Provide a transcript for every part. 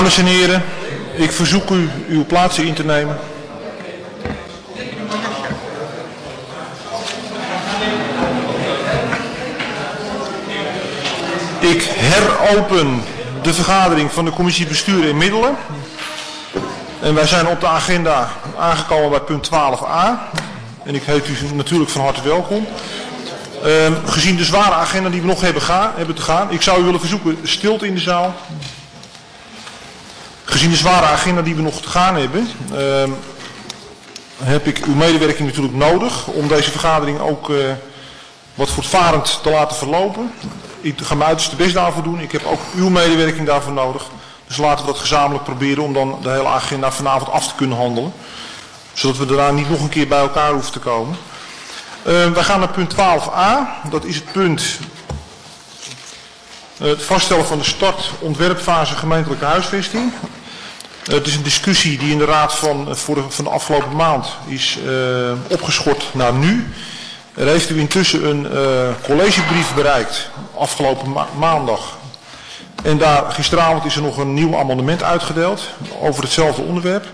Dames en heren, ik verzoek u uw plaatsen in te nemen. Ik heropen de vergadering van de commissie Bestuur en Middelen. En wij zijn op de agenda aangekomen bij punt 12a. En ik heet u natuurlijk van harte welkom. Gezien de zware agenda die we nog hebben te gaan, ik zou u willen verzoeken stilte in de zaal. Gezien de zware agenda die we nog te gaan hebben, heb ik uw medewerking natuurlijk nodig om deze vergadering ook wat voortvarend te laten verlopen. Ik ga mijn uiterste best daarvoor doen. Ik heb ook uw medewerking daarvoor nodig. Dus laten we dat gezamenlijk proberen om dan de hele agenda vanavond af te kunnen handelen. Zodat we daarna niet nog een keer bij elkaar hoeven te komen. Wij gaan naar punt 12a. Dat is het punt het vaststellen van de startontwerpfase gemeentelijke huisvesting. Het is een discussie die in de raad van de afgelopen maand is opgeschort naar nu. Er heeft u intussen een collegebrief bereikt afgelopen maandag. En gisteravond is er nog een nieuw amendement uitgedeeld over hetzelfde onderwerp.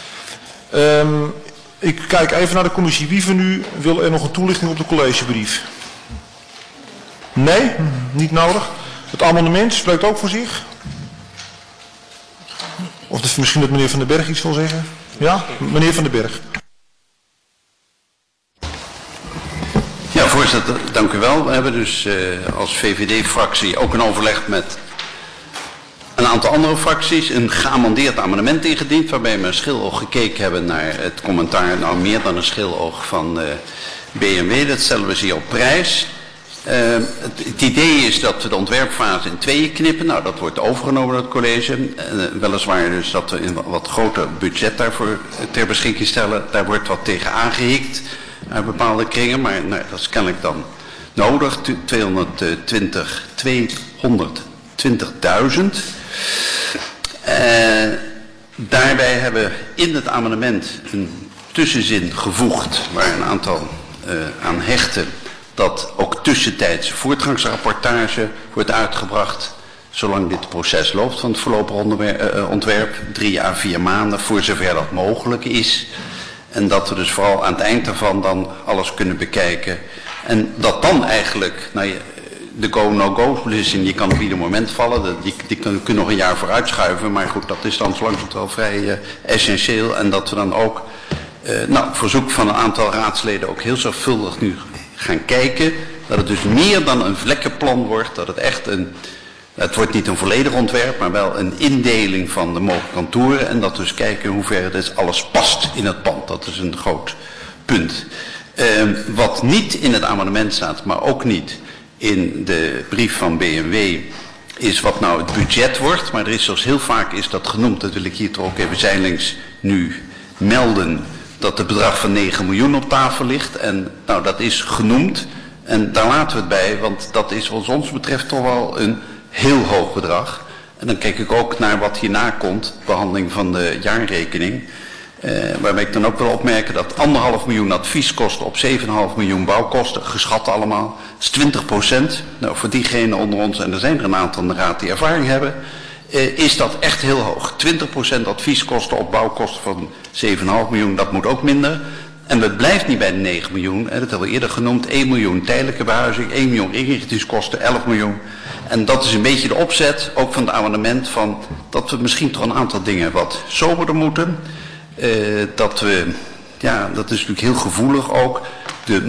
Ik kijk even naar de commissie. Wie van u wil er nog een toelichting op de collegebrief? Nee, niet nodig. Het amendement spreekt ook voor zich. Of misschien dat meneer Van den Berg iets wil zeggen. Ja, meneer Van den Berg. Ja, voorzitter, dank u wel. We hebben dus als VVD-fractie ook een overleg met een aantal andere fracties een geamendeerd amendement ingediend, waarbij we een schiloog gekeken hebben naar het commentaar, nou meer dan een schiloog van BMW. Dat stellen we zeer op prijs. Het idee is dat we de ontwerpfase in tweeën knippen. Nou, dat wordt overgenomen door het college. Weliswaar dus dat we een wat groter budget daarvoor ter beschikking stellen. Daar wordt wat tegen aangehikt uit bepaalde kringen, maar nou, dat is kennelijk dan nodig. 220.000. Daarbij hebben we in het amendement een tussenzin gevoegd waar een aantal aan hechten, dat ook tussentijds voortgangsrapportage wordt uitgebracht, zolang dit proces loopt van het voorlopig ontwerp, 3 à 4 maanden, voor zover dat mogelijk is. En dat we dus vooral aan het eind daarvan dan alles kunnen bekijken. En dat dan eigenlijk, nou, de go-no-go beslissing, die kan op ieder moment vallen. Die kunnen nog een jaar vooruit schuiven. Maar goed, dat is dan zo langzamerhand wel vrij essentieel. En dat we dan ook, verzoek van een aantal raadsleden ook heel zorgvuldig nu gaan kijken. Dat het dus meer dan een vlekkenplan wordt. Dat het echt het wordt niet een volledig ontwerp, maar wel een indeling van de mogelijke contouren. En dat dus kijken in hoeverre dus alles past in het pand. Dat is een groot punt. Wat niet in het amendement staat, maar ook niet in de brief van BMW, is wat nou het budget wordt. Maar er is zoals heel vaak is dat genoemd, dat wil ik hier toch ook even zijdelings nu melden, dat het bedrag van 9 miljoen op tafel ligt. En nou, dat is genoemd. En daar laten we het bij, want dat is wat ons betreft toch wel een heel hoog bedrag. En dan kijk ik ook naar wat hierna komt, behandeling van de jaarrekening. Waarbij ik dan ook wil opmerken dat 1,5 miljoen advieskosten op 7,5 miljoen bouwkosten, geschat allemaal, is 20%. Nou, voor diegenen onder ons, en er zijn er een aantal in de raad die ervaring hebben, is dat echt heel hoog. 20% advieskosten op bouwkosten van 7,5 miljoen, dat moet ook minder. En het blijft niet bij de 9 miljoen, dat hebben we eerder genoemd, 1 miljoen tijdelijke behuizing, 1 miljoen inrichtingskosten, 11 miljoen. En dat is een beetje de opzet, ook van het amendement, van dat we misschien toch een aantal dingen wat soberder moeten. Dat we, ja, dat is natuurlijk heel gevoelig ook, de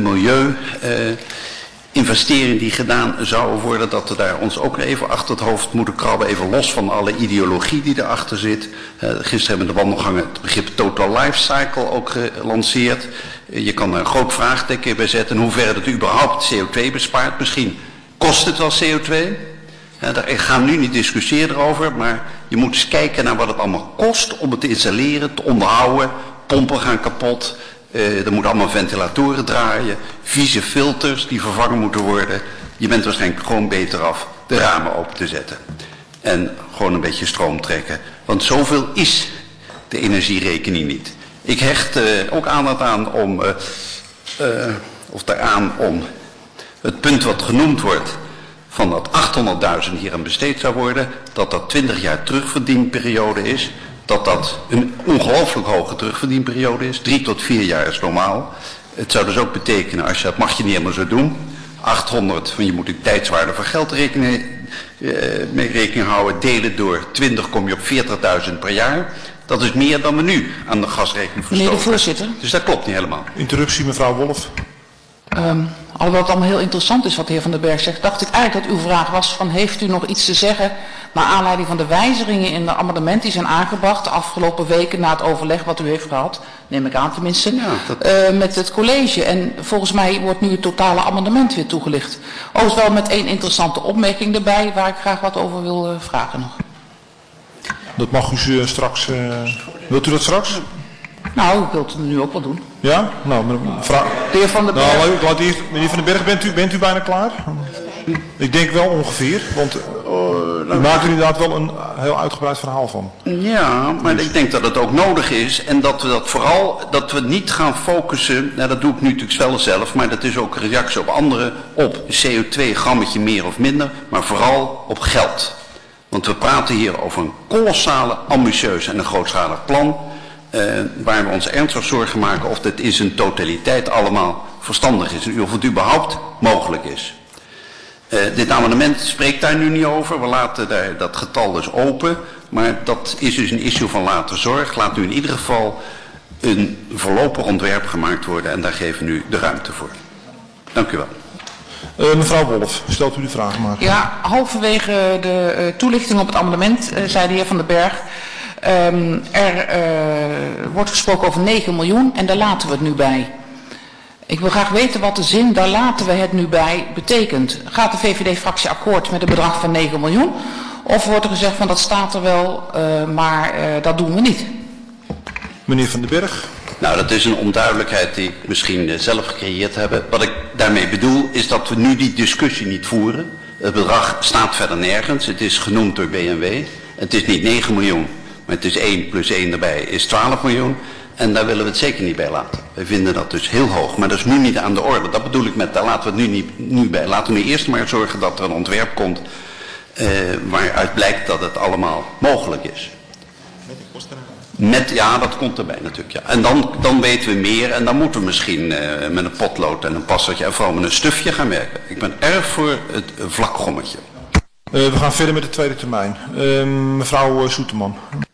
milieu-investeringen die gedaan zouden worden, dat we daar ons ook even achter het hoofd moeten krabben, even los van alle ideologie die erachter zit. Gisteren hebben de wandelgangen het begrip total life cycle ook gelanceerd. Je kan er een groot vraagteken bij zetten in hoeverre dat überhaupt CO2 bespaart. Misschien kost het wel CO2. Daar gaan we nu niet discussiëren over, maar je moet eens kijken naar wat het allemaal kost om het te installeren, te onderhouden. Pompen gaan kapot, er moeten allemaal ventilatoren draaien, vieze filters die vervangen moeten worden. Je bent waarschijnlijk gewoon beter af de ramen open te zetten en gewoon een beetje stroom trekken. Want zoveel is de energierekening niet. Ik hecht ook aandacht aan om het punt wat genoemd wordt van dat 800.000 hier aan besteed zou worden, dat dat 20 jaar terugverdienperiode is, dat dat een ongelooflijk hoge terugverdienperiode is. 3 tot 4 jaar is normaal. Het zou dus ook betekenen, als je dat mag je niet helemaal zo doen, 800, want je moet de tijdswaarde van geld mee rekening houden, delen door 20 kom je op 40.000 per jaar. Dat is meer dan we nu aan de gasrekening verstoken. Meneer de voorzitter. Dus dat klopt niet helemaal. Interruptie, mevrouw Wolf. Alhoewel het allemaal heel interessant is wat de heer Van den Berg zegt, dacht ik eigenlijk dat uw vraag was van heeft u nog iets te zeggen naar aanleiding van de wijzigingen in de amendementen die zijn aangebracht de afgelopen weken na het overleg wat u heeft gehad, neem ik aan tenminste, met het college. En volgens mij wordt nu het totale amendement weer toegelicht. Overigens wel met 1 interessante opmerking erbij waar ik graag wat over wil vragen nog. Dat mag u straks. Wilt u dat straks? Nou, ik wil het nu ook wel doen. Ja? Nou, mevrouw. De heer Van den Berg. Nou, laat eerst, meneer Van den Berg, bent u bijna klaar? Ik denk wel ongeveer, want u maakt er inderdaad wel een heel uitgebreid verhaal van. Ja, maar ik denk dat het ook nodig is en dat we dat vooral, dat we niet gaan focussen, nou dat doe ik nu natuurlijk wel zelf, maar dat is ook een reactie op anderen, op CO2 grammetje meer of minder, maar vooral op geld. Want we praten hier over een kolossale, ambitieus en een grootschalig plan, waar we ons ernstig zorgen maken of dit in zijn totaliteit allemaal verstandig is en of het überhaupt mogelijk is. Dit amendement spreekt daar nu niet over. We laten daar dat getal dus open. Maar dat is dus een issue van later zorg. Laat nu in ieder geval een voorlopig ontwerp gemaakt worden. En daar geven we nu de ruimte voor. Dank u wel. Mevrouw Wolf, stelt u de vraag maar. Ja, halverwege de toelichting op het amendement zei de heer Van den Berg. Wordt gesproken over 9 miljoen en daar laten we het nu bij. Ik wil graag weten wat de zin, daar laten we het nu bij, betekent. Gaat de VVD-fractie akkoord met een bedrag van 9 miljoen? Of wordt er gezegd van dat staat er wel, maar dat doen we niet? Meneer Van den Berg. Nou, dat is een onduidelijkheid die ik misschien zelf gecreëerd heb. Wat ik daarmee bedoel is dat we nu die discussie niet voeren. Het bedrag staat verder nergens. Het is genoemd door BMW. Het is niet 9 miljoen, maar het is 1 plus 1 erbij is 12 miljoen. En daar willen we het zeker niet bij laten. Wij vinden dat dus heel hoog, maar dat is nu niet aan de orde. Dat bedoel ik met, daar laten we het nu bij. Laten we nu eerst maar zorgen dat er een ontwerp komt waaruit blijkt dat het allemaal mogelijk is. Ja, dat komt erbij natuurlijk. Ja. En dan weten we meer en dan moeten we misschien met een potlood en een passertje en vooral met een stufje gaan werken. Ik ben erg voor het vlakgommetje. We gaan verder met de tweede termijn. Mevrouw Soeterman.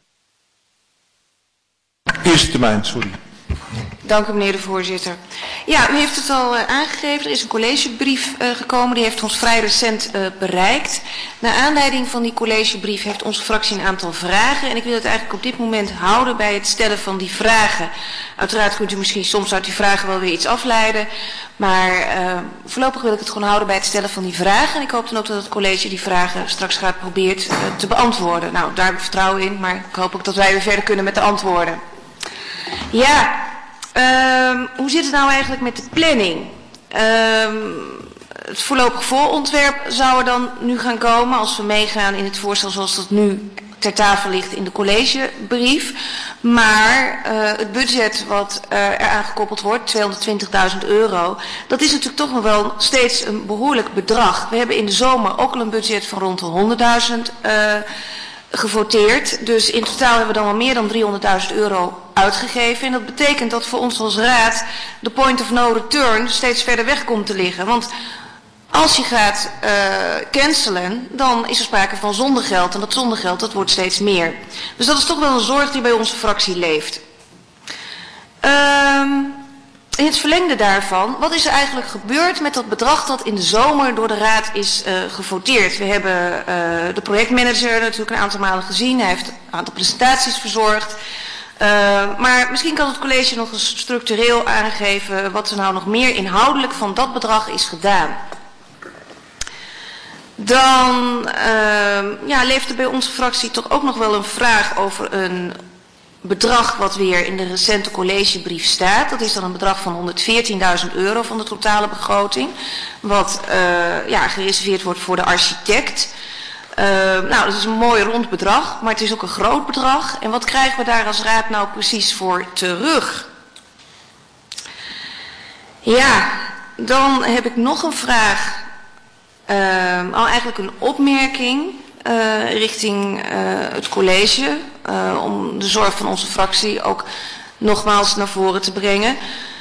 Eerste termijn, sorry. Dank u, meneer de voorzitter. Ja, u heeft het al aangegeven. Er is een collegebrief gekomen. Die heeft ons vrij recent bereikt. Naar aanleiding van die collegebrief heeft onze fractie een aantal vragen. En ik wil het eigenlijk op dit moment houden bij het stellen van die vragen. Uiteraard kunt u misschien soms uit die vragen wel weer iets afleiden. Maar voorlopig wil ik het gewoon houden bij het stellen van die vragen. En ik hoop dan ook dat het college die vragen straks gaat proberen te beantwoorden. Nou, daar heb ik vertrouwen in. Maar ik hoop ook dat wij weer verder kunnen met de antwoorden. Ja, hoe zit het nou eigenlijk met de planning? Het voorlopig voorontwerp zou er dan nu gaan komen als we meegaan in het voorstel zoals dat nu ter tafel ligt in de collegebrief. Maar het budget wat eraan gekoppeld wordt, €220.000, dat is natuurlijk toch nog wel steeds een behoorlijk bedrag. We hebben in de zomer ook al een budget van rond de €100.000 gevoteerd. Dus in totaal hebben we dan al meer dan €300.000 uitgegeven. En dat betekent dat voor ons als raad de point of no return steeds verder weg komt te liggen. Want als je gaat cancelen, dan is er sprake van zondegeld. En dat zondegeld, dat wordt steeds meer. Dus dat is toch wel een zorg die bij onze fractie leeft. In het verlengde daarvan, wat is er eigenlijk gebeurd met dat bedrag dat in de zomer door de raad is gevoteerd? We hebben de projectmanager natuurlijk een aantal malen gezien. Hij heeft een aantal presentaties verzorgd. Maar misschien kan het college nog eens structureel aangeven wat er nou nog meer inhoudelijk van dat bedrag is gedaan. Dan leeft er bij onze fractie toch ook nog wel een vraag over een bedrag wat weer in de recente collegebrief staat. Dat is dan een bedrag van €114.000 van de totale begroting. Wat gereserveerd wordt voor de architect. Dat is een mooi rond bedrag, maar het is ook een groot bedrag. En wat krijgen we daar als raad nou precies voor terug? Ja, dan heb ik nog een vraag al eigenlijk een opmerking richting het college om de zorg van onze fractie ook nogmaals naar voren te brengen.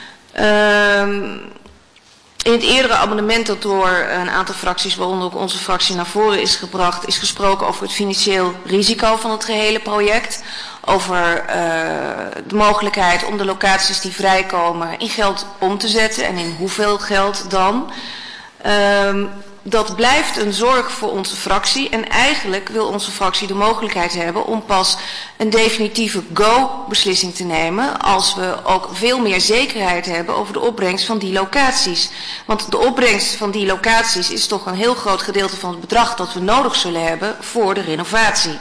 In het eerdere amendement dat door een aantal fracties, waaronder ook onze fractie, naar voren is gebracht, is gesproken over het financieel risico van het gehele project. Over de mogelijkheid om de locaties die vrijkomen in geld om te zetten en in hoeveel geld dan. Dat blijft een zorg voor onze fractie en eigenlijk wil onze fractie de mogelijkheid hebben om pas een definitieve go-beslissing te nemen als we ook veel meer zekerheid hebben over de opbrengst van die locaties. Want de opbrengst van die locaties is toch een heel groot gedeelte van het bedrag dat we nodig zullen hebben voor de renovatie.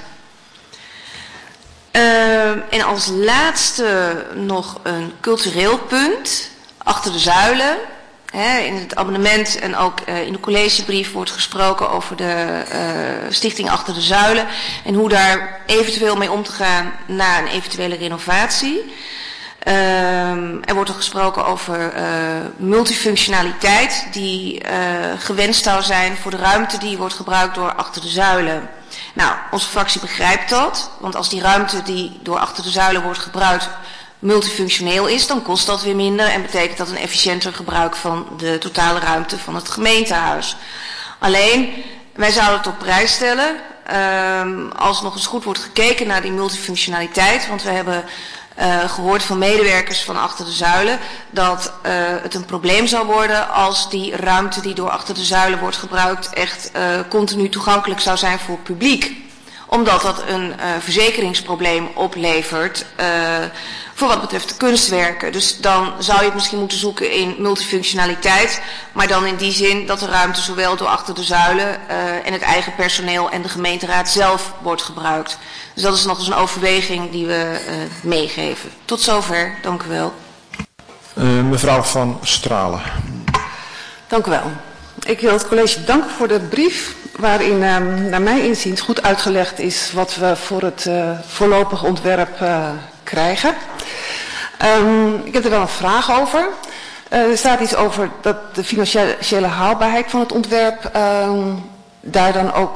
En als laatste nog een cultureel punt, achter de zuilen. In het amendement en ook in de collegebrief wordt gesproken over de stichting Achter de Zuilen en hoe daar eventueel mee om te gaan na een eventuele renovatie. Er wordt er gesproken over multifunctionaliteit die gewenst zou zijn voor de ruimte die wordt gebruikt door Achter de Zuilen. Nou, onze fractie begrijpt dat, want als die ruimte die door Achter de Zuilen wordt gebruikt multifunctioneel is, dan kost dat weer minder en betekent dat een efficiënter gebruik van de totale ruimte van het gemeentehuis. Alleen, wij zouden het op prijs stellen als nog eens goed wordt gekeken naar die multifunctionaliteit, want we hebben gehoord van medewerkers van Achter de Zuilen dat het een probleem zou worden als die ruimte die door Achter de Zuilen wordt gebruikt echt continu toegankelijk zou zijn voor het publiek. Omdat dat een verzekeringsprobleem oplevert voor wat betreft de kunstwerken. Dus dan zou je het misschien moeten zoeken in multifunctionaliteit. Maar dan in die zin dat de ruimte zowel door Achter de Zuilen en het eigen personeel en de gemeenteraad zelf wordt gebruikt. Dus dat is nog eens een overweging die we meegeven. Tot zover, dank u wel. Mevrouw Van Stralen. Dank u wel. Ik wil het college bedanken voor de brief waarin naar mijn inziens goed uitgelegd is wat we voor het voorlopig ontwerp krijgen. Ik heb er wel een vraag over. Er staat iets over dat de financiële haalbaarheid van het ontwerp daar dan ook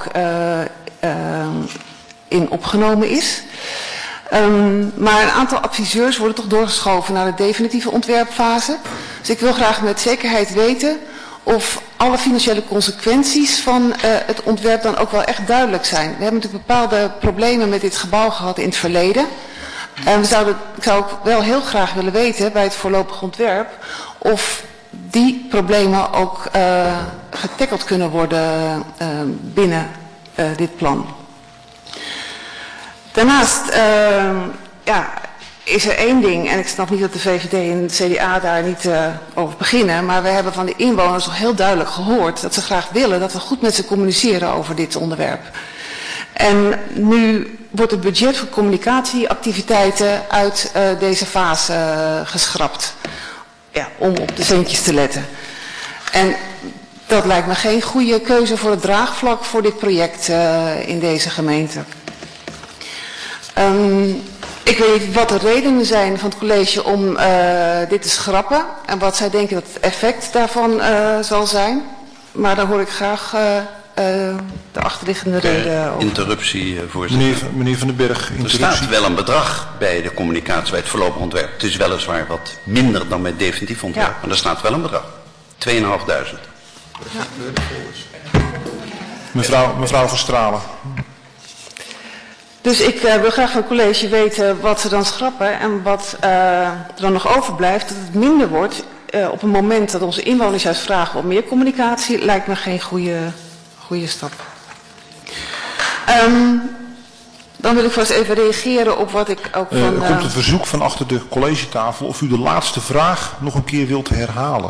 in opgenomen is. Maar een aantal adviseurs worden toch doorgeschoven naar de definitieve ontwerpfase. Dus ik wil graag met zekerheid weten of alle financiële consequenties van het ontwerp dan ook wel echt duidelijk zijn. We hebben natuurlijk bepaalde problemen met dit gebouw gehad in het verleden. En ik zou ook wel heel graag willen weten bij het voorlopig ontwerp of die problemen ook getackeld kunnen worden binnen dit plan. Daarnaast is er één ding, en ik snap niet dat de VVD en het CDA daar niet over beginnen, maar we hebben van de inwoners toch heel duidelijk gehoord dat ze graag willen dat we goed met ze communiceren over dit onderwerp. En nu wordt het budget voor communicatieactiviteiten uit deze fase geschrapt. Ja, om op de centjes te letten. En dat lijkt me geen goede keuze voor het draagvlak voor dit project in deze gemeente. Ik weet niet wat de redenen zijn van het college om dit te schrappen en wat zij denken dat het effect daarvan zal zijn. Maar daar hoor ik graag de achterliggende reden over. Interruptie, voorzitter. Meneer Van den Berg, interruptie. Er staat wel een bedrag bij de communicatie, bij het voorlopig ontwerp. Het is weliswaar wat minder dan bij het definitief ontwerp, maar er staat wel een bedrag. 2.500. Ja. Mevrouw Van Stralen. Dus ik wil graag van het college weten wat ze dan schrappen en wat er dan nog overblijft. Dat het minder wordt op een moment dat onze inwoners juist vragen om meer communicatie, lijkt me geen goede stap. Dan wil ik vast even reageren op wat ik ook van... Er komt een verzoek van achter de collegetafel of u de laatste vraag nog een keer wilt herhalen.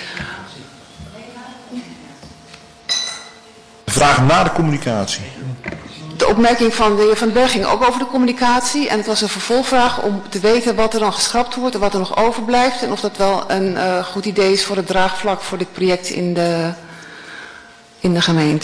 De vraag na de communicatie. De opmerking van de heer Van den Berg ging ook over de communicatie. En het was een vervolgvraag om te weten wat er dan geschrapt wordt en wat er nog overblijft. En of dat wel een goed idee is voor het draagvlak voor dit project in de gemeente.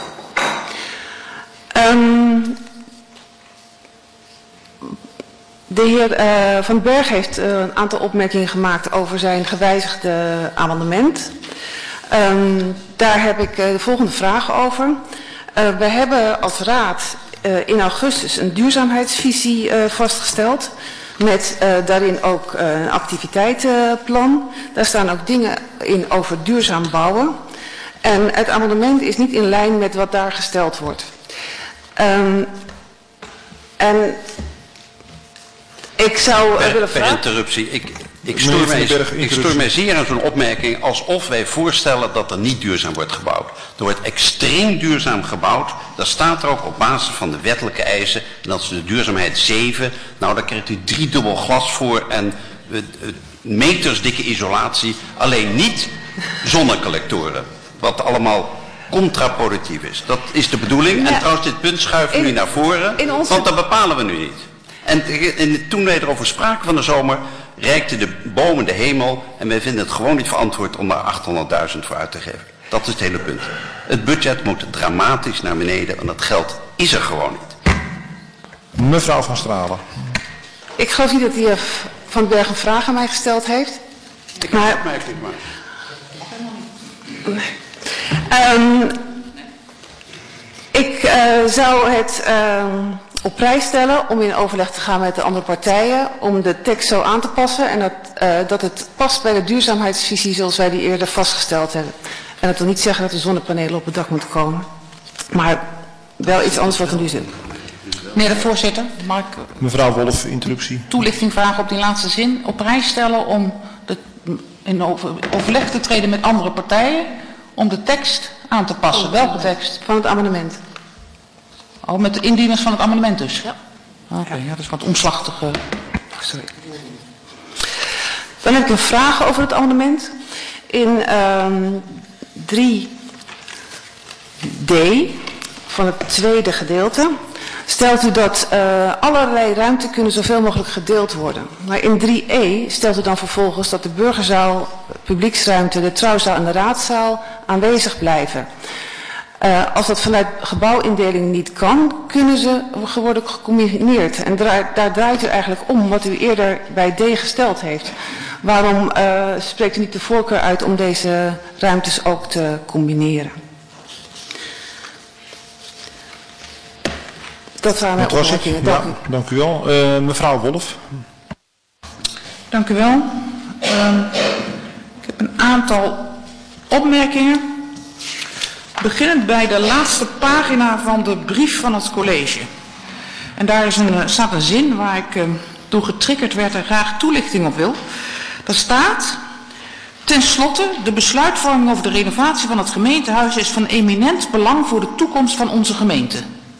De heer Van den Berg heeft een aantal opmerkingen gemaakt over zijn gewijzigde amendement. Daar heb ik de volgende vraag over. We hebben als raad in augustus een duurzaamheidsvisie vastgesteld. Met daarin ook een activiteitenplan. Daar staan ook dingen in over duurzaam bouwen. En het amendement is niet in lijn met wat daar gesteld wordt. En ik zou willen vragen... Per interruptie. Ik stoor mij zeer aan zo'n opmerking alsof wij voorstellen dat er niet duurzaam wordt gebouwd. Er wordt extreem duurzaam gebouwd. Dat staat er ook op basis van de wettelijke eisen. En dat is de duurzaamheid 7. Nou, daar krijgt u 3-dubbel glas voor en meters dikke isolatie. Alleen niet zonnecollectoren. Wat allemaal contraproductief is. Dat is de bedoeling. Ja. En trouwens, dit punt schuiven we nu naar voren. Want dat bepalen we nu niet. En toen wij erover spraken van de zomer, reikten de bomen de hemel en wij vinden het gewoon niet verantwoord om daar 800.000 voor uit te geven. Dat is het hele punt. Het budget moet dramatisch naar beneden en dat geld is er gewoon niet. Mevrouw Van Stralen. Ik geloof niet dat de heer Van Berg een vraag aan mij gesteld heeft. Ik heb een opmerking maar. Ik zou het op prijs stellen om in overleg te gaan met de andere partijen om de tekst zo aan te passen en dat het past bij de duurzaamheidsvisie zoals wij die eerder vastgesteld hebben. En dat wil niet zeggen dat er zonnepanelen op het dak moeten komen, maar wel iets anders wat er nu zit. Meneer de voorzitter, mag ik Mevrouw Wolf, interruptie. Toelichting vragen op die laatste zin? Op prijs stellen om in overleg te treden met andere partijen om de tekst aan te passen. Welke tekst? Van het amendement. Oh, met de indieners van het amendement dus? Ja. Oké, ja, dat is wat omslachtig. Sorry. Dan heb ik een vraag over het amendement. In 3D van het tweede gedeelte stelt u dat allerlei ruimte kunnen zoveel mogelijk gedeeld worden. Maar in 3E stelt u dan vervolgens dat de burgerzaal, publieksruimte, de trouwzaal en de raadzaal aanwezig blijven. Als dat vanuit gebouwindeling niet kan, kunnen ze worden gecombineerd. En daar draait u eigenlijk om wat u eerder bij D gesteld heeft. Waarom spreekt u niet de voorkeur uit om deze ruimtes ook te combineren? Dat waren mijn opmerkingen. Dank u wel. Mevrouw Wolf. Dank u wel. Ik heb een aantal opmerkingen. Beginnend bij de laatste pagina van de brief van het college. En daar staat een zin waar ik door getriggerd werd en graag toelichting op wil. Daar staat: ten slotte, de besluitvorming over de renovatie van het gemeentehuis is van eminent belang voor de toekomst van onze gemeente.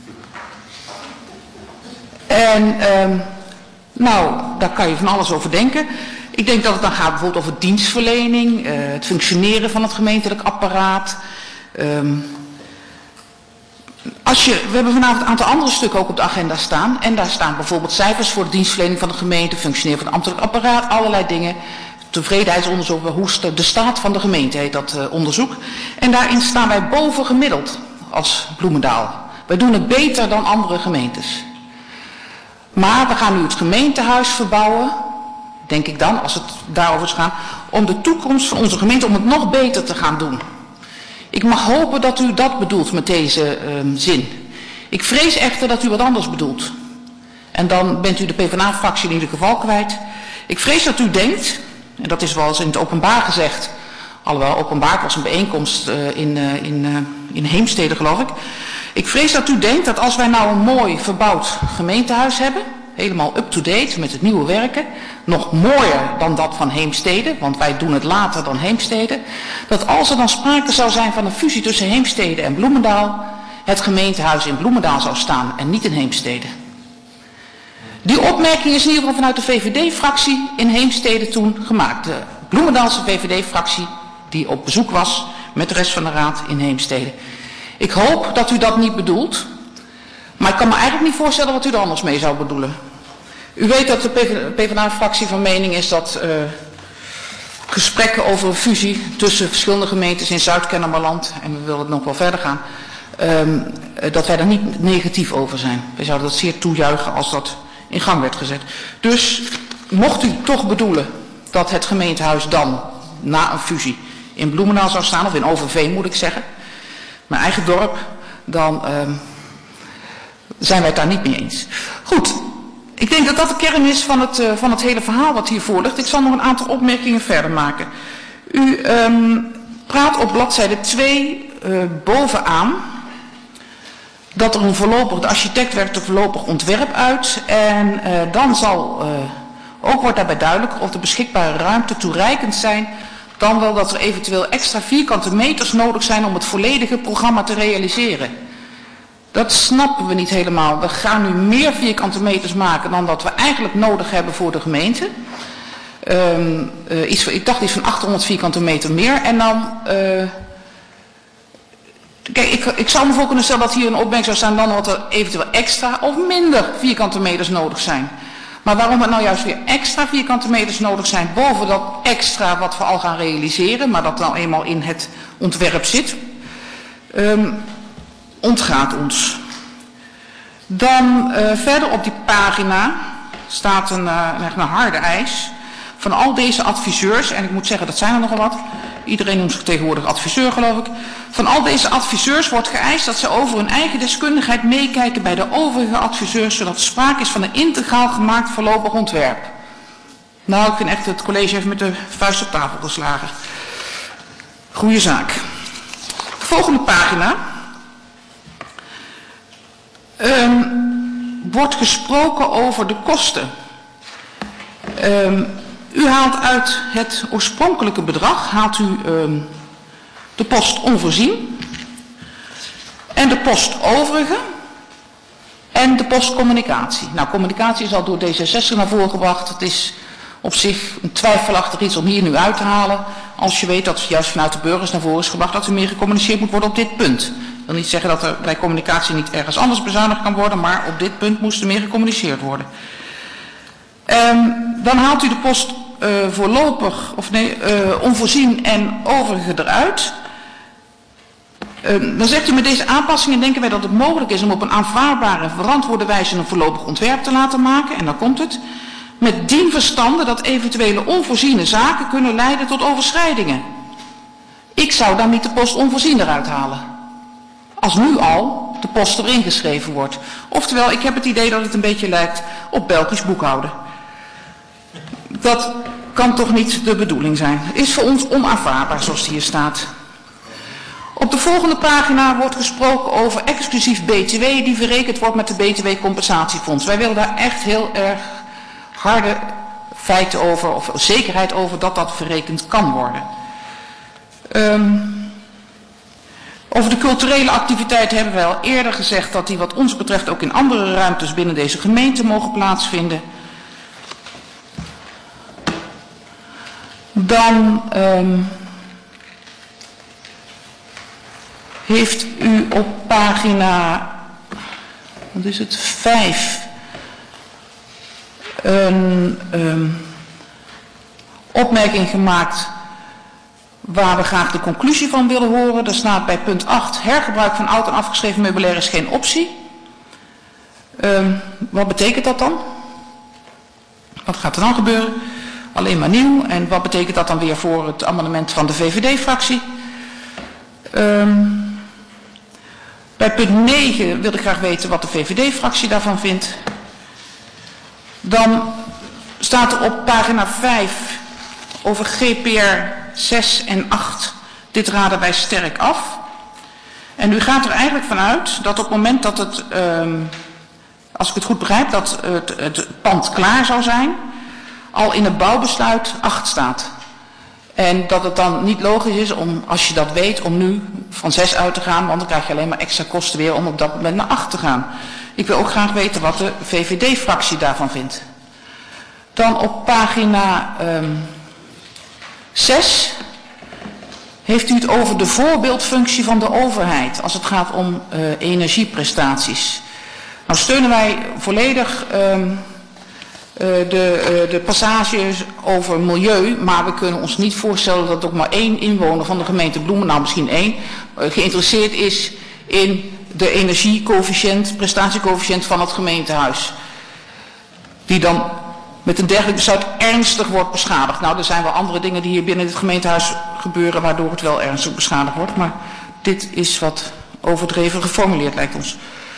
En nou, daar kan je van alles over denken. Ik denk dat het dan gaat bijvoorbeeld over dienstverlening, het functioneren van het gemeentelijk apparaat. We hebben vanavond een aantal andere stukken ook op de agenda staan. En daar staan bijvoorbeeld cijfers voor de dienstverlening van de gemeente, functioneren van het ambtelijk apparaat, allerlei dingen. Tevredenheidsonderzoek, hoe is de staat van de gemeente heet dat onderzoek. En daarin staan wij boven gemiddeld als Bloemendaal. Wij doen het beter dan andere gemeentes. Maar we gaan nu het gemeentehuis verbouwen, denk ik dan, als het daarover is gaan, om de toekomst van onze gemeente, om het nog beter te gaan doen. Ik mag hopen dat u dat bedoelt met deze zin. Ik vrees echter dat u wat anders bedoelt. En dan bent u de PvdA-fractie in ieder geval kwijt. Ik vrees dat u denkt, en dat is wel eens in het openbaar gezegd, alhoewel openbaar was een bijeenkomst in Heemstede geloof ik. Ik vrees dat u denkt dat als wij nou een mooi verbouwd gemeentehuis hebben, helemaal up-to-date met het nieuwe werken, nog mooier dan dat van Heemstede, want wij doen het later dan Heemstede, dat als er dan sprake zou zijn van een fusie tussen Heemstede en Bloemendaal, het gemeentehuis in Bloemendaal zou staan en niet in Heemstede. Die opmerking is in ieder geval vanuit de VVD-fractie in Heemstede toen gemaakt. De Bloemendaalse VVD-fractie die op bezoek was met de rest van de raad in Heemstede. Ik hoop dat u dat niet bedoelt, maar ik kan me eigenlijk niet voorstellen wat u er anders mee zou bedoelen. U weet dat de PvdA-fractie van mening is dat gesprekken over een fusie tussen verschillende gemeentes in Zuid-Kennemerland, en we willen het nog wel verder gaan, dat wij daar niet negatief over zijn. Wij zouden dat zeer toejuichen als dat in gang werd gezet. Dus mocht u toch bedoelen dat het gemeentehuis dan na een fusie in Bloemendaal zou staan, of in Overveen moet ik zeggen, mijn eigen dorp, dan zijn wij het daar niet mee eens. Goed, ik denk dat dat de kern is van het hele verhaal wat hier voor ligt. Ik zal nog een aantal opmerkingen verder maken. U praat op bladzijde 2 bovenaan dat er de architect werkt een voorlopig ontwerp uit en dan zal, ook wordt daarbij duidelijk of de beschikbare ruimte toereikend zijn, dan wel dat er eventueel extra vierkante meters nodig zijn om het volledige programma te realiseren. Dat snappen we niet helemaal. We gaan nu meer vierkante meters maken dan dat we eigenlijk nodig hebben voor de gemeente. Ik dacht iets van 800 vierkante meter meer. En dan... kijk, ik zou me voor kunnen stellen dat hier een opmerking zou staan dan wat er eventueel extra of minder vierkante meters nodig zijn. Maar waarom er nou juist weer extra vierkante meters nodig zijn boven dat extra wat we al gaan realiseren, maar dat nou eenmaal in het ontwerp zit, ontgaat ons. Dan verder op die pagina staat een harde eis van al deze adviseurs, en ik moet zeggen dat zijn er nogal wat, iedereen noemt zich tegenwoordig adviseur geloof ik, van al deze adviseurs wordt geëist dat ze over hun eigen deskundigheid meekijken bij de overige adviseurs, zodat er sprake is van een integraal gemaakt voorlopig ontwerp. Nou, ik vind echt het college heeft met de vuist op tafel geslagen. Goeie zaak. Volgende pagina. Wordt gesproken over de kosten. U haalt uit het oorspronkelijke bedrag, haalt u de post onvoorzien en de post overige en de post communicatie. Nou, communicatie is al door D66 naar voren gebracht. Het is op zich een twijfelachtig iets om hier nu uit te halen, als je weet dat juist vanuit de burgers naar voren is gebracht dat er meer gecommuniceerd moet worden op dit punt. Ik wil niet zeggen dat er bij communicatie niet ergens anders bezuinigd kan worden, maar op dit punt moest er meer gecommuniceerd worden. Dan haalt u de post voorlopig, onvoorzien en overige eruit. Dan zegt u met deze aanpassingen denken wij dat het mogelijk is om op een aanvaardbare en verantwoorde wijze een voorlopig ontwerp te laten maken. En dan komt het. Met dien verstande dat eventuele onvoorziene zaken kunnen leiden tot overschrijdingen. Ik zou dan niet de post onvoorzien eruit halen. Als nu al de post erin geschreven wordt. Oftewel, ik heb het idee dat het een beetje lijkt op Belgisch boekhouden. Dat kan toch niet de bedoeling zijn. Het is voor ons onaanvaardbaar zoals het hier staat. Op de volgende pagina wordt gesproken over exclusief BTW die verrekend wordt met de BTW-compensatiefonds. Wij willen daar echt heel erg harde feiten over, of zekerheid over dat dat verrekend kan worden. Over de culturele activiteiten hebben wij al eerder gezegd dat die wat ons betreft ook in andere ruimtes binnen deze gemeente mogen plaatsvinden. Dan heeft u op pagina, wat is het, 5, een opmerking gemaakt waar we graag de conclusie van willen horen. Er staat bij punt 8, hergebruik van oud en afgeschreven meubilair is geen optie. Wat betekent dat dan? Wat gaat er dan gebeuren? Alleen maar nieuw. En wat betekent dat dan weer voor het amendement van de VVD-fractie? Bij punt 9 wil ik graag weten wat de VVD-fractie daarvan vindt. Dan staat er op pagina 5 over GPR 6 en 8. Dit raden wij sterk af. En u gaat er eigenlijk vanuit dat op het moment dat het, als ik het goed begrijp, dat het pand klaar zou zijn, al in het bouwbesluit 8 staat. En dat het dan niet logisch is om, als je dat weet, om nu van 6 uit te gaan, want dan krijg je alleen maar extra kosten weer om op dat moment naar 8 te gaan. Ik wil ook graag weten wat de VVD-fractie daarvan vindt. Dan op pagina 6 heeft u het over de voorbeeldfunctie van de overheid als het gaat om energieprestaties. Nou steunen wij volledig de passages over milieu, maar we kunnen ons niet voorstellen dat ook maar 1 inwoner van de gemeente Bloemendaal, misschien 1, geïnteresseerd is in de energiecoëfficiënt, prestatiecoëfficiënt van het gemeentehuis. Die dan met een dergelijk besluit ernstig wordt beschadigd. Nou, er zijn wel andere dingen die hier binnen het gemeentehuis gebeuren waardoor het wel ernstig beschadigd wordt. Maar dit is wat overdreven geformuleerd, lijkt ons.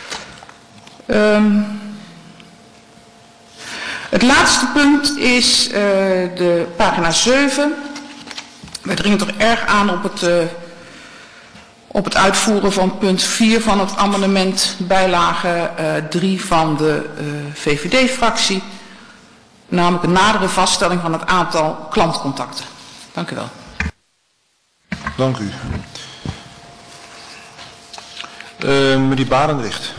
Het laatste punt is de pagina 7. Wij dringen toch erg aan op het uitvoeren van punt 4 van het amendement bijlage 3 van de VVD-fractie. Namelijk een nadere vaststelling van het aantal klantcontacten. Dank u wel. Dank u. Meneer Barendrecht.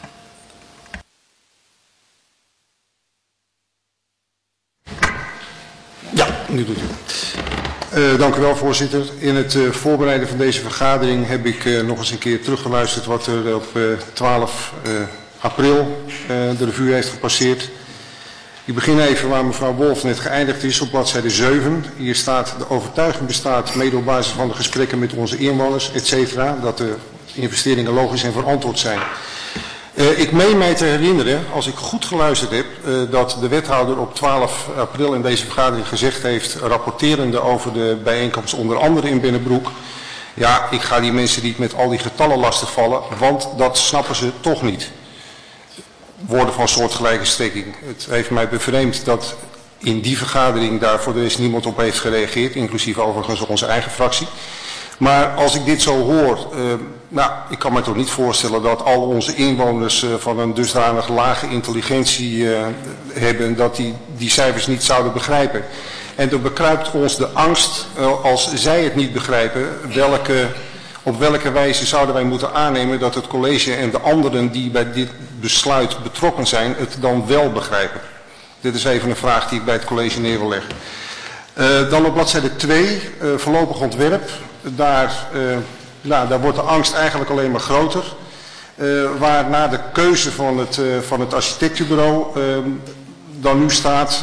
Ja, nu doet u. Dank u wel, voorzitter. In het voorbereiden van deze vergadering heb ik nog eens een keer teruggeluisterd wat er op 12 april de revue heeft gepasseerd. Ik begin even waar mevrouw Wolf net geëindigd is, op bladzijde 7. Hier staat: de overtuiging bestaat mede op basis van de gesprekken met onze inwoners, etc. dat de investeringen logisch en verantwoord zijn. Ik meen mij te herinneren, als ik goed geluisterd heb, dat de wethouder op 12 april in deze vergadering gezegd heeft, rapporterende over de bijeenkomst onder andere in Binnenbroek: ja, ik ga die mensen niet met al die getallen lastigvallen, want dat snappen ze toch niet. Woorden van soortgelijke strekking. Het heeft mij bevreemd dat in die vergadering daar voor de rest niemand op heeft gereageerd, inclusief overigens onze eigen fractie. Maar als ik dit zo hoor, ik kan me toch niet voorstellen dat al onze inwoners van een dusdanig lage intelligentie hebben dat die cijfers niet zouden begrijpen. En er bekruipt ons de angst, als zij het niet begrijpen, op welke wijze zouden wij moeten aannemen dat het college en de anderen die bij dit besluit betrokken zijn, het dan wel begrijpen. Dit is even een vraag die ik bij het college neer wil leggen. Dan op bladzijde 2, voorlopig ontwerp. Daar wordt de angst eigenlijk alleen maar groter. Waar na de keuze van het architectenbureau dan nu staat,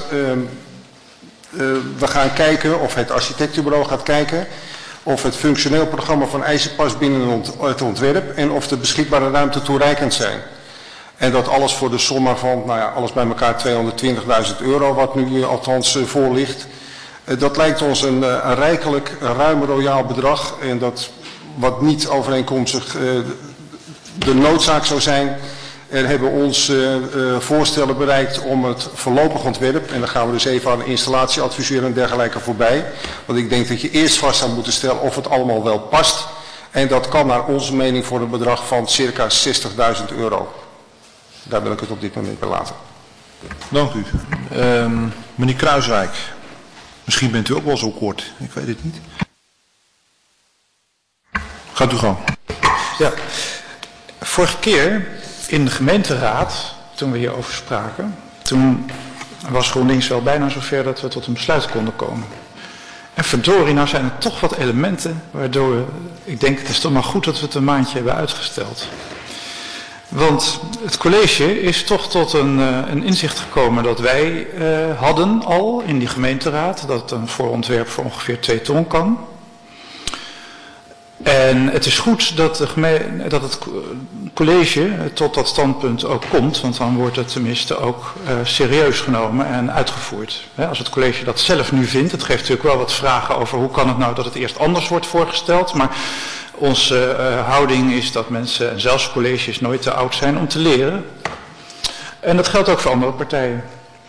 we gaan kijken, of het architectenbureau gaat kijken, of het functioneel programma van eisen past binnen het ontwerp en of de beschikbare ruimte toereikend zijn. En dat alles voor de som van, alles bij elkaar €220.000, wat nu althans voor ligt. Dat lijkt ons een rijkelijk, ruim royaal bedrag en dat wat niet overeenkomstig de noodzaak zou zijn. Er hebben ons voorstellen bereikt om het voorlopig ontwerp, en dan gaan we dus even aan de installatieadviseur en dergelijke voorbij. Want ik denk dat je eerst vast zou moeten stellen of het allemaal wel past. En dat kan naar onze mening voor een bedrag van circa €60.000. Daar wil ik het op dit moment bij laten. Dank u. Meneer Kruiswijk. Misschien bent u ook wel zo kort. Ik weet het niet. Gaat u gang. Ja. Vorige keer in de gemeenteraad, toen we hierover spraken, toen was GroenLinks wel bijna zover dat we tot een besluit konden komen. En verdorie, nou zijn er toch wat elementen waardoor ik denk het is toch maar goed dat we het een maandje hebben uitgesteld. Want het college is toch tot een inzicht gekomen dat wij hadden al in die gemeenteraad, dat een voorontwerp voor ongeveer 2 ton kan. En het is goed dat het college tot dat standpunt ook komt, want dan wordt het tenminste ook serieus genomen en uitgevoerd. Als het college dat zelf nu vindt, het geeft natuurlijk wel wat vragen over hoe kan het nou dat het eerst anders wordt voorgesteld, maar onze houding is dat mensen, en zelfs colleges, nooit te oud zijn om te leren. En dat geldt ook voor andere partijen.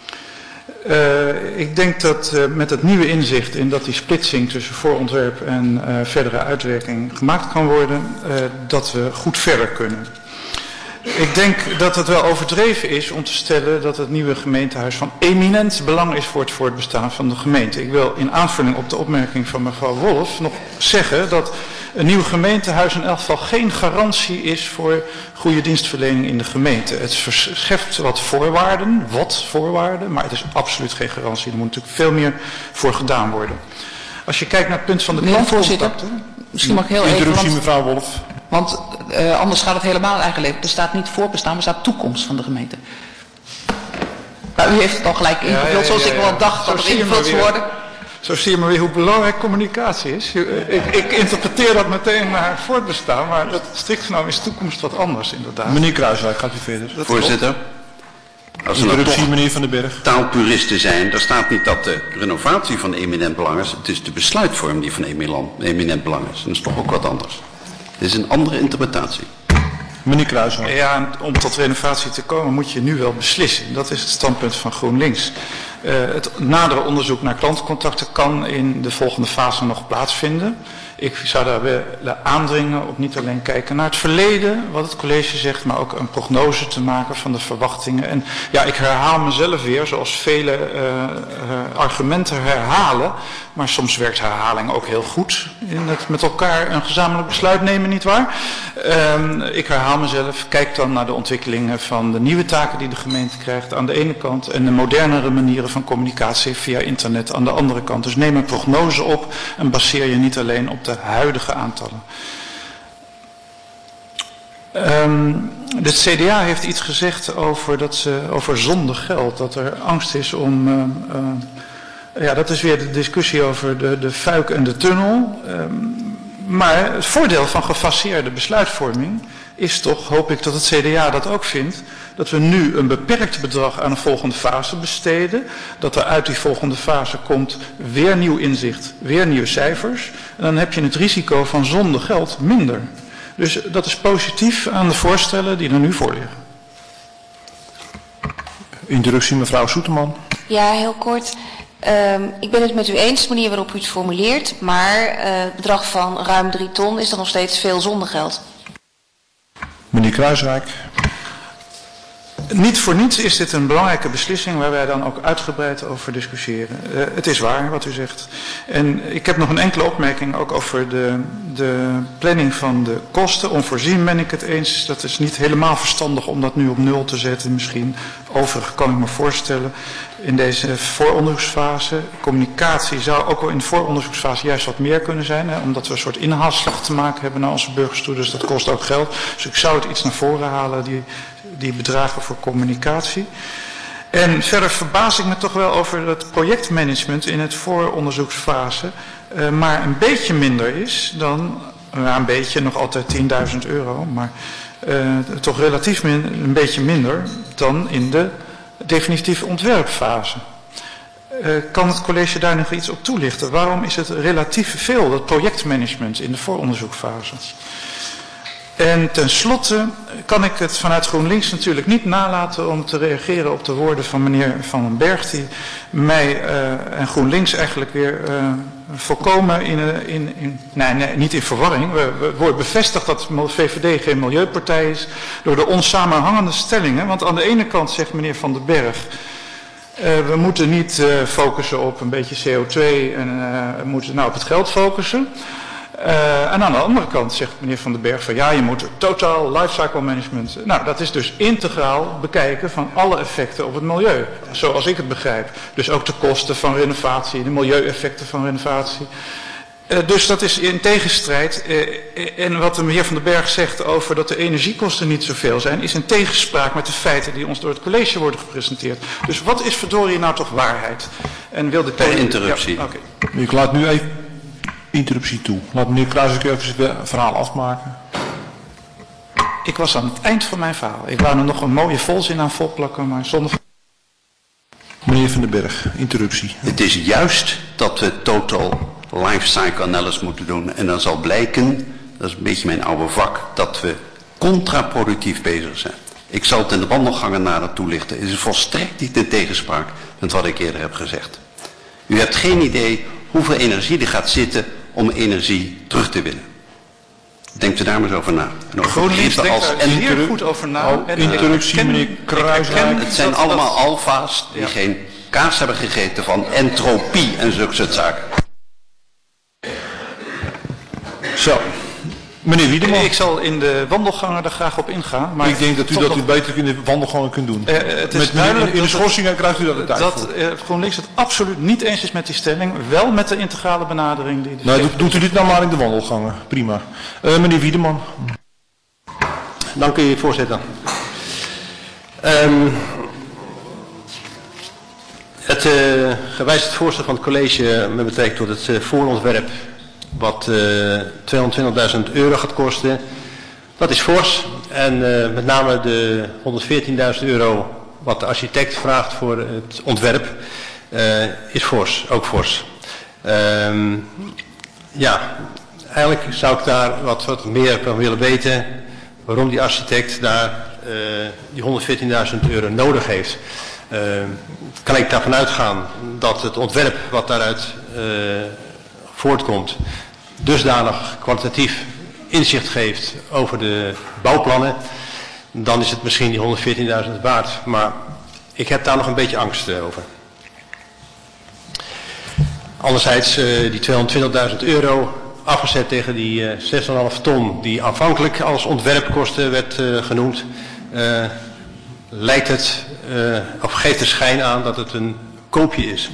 Ik denk dat met het nieuwe inzicht in dat die splitsing tussen voorontwerp en verdere uitwerking gemaakt kan worden, dat we goed verder kunnen. Ik denk dat het wel overdreven is om te stellen dat het nieuwe gemeentehuis van eminent belang is voor het voortbestaan van de gemeente. Ik wil in aanvulling op de opmerking van mevrouw Wolf nog zeggen dat een nieuw gemeentehuis in elk geval geen garantie is voor goede dienstverlening in de gemeente. Het schept wat voorwaarden, maar het is absoluut geen garantie. Er moet natuurlijk veel meer voor gedaan worden. Als je kijkt naar het punt van de klantcontacten. Misschien mag ik heel even. Interruptie, mevrouw Wolf. Want anders gaat het helemaal in eigen leven. Er staat niet voorbestaan, maar er staat toekomst van de gemeente. Nou, u heeft het al gelijk ingevuld, zoals ik wel dacht dat het ingevuld zou worden. Zo zie je maar weer hoe belangrijk communicatie is. Ik interpreteer dat meteen naar voortbestaan, maar dat strikt genomen is toekomst wat anders inderdaad. Meneer Kruiswijk, gaat u verder. Voorzitter. Als er nou Interruptie, toch meneer Van den Berg. taalpuristen zijn, daar staat niet dat de renovatie van eminent belang is. Het is de besluitvorm die van eminent belang is. En dat is toch ook wat anders. Dit is een andere interpretatie. Meneer Kruijswijk. Ja, en om tot renovatie te komen moet je nu wel beslissen. Dat is het standpunt van GroenLinks. Het nadere onderzoek naar klantcontacten kan in de volgende fase nog plaatsvinden. Ik zou daar willen aandringen op niet alleen kijken naar het verleden, wat het college zegt, maar ook een prognose te maken van de verwachtingen. En ja, ik herhaal mezelf weer, zoals vele argumenten herhalen, maar soms werkt herhaling ook heel goed in het met elkaar een gezamenlijk besluit nemen, nietwaar? Ik herhaal mezelf, kijk dan naar de ontwikkelingen van de nieuwe taken die de gemeente krijgt aan de ene kant en de modernere manieren van communicatie via internet aan de andere kant. Dus neem een prognose op en baseer je niet alleen op de huidige aantallen. De CDA heeft iets gezegd over zonder geld, dat er angst is om... ja, dat is weer de discussie over de fuik en de tunnel. Maar het voordeel van gefaseerde besluitvorming is toch, hoop ik dat het CDA dat ook vindt, dat we nu een beperkt bedrag aan een volgende fase besteden. Dat er uit die volgende fase komt weer nieuw inzicht, weer nieuwe cijfers. En dan heb je het risico van zonder geld minder. Dus dat is positief aan de voorstellen die er nu voor liggen. Interruptie, mevrouw Soeterman. Ja, heel kort. Ik ben het met u eens, de manier waarop u het formuleert, maar het bedrag van ruim 3 ton is dan nog steeds veel zonder geld. Meneer Kruijswijk. Niet voor niets is dit een belangrijke beslissing waar wij dan ook uitgebreid over discussiëren. Het is waar wat u zegt. En ik heb nog een enkele opmerking ook over de planning van de kosten. Onvoorzien ben ik het eens. Dat is niet helemaal verstandig om dat nu op 0 te zetten. Misschien overigens kan ik me voorstellen in deze vooronderzoeksfase. Communicatie zou ook wel in de vooronderzoeksfase juist wat meer kunnen zijn. Hè, omdat we een soort inhaalslag te maken hebben naar onze burgers toe. Dus dat kost ook geld. Dus ik zou het iets naar voren halen, die bedragen voor communicatie. En verder verbaas ik me toch wel over het projectmanagement in het vooronderzoeksfase. Maar een beetje minder is dan, een beetje, nog altijd 10.000 euro. Maar toch relatief een beetje minder dan in de definitieve ontwerpfase. Kan het college daar nog iets op toelichten? Waarom is het relatief veel, dat projectmanagement in de vooronderzoekfase? En tenslotte kan ik het vanuit GroenLinks natuurlijk niet nalaten om te reageren op de woorden van meneer Van den Berg, die mij en GroenLinks eigenlijk weer volkomen niet in verwarring. We worden bevestigd dat VVD geen milieupartij is door de onsamenhangende stellingen. Want aan de ene kant zegt meneer Van den Berg, we moeten niet focussen op een beetje CO2 en we moeten nou op het geld focussen. En aan de andere kant zegt meneer Van den Berg van ja, je moet totaal lifecycle management. Nou, dat is dus integraal bekijken van alle effecten op het milieu, zoals ik het begrijp. Dus ook de kosten van renovatie, de milieueffecten van renovatie. Dus dat is in tegenstrijd. En wat de heer Van den Berg zegt over dat de energiekosten niet zoveel zijn, is in tegenspraak met de feiten die ons door het college worden gepresenteerd. Dus wat is verdorie nou toch waarheid? En wil de Per interruptie. Ja, okay. Ik laat nu even interruptie toe. Laat meneer Kruijswijk even zijn verhaal afmaken. Ik was aan het eind van mijn verhaal. Ik wou er nog een mooie volzin aan volplakken, maar zonder... Meneer Van den Berg, interruptie. Het is juist dat we total lifecycle analysis moeten doen. En dan zal blijken, dat is een beetje mijn oude vak, dat we contraproductief bezig zijn. Ik zal het in de wandelgangen nader toelichten. Het is volstrekt niet in tegenspraak met wat ik eerder heb gezegd. U hebt geen idee hoeveel energie er gaat zitten om energie terug te winnen. Denkt u daar maar eens over na. GroenLinks denkt daar zeer goed over na. Interruptie, meneer Kruijswijk. Het zijn allemaal alfa's die geen kaas hebben gegeten van entropie en zulke soort zaken. Zo. Meneer Wiedeman. Ik zal in de wandelgangen er graag op ingaan. Maar ik denk dat u beter in de wandelgangen kunt doen. Het is duidelijk in de schorsingen krijgt u dat de tijd dat GroenLinks het absoluut niet eens is met die stelling. Wel met de integrale benadering. Die nou, doet u dit nou maar in de wandelgangen. Prima. Meneer Wiedeman. Dank u, voorzitter. Het gewijzigd voorstel van het college met betrekking tot het voorontwerp wat 220.000 euro gaat kosten, dat is fors. En met name de 114.000 euro wat de architect vraagt voor het ontwerp is fors, ook fors. Eigenlijk zou ik daar wat meer van willen weten waarom die architect daar die €114.000 nodig heeft. Kan ik daarvan uitgaan dat het ontwerp wat daaruit voortkomt dusdanig kwalitatief inzicht geeft over de bouwplannen, dan is het misschien die €114.000 waard. Maar ik heb daar nog een beetje angst over. Anderzijds die €220.000 afgezet tegen die 6,5 ton die aanvankelijk als ontwerpkosten werd genoemd, lijkt het of geeft de schijn aan dat het een koopje is.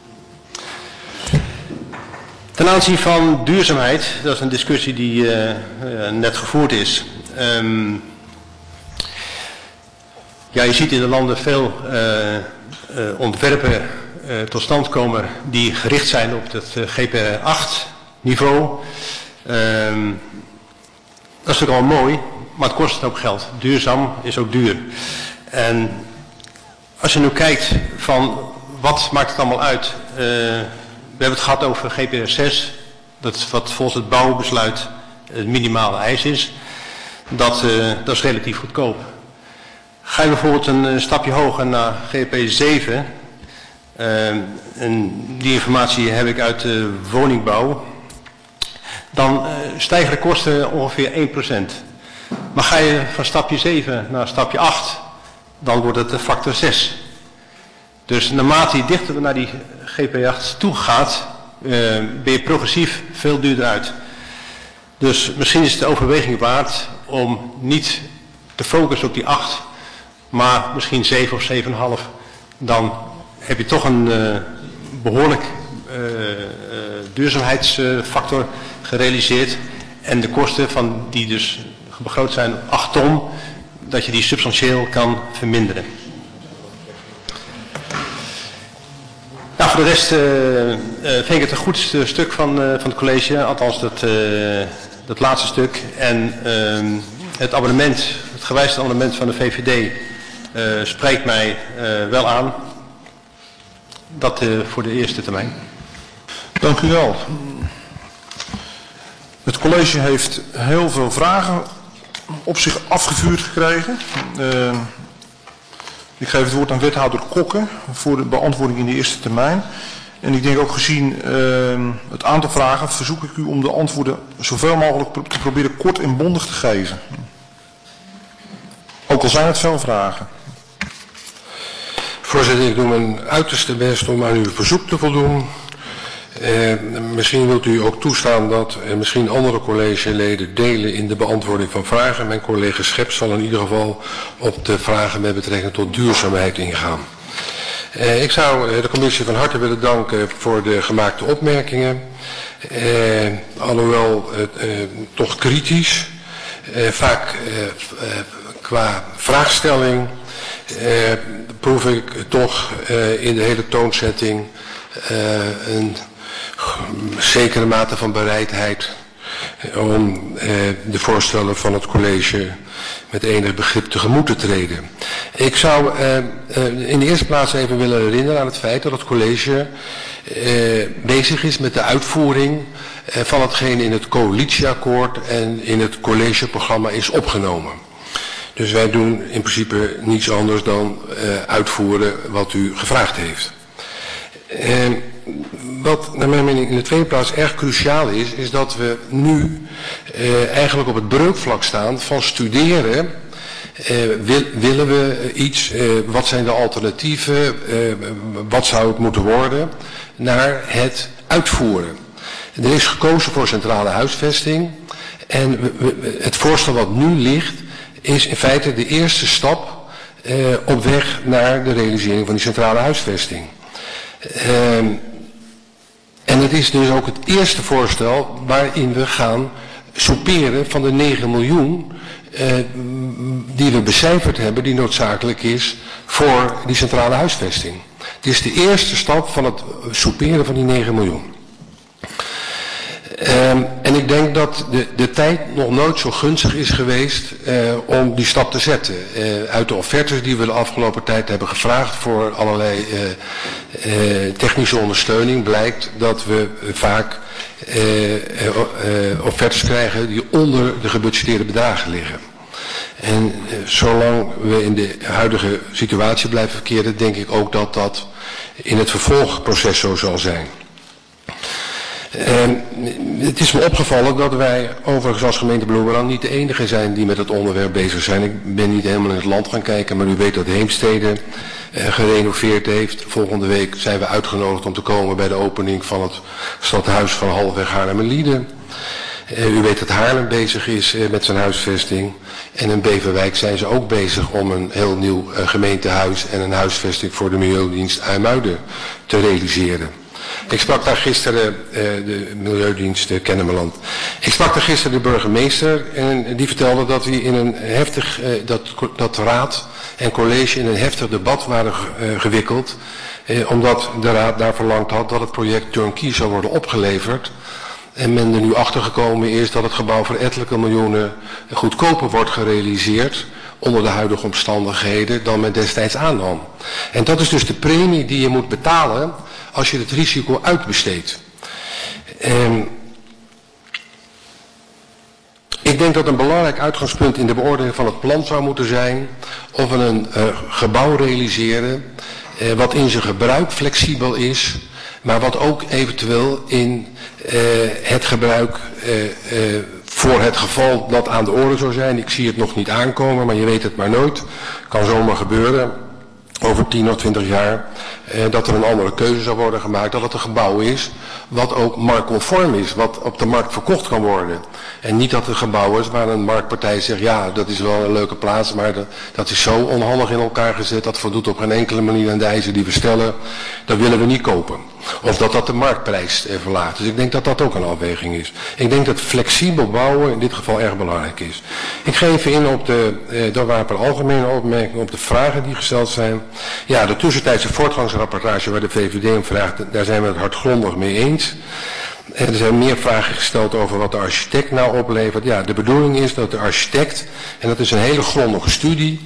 Ten aanzien van duurzaamheid, dat is een discussie die net gevoerd is. Je ziet in de landen veel ontwerpen tot stand komen die gericht zijn op het GPR8 niveau. Dat is natuurlijk al mooi, maar het kost ook geld. Duurzaam is ook duur. En als je nu kijkt van wat maakt het allemaal uit. We hebben het gehad over GPR6, dat is wat volgens het bouwbesluit het minimale eis is. Dat is relatief goedkoop. Ga je bijvoorbeeld een stapje hoger naar GP7, en die informatie heb ik uit de woningbouw, dan stijgen de kosten ongeveer 1%. Maar ga je van stapje 7 naar stapje 8, dan wordt het een factor 6. Dus naarmate je dichter naar die GP8 toe gaat, ben je progressief veel duurder uit. Dus misschien is het de overweging waard om niet te focussen op die 8, maar misschien 7 of 7,5. Dan heb je toch een behoorlijk duurzaamheidsfactor gerealiseerd. En de kosten van die dus begroot zijn 8 ton, dat je die substantieel kan verminderen. Nou, voor de rest vind ik het een goed stuk van het college, althans dat laatste stuk. En het abonnement, het gewijzigde abonnement van de VVD spreekt mij wel aan. Dat voor de eerste termijn. Dank u wel. Het college heeft heel veel vragen op zich afgevuurd gekregen. Ik geef het woord aan wethouder Kokke voor de beantwoording in de eerste termijn. En ik denk ook gezien het aantal vragen verzoek ik u om de antwoorden zoveel mogelijk te proberen kort en bondig te geven. Ook al zijn het veel vragen. Voorzitter, ik doe mijn uiterste best om aan uw verzoek te voldoen. Misschien wilt u ook toestaan dat misschien andere collegeleden delen in de beantwoording van vragen. Mijn collega Scheps zal in ieder geval op de vragen met betrekking tot duurzaamheid ingaan. Ik zou de commissie van harte willen danken voor de gemaakte opmerkingen. Alhoewel toch kritisch, vaak qua vraagstelling proef ik toch in de hele toonzetting een zekere mate van bereidheid om de voorstellen van het college met enig begrip tegemoet te treden. Ik zou in de eerste plaats even willen herinneren aan het feit dat het college bezig is met de uitvoering van hetgeen in het coalitieakkoord en in het collegeprogramma is opgenomen. Dus wij doen in principe niets anders dan uitvoeren wat u gevraagd heeft. Wat naar mijn mening in de tweede plaats erg cruciaal is, is dat we nu eigenlijk op het breukvlak staan van studeren. Willen we iets, wat zijn de alternatieven, wat zou het moeten worden, naar het uitvoeren. Er is gekozen voor centrale huisvesting en het voorstel wat nu ligt is in feite de eerste stap op weg naar de realisering van die centrale huisvesting. En het is dus ook het eerste voorstel waarin we gaan souperen van de 9 miljoen die we becijferd hebben, die noodzakelijk is voor die centrale huisvesting. Het is de eerste stap van het souperen van die 9 miljoen. En ik denk dat de tijd nog nooit zo gunstig is geweest om die stap te zetten. Uit de offertes die we de afgelopen tijd hebben gevraagd voor allerlei technische ondersteuning blijkt dat we vaak offertes krijgen die onder de gebudgeteerde bedragen liggen. En zolang we in de huidige situatie blijven verkeren, denk ik ook dat dat in het vervolgproces zo zal zijn. Het is me opgevallen dat wij overigens als gemeente Bloemendaal niet de enige zijn die met het onderwerp bezig zijn. Ik ben niet helemaal in het land gaan kijken, maar u weet dat Heemstede gerenoveerd heeft. Volgende week zijn we uitgenodigd om te komen bij de opening van het stadhuis van halfweg Haarlemmerlieden. U weet dat Haarlem bezig is met zijn huisvesting. En in Beverwijk zijn ze ook bezig om een heel nieuw gemeentehuis en een huisvesting voor de Milieudienst IJmuiden te realiseren. Ik sprak daar gisteren, de Milieudienst Kennemerland. Ik sprak daar gisteren de burgemeester en die vertelde dat we in een heftig, dat raad en college in een heftig debat waren gewikkeld. Omdat de raad daar verlangd had dat het project turnkey zou worden opgeleverd. En men er nu achter gekomen is dat het gebouw voor ettelijke miljoenen goedkoper wordt gerealiseerd onder de huidige omstandigheden dan men destijds aannam. En dat is dus de premie die je moet betalen als je het risico uitbesteedt. Ik denk dat een belangrijk uitgangspunt in de beoordeling van het plan zou moeten zijn of we een gebouw realiseren wat in zijn gebruik flexibel is, maar wat ook eventueel in het gebruik voor het geval dat aan de orde zou zijn. Ik zie het nog niet aankomen, maar je weet het maar nooit. Kan zomaar gebeuren. Over 10 of 20 jaar dat er een andere keuze zou worden gemaakt, dat het een gebouw is wat ook marktconform is, wat op de markt verkocht kan worden. En niet dat het een gebouw is waar een marktpartij zegt, ja, dat is wel een leuke plaats, maar dat is zo onhandig in elkaar gezet, dat voldoet op geen enkele manier aan de eisen die we stellen, dat willen we niet kopen. Of dat de marktprijs verlaagt. Dus ik denk dat dat ook een afweging is. Ik denk dat flexibel bouwen in dit geval erg belangrijk is. Ik ga even in op dat waren per algemene opmerkingen, op de vragen die gesteld zijn. Ja, de tussentijdse voortgangsrapportage waar de VVD om vraagt, daar zijn we het hardgrondig mee eens. Er zijn meer vragen gesteld over wat de architect nou oplevert. Ja, de bedoeling is dat de architect, en dat is een hele grondige studie,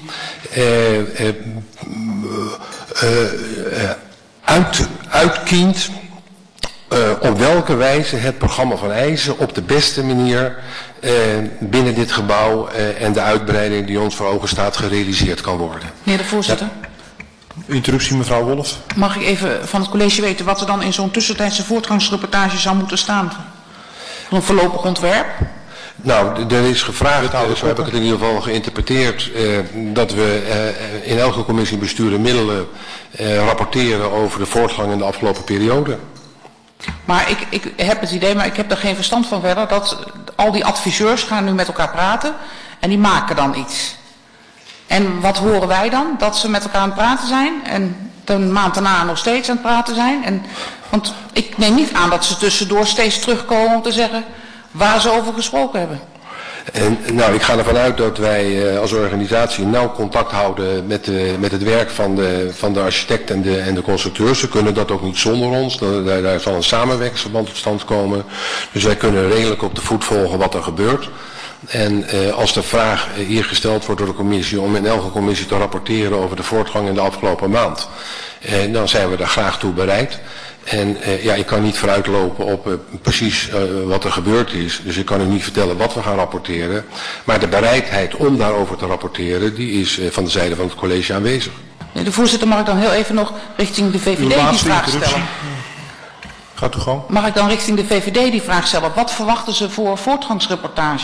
uitkient op welke wijze het programma van eisen op de beste manier binnen dit gebouw en de uitbreiding die ons voor ogen staat gerealiseerd kan worden. Meneer de voorzitter. Ja. Interruptie mevrouw Wolf. Mag ik even van het college weten wat er dan in zo'n tussentijdse voortgangsreportage zou moeten staan? Een voorlopig ontwerp? Nou, er is gevraagd, zo heb ik het in ieder geval geïnterpreteerd, dat we in elke commissie bestuur en middelen rapporteren over de voortgang in de afgelopen periode. Maar ik heb het idee, maar ik heb er geen verstand van verder, dat al die adviseurs gaan nu met elkaar praten en die maken dan iets. En wat horen wij dan? Dat ze met elkaar aan het praten zijn en de maand daarna nog steeds aan het praten zijn. Want ik neem niet aan dat ze tussendoor steeds terugkomen om te zeggen waar ze over gesproken hebben. En, nou, ik ga ervan uit dat wij als organisatie nauw contact houden met het werk van de architect en de constructeurs. Ze kunnen dat ook niet zonder ons. Daar zal een samenwerkingsverband tot stand komen. Dus wij kunnen redelijk op de voet volgen wat er gebeurt. En als de vraag hier gesteld wordt door de commissie om in elke commissie te rapporteren over de voortgang in de afgelopen maand, dan zijn we daar graag toe bereid. En ja, ik kan niet vooruitlopen op precies wat er gebeurd is. Dus ik kan u niet vertellen wat we gaan rapporteren. Maar de bereidheid om daarover te rapporteren, die is van de zijde van het college aanwezig. De voorzitter, mag ik dan heel even nog richting de VVD die vraag stellen? Gaat u gewoon. Mag ik dan richting de VVD die vraag stellen? Wat verwachten ze voor voortgangsreportage?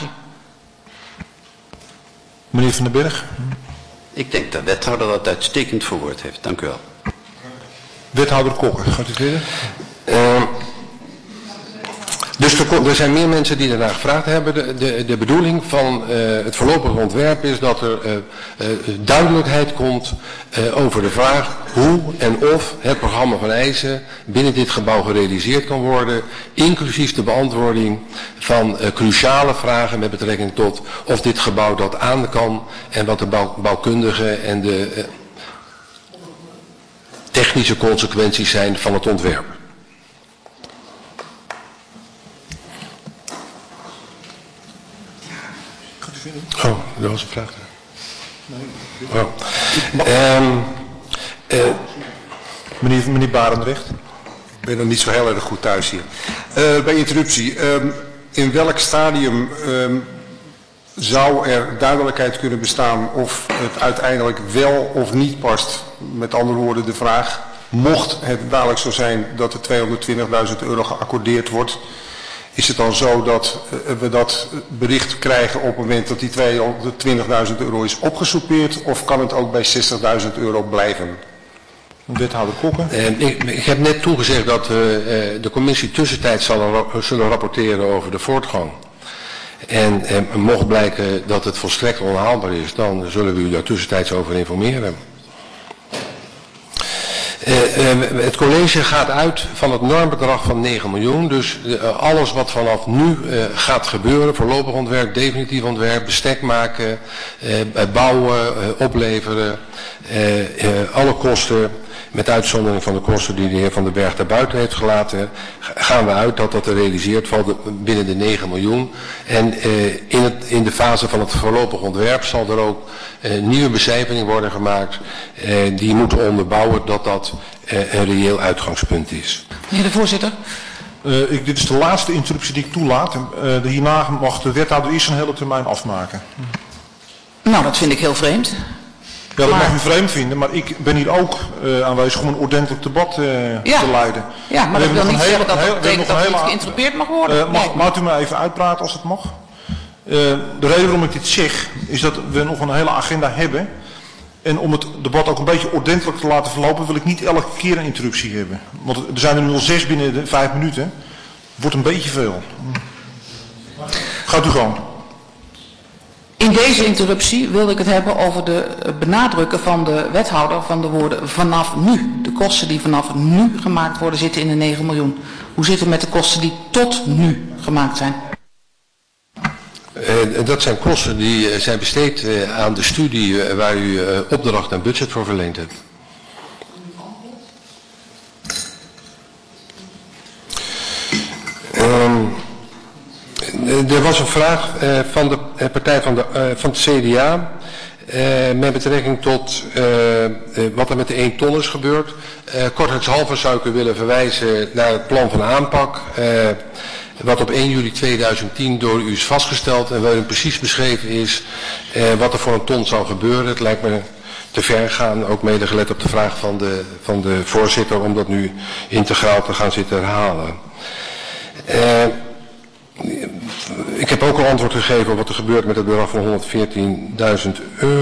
Meneer Van den Berg. Ik denk dat de wethouder dat uitstekend verwoord heeft. Dank u wel. Wethouder Kokker, gaat u het weer? Dus er zijn meer mensen die daarna gevraagd hebben. De bedoeling van het voorlopige ontwerp is dat er duidelijkheid komt over de vraag hoe en of het programma van eisen binnen dit gebouw gerealiseerd kan worden, inclusief de beantwoording van cruciale vragen met betrekking tot of dit gebouw dat aan kan en wat de bouwkundige en de technische consequenties zijn van het ontwerp. Dat was een vraag. Meneer Barendrecht. Ik ben nog niet zo heel erg goed thuis hier. Bij interruptie. In welk stadium zou er duidelijkheid kunnen bestaan of het uiteindelijk wel of niet past? Met andere woorden de vraag, mocht het dadelijk zo zijn dat de €220.000 geaccordeerd wordt, is het dan zo dat we dat bericht krijgen op het moment dat die €220.000 is opgesoupeerd, of kan het ook bij €60.000 blijven? Wethouder Kokken. Ik heb net toegezegd dat de commissie tussentijds zullen rapporteren over de voortgang. En mocht blijken dat het volstrekt onhaalbaar is, dan zullen we u daar tussentijds over informeren. Het college gaat uit van het normbedrag van 9 miljoen. Dus alles wat vanaf nu gaat gebeuren, voorlopig ontwerp, definitief ontwerp, bestek maken, bouwen, opleveren, alle kosten, met uitzondering van de kosten die de heer Van den Berg daarbuiten heeft gelaten, gaan we uit dat dat gerealiseerd valt binnen de 9 miljoen. En in de fase van het voorlopig ontwerp zal er ook nieuwe becijfering worden gemaakt die moeten onderbouwen dat dat een reëel uitgangspunt is. Meneer de voorzitter. Dit is de laatste interruptie die ik toelaat. Hierna mag de wethouder eerst een hele termijn afmaken. Nou, dat vind ik heel vreemd. Ja, dat mag u vreemd vinden, maar ik ben hier ook aanwezig om een ordentelijk debat te leiden. Ja, maar dat wil niet zeggen dat het betekent dat het niet geïnterpreteerd mag worden. Mag u me even uitpraten als het mag? De reden waarom ik dit zeg, is dat we nog een hele agenda hebben. En om het debat ook een beetje ordentelijk te laten verlopen, wil ik niet elke keer een interruptie hebben. Want er zijn er nu al 6 binnen de 5 minuten. Wordt een beetje veel. Gaat u gewoon. In deze interruptie wilde ik het hebben over de benadrukken van de wethouder van de woorden vanaf nu. De kosten die vanaf nu gemaakt worden zitten in de 9 miljoen. Hoe zit het met de kosten die tot nu gemaakt zijn? Dat zijn kosten die zijn besteed aan de studie waar u opdracht en budget voor verleend hebt. Er was een vraag van de partij van het CDA met betrekking tot wat er met de 1 ton is gebeurd. Kortheidshalve zou ik u willen verwijzen naar het plan van aanpak wat op 1 juli 2010 door u is vastgesteld en waarin precies beschreven is wat er voor een ton zou gebeuren. Het lijkt me te ver gaan, ook mede gelet op de vraag van de voorzitter om dat nu integraal te gaan zitten herhalen. Ik heb ook al antwoord gegeven op wat er gebeurt met het bedrag van €114.000.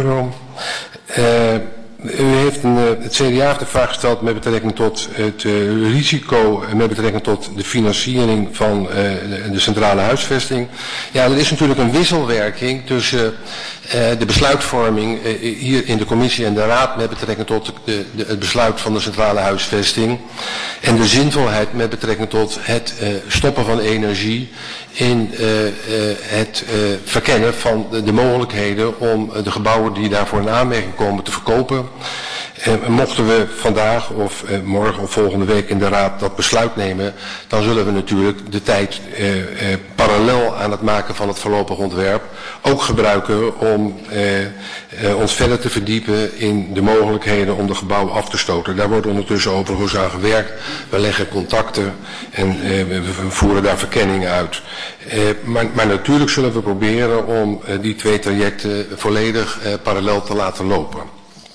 Het CDA heeft de vraag gesteld met betrekking tot het risico, met betrekking tot de financiering van de centrale huisvesting. Ja, er is natuurlijk een wisselwerking tussen de besluitvorming hier in de commissie en de raad met betrekking tot het besluit van de centrale huisvesting en de zinvolheid met betrekking tot het stoppen van energie in het verkennen van de mogelijkheden om de gebouwen die daarvoor in aanmerking komen te verkopen. Mochten we vandaag of morgen of volgende week in de raad dat besluit nemen, dan zullen we natuurlijk de tijd parallel aan het maken van het voorlopig ontwerp ook gebruiken om ons verder te verdiepen in de mogelijkheden om de gebouwen af te stoten. Daar wordt ondertussen overigens aan gewerkt. We leggen contacten en we voeren daar verkenningen uit. Maar natuurlijk zullen we proberen om die 2 trajecten volledig parallel te laten lopen.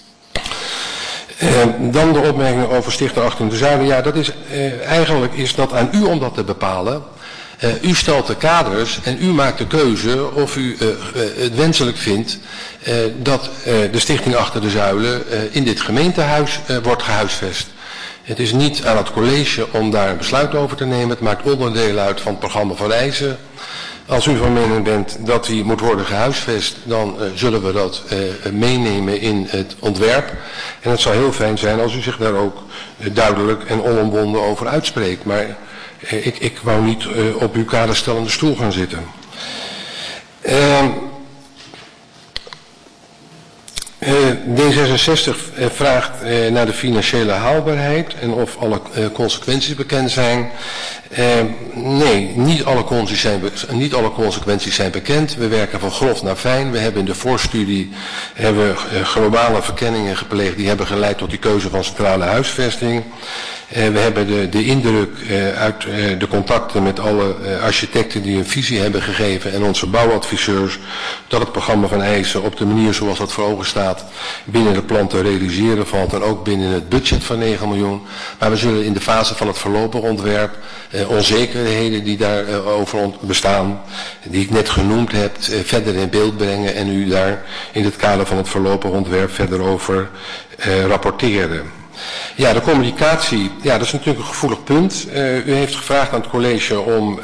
Dan de opmerking over Stichting Achting de Zuiden. Ja, dat is, eigenlijk is dat aan u om dat te bepalen. U stelt de kaders en u maakt de keuze of u het wenselijk vindt dat de Stichting Achter de Zuilen in dit gemeentehuis wordt gehuisvest. Het is niet aan het college om daar een besluit over te nemen. Het maakt onderdeel uit van het programma van eisen. Als u van mening bent dat die moet worden gehuisvest, dan zullen we dat meenemen in het ontwerp. En het zou heel fijn zijn als u zich daar ook duidelijk en onomwonden over uitspreekt. Maar ik wou niet op uw kaderstellende stoel gaan zitten. D66 vraagt naar de financiële haalbaarheid en of alle consequenties bekend zijn. Nee, niet alle consequenties zijn bekend. We werken van grof naar fijn. We hebben in de voorstudie globale verkenningen gepleegd. Die hebben geleid tot die keuze van centrale huisvesting. We hebben de indruk uit de contacten met alle architecten die een visie hebben gegeven en onze bouwadviseurs dat het programma van eisen op de manier zoals dat voor ogen staat binnen het plan te realiseren valt en ook binnen het budget van 9 miljoen. Maar we zullen in de fase van het voorlopig ontwerp onzekerheden die daarover bestaan, die ik net genoemd heb, verder in beeld brengen en u daar in het kader van het voorlopig ontwerp verder over rapporteren. Ja, de communicatie, ja, dat is natuurlijk een gevoelig punt. U heeft gevraagd aan het college om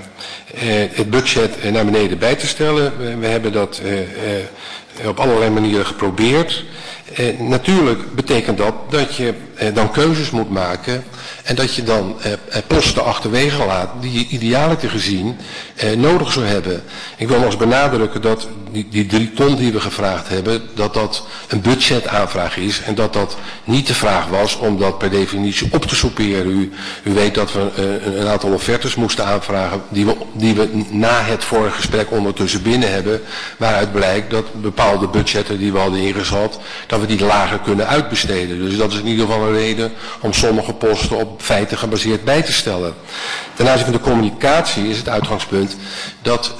het budget naar beneden bij te stellen. We hebben dat op allerlei manieren geprobeerd. Natuurlijk betekent dat je dan keuzes moet maken en dat je dan posten achterwege laat die je idealiter gezien nodig zou hebben. Ik wil nog eens benadrukken dat die 3 ton die we gevraagd hebben, dat een budgetaanvraag is en dat niet de vraag was om dat per definitie op te soeperen. U weet dat we een aantal offertes moesten aanvragen die we na het vorige gesprek ondertussen binnen hebben, waaruit blijkt dat bepaalde budgetten die we hadden ingeschat, dat we die lager kunnen uitbesteden. Dus dat is in ieder geval een reden om sommige posten op feiten gebaseerd bij te stellen. Ten aanzien van de communicatie is het uitgangspunt dat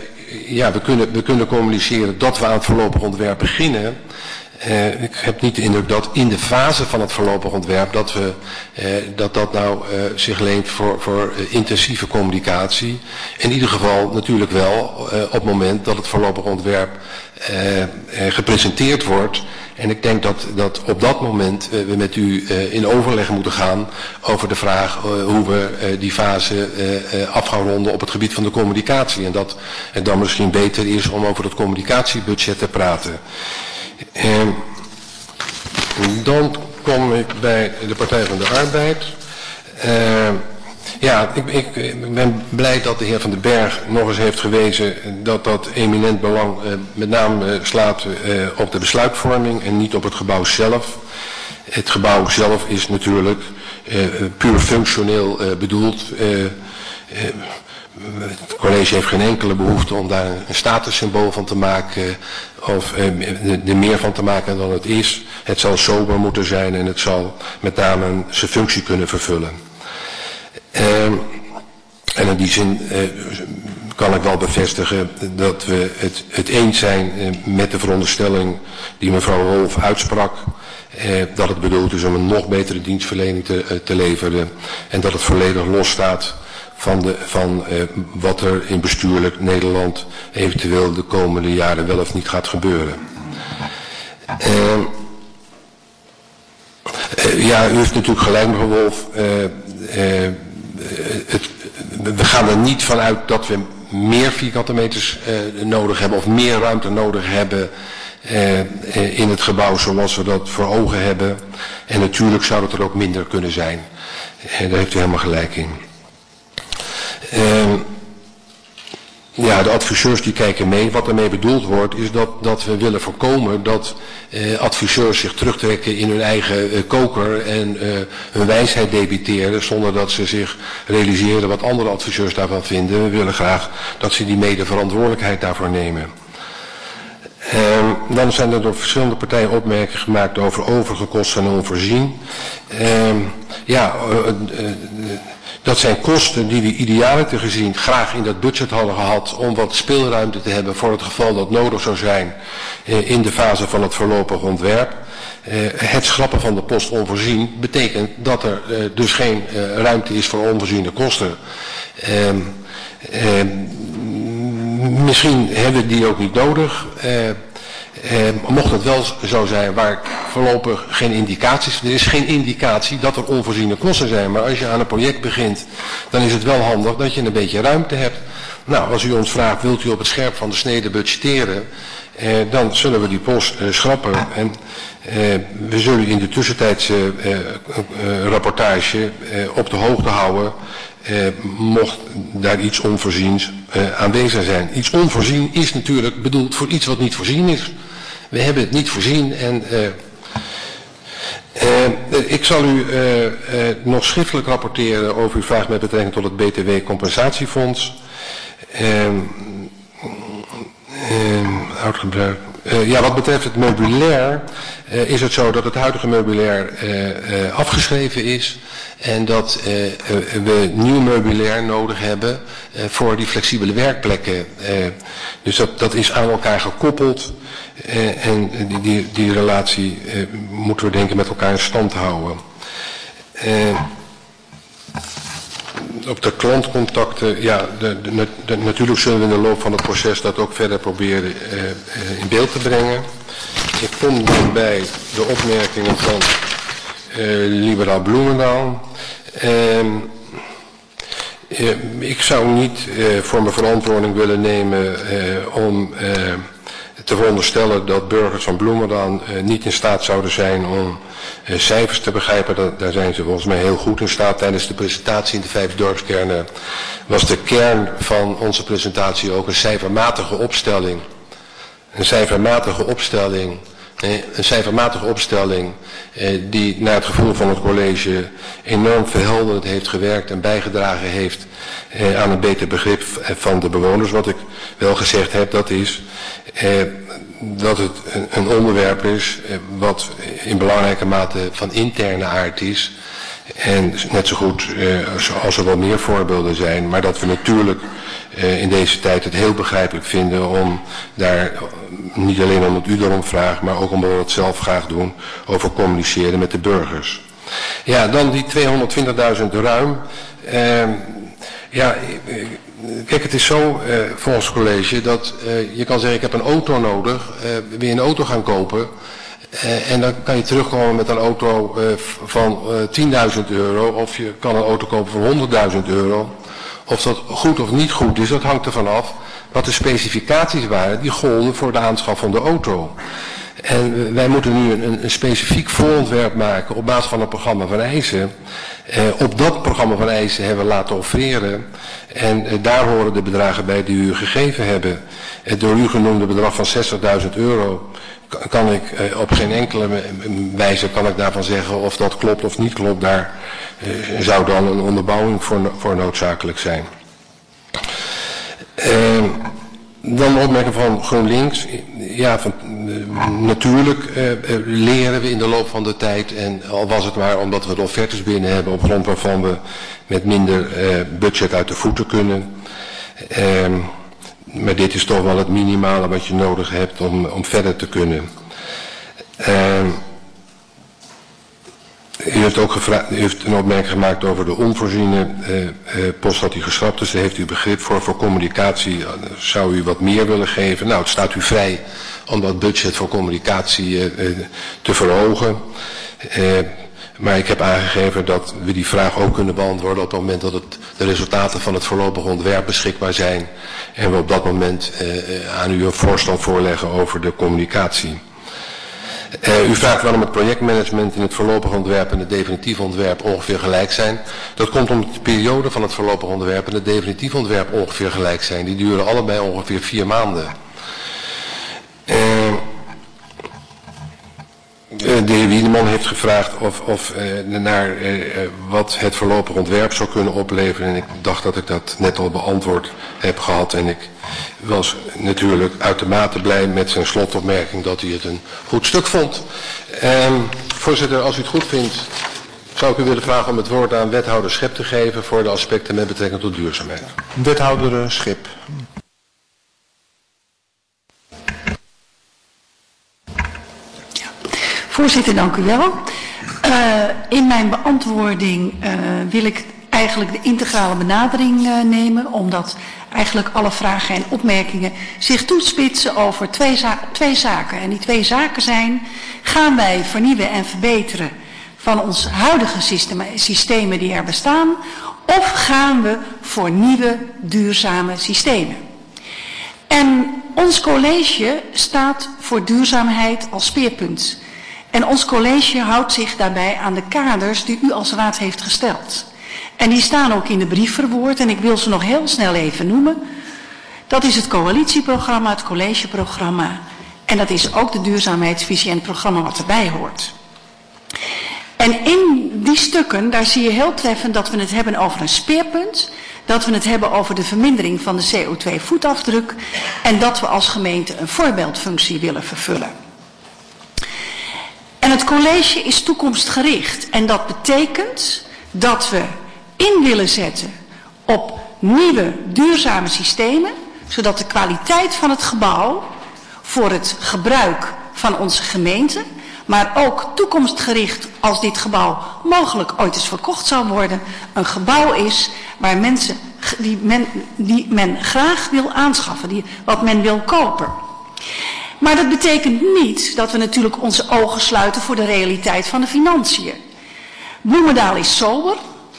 we kunnen communiceren dat we aan het voorlopig ontwerp beginnen. Ik heb niet de indruk dat in de fase van het voorlopig ontwerp dat zich leent voor intensieve communicatie. In ieder geval natuurlijk wel op het moment dat het voorlopig ontwerp gepresenteerd wordt. En ik denk dat op dat moment we met u in overleg moeten gaan over de vraag hoe we die fase af gaan ronden op het gebied van de communicatie. En dat het dan misschien beter is om over het communicatiebudget te praten. Dan kom ik bij de Partij van de Arbeid. Ik ben blij dat de heer Van den Berg nog eens heeft gewezen dat eminent belang met name slaat op de besluitvorming en niet op het gebouw zelf. Het gebouw zelf is natuurlijk puur functioneel bedoeld. Het college heeft geen enkele behoefte om daar een statussymbool van te maken of er meer van te maken dan het is. Het zal sober moeten zijn en het zal met name zijn functie kunnen vervullen. En in die zin kan ik wel bevestigen dat we het eens zijn met de veronderstelling die mevrouw Wolf uitsprak. Dat het bedoeld is om een nog betere dienstverlening te leveren en dat het volledig losstaat van wat er in bestuurlijk Nederland eventueel de komende jaren wel of niet gaat gebeuren. U heeft natuurlijk gelijk, mevrouw Wolf. We gaan er niet vanuit dat we meer vierkante meters nodig hebben of meer ruimte nodig hebben in het gebouw zoals we dat voor ogen hebben. En natuurlijk zou het er ook minder kunnen zijn. Daar heeft u helemaal gelijk in. De adviseurs die kijken mee. Wat ermee bedoeld wordt is dat we willen voorkomen dat adviseurs zich terugtrekken in hun eigen koker en hun wijsheid debiteren zonder dat ze zich realiseren wat andere adviseurs daarvan vinden. We willen graag dat ze die medeverantwoordelijkheid daarvoor nemen. Dan zijn er door verschillende partijen opmerkingen gemaakt over overige kosten en onvoorzien. Dat zijn kosten die we idealiter gezien graag in dat budget hadden gehad om wat speelruimte te hebben voor het geval dat nodig zou zijn in de fase van het voorlopig ontwerp. Het schrappen van de post onvoorzien betekent dat er dus geen ruimte is voor onvoorziene kosten. Misschien hebben we die ook niet nodig. Mocht het wel zo zijn waar voorlopig geen indicaties, er is geen indicatie dat er onvoorziene kosten zijn, maar als je aan een project begint, dan is het wel handig dat je een beetje ruimte hebt. Nou, als u ons vraagt, wilt u op het scherp van de snede budgetteren, dan zullen we die post schrappen en we zullen in de tussentijdse rapportage op de hoogte houden mocht daar iets onvoorziens aanwezig zijn. Iets onvoorzien is natuurlijk bedoeld voor iets wat niet voorzien is. We hebben het niet voorzien en Ik zal u nog schriftelijk rapporteren over uw vraag met betrekking tot het BTW-compensatiefonds. Oud-gebruik. Wat betreft het meubilair is het zo dat het huidige meubilair afgeschreven is en dat we nieuw meubilair nodig hebben voor die flexibele werkplekken. Dus dat is aan elkaar gekoppeld en die relatie moeten we denk ik met elkaar in stand houden. Op de klantcontacten, natuurlijk zullen we in de loop van het proces dat ook verder proberen in beeld te brengen. Ik kom dan bij de opmerkingen van liberaal Bloemendaal. Ik zou niet voor mijn verantwoording willen nemen om te veronderstellen dat burgers van Bloemendaal niet in staat zouden zijn om cijfers te begrijpen. Daar zijn ze volgens mij heel goed in staat. Tijdens de presentatie in de 5 dorpskernen was de kern van onze presentatie ook een cijfermatige opstelling. Een cijfermatige opstelling die naar het gevoel van het college enorm verhelderend heeft gewerkt en bijgedragen heeft aan een beter begrip van de bewoners. Wat ik wel gezegd heb, dat is dat het een onderwerp is wat in belangrijke mate van interne aard is. En net zo goed als er wel meer voorbeelden zijn, maar dat we natuurlijk in deze tijd het heel begrijpelijk vinden om daar, niet alleen omdat u erom vraagt, maar ook omdat we het zelf graag doen, over communiceren met de burgers. Ja, dan die 220.000 ruim. Kijk, het is zo volgens het college dat je kan zeggen ik heb een auto nodig, wil je een auto gaan kopen en dan kan je terugkomen met een auto van 10.000 euro of je kan een auto kopen van 100.000 euro. Of dat goed of niet goed is, dat hangt ervan af wat de specificaties waren die golden voor de aanschaf van de auto. En wij moeten nu een specifiek voorontwerp maken op basis van een programma van eisen. Op dat programma van eisen hebben we laten offreren. En daar horen de bedragen bij die u gegeven hebben. Het door u genoemde bedrag van 60.000 euro kan ik op geen enkele wijze kan ik daarvan zeggen of dat klopt of niet klopt. Daar zou dan een onderbouwing voor noodzakelijk zijn. Dan een opmerking van GroenLinks. Ja, natuurlijk leren we in de loop van de tijd, en al was het maar omdat we de offertes binnen hebben op grond waarvan we met minder budget uit de voeten kunnen. Maar dit is toch wel het minimale wat je nodig hebt om verder te kunnen. U heeft ook een opmerking gemaakt over de onvoorziene post dat die geschrapt is. Daar heeft u begrip voor communicatie. Zou u wat meer willen geven? Nou, het staat u vrij om dat budget voor communicatie te verhogen. Maar ik heb aangegeven dat we die vraag ook kunnen beantwoorden op het moment dat de resultaten van het voorlopig ontwerp beschikbaar zijn. En we op dat moment aan u een voorstel voorleggen over de communicatie. U vraagt waarom het projectmanagement in het voorlopig ontwerp en het definitief ontwerp ongeveer gelijk zijn. Dat komt omdat de periode van het voorlopig ontwerp en het definitief ontwerp ongeveer gelijk zijn. Die duren allebei ongeveer 4 maanden. De heer Wiedeman heeft gevraagd naar wat het voorlopig ontwerp zou kunnen opleveren. En ik dacht dat ik dat net al beantwoord heb gehad. En ik was natuurlijk uitermate blij met zijn slotopmerking dat hij het een goed stuk vond. Voorzitter, als u het goed vindt, zou ik u willen vragen om het woord aan wethouder Schep te geven voor de aspecten met betrekking tot duurzaamheid. Wethouder Schep. Voorzitter, dank u wel. In mijn beantwoording wil ik eigenlijk de integrale benadering nemen, omdat eigenlijk alle vragen en opmerkingen zich toespitsen over twee zaken. En die 2 zaken zijn, gaan wij vernieuwen en verbeteren van onze huidige systemen die er bestaan, of gaan we voor nieuwe duurzame systemen? En ons college staat voor duurzaamheid als speerpunt. En ons college houdt zich daarbij aan de kaders die u als raad heeft gesteld. En die staan ook in de brief verwoord en ik wil ze nog heel snel even noemen. Dat is het coalitieprogramma, het collegeprogramma en dat is ook de duurzaamheidsvisie en het programma wat erbij hoort. En in die stukken, daar zie je heel treffend dat we het hebben over een speerpunt, dat we het hebben over de vermindering van de CO2-voetafdruk en dat we als gemeente een voorbeeldfunctie willen vervullen. En het college is toekomstgericht en dat betekent dat we in willen zetten op nieuwe duurzame systemen, zodat de kwaliteit van het gebouw voor het gebruik van onze gemeente, maar ook toekomstgericht als dit gebouw mogelijk ooit eens verkocht zou worden, een gebouw is waar mensen die men graag wil aanschaffen, wat men wil kopen. Maar dat betekent niet dat we natuurlijk onze ogen sluiten voor de realiteit van de financiën. Bloemendaal is sober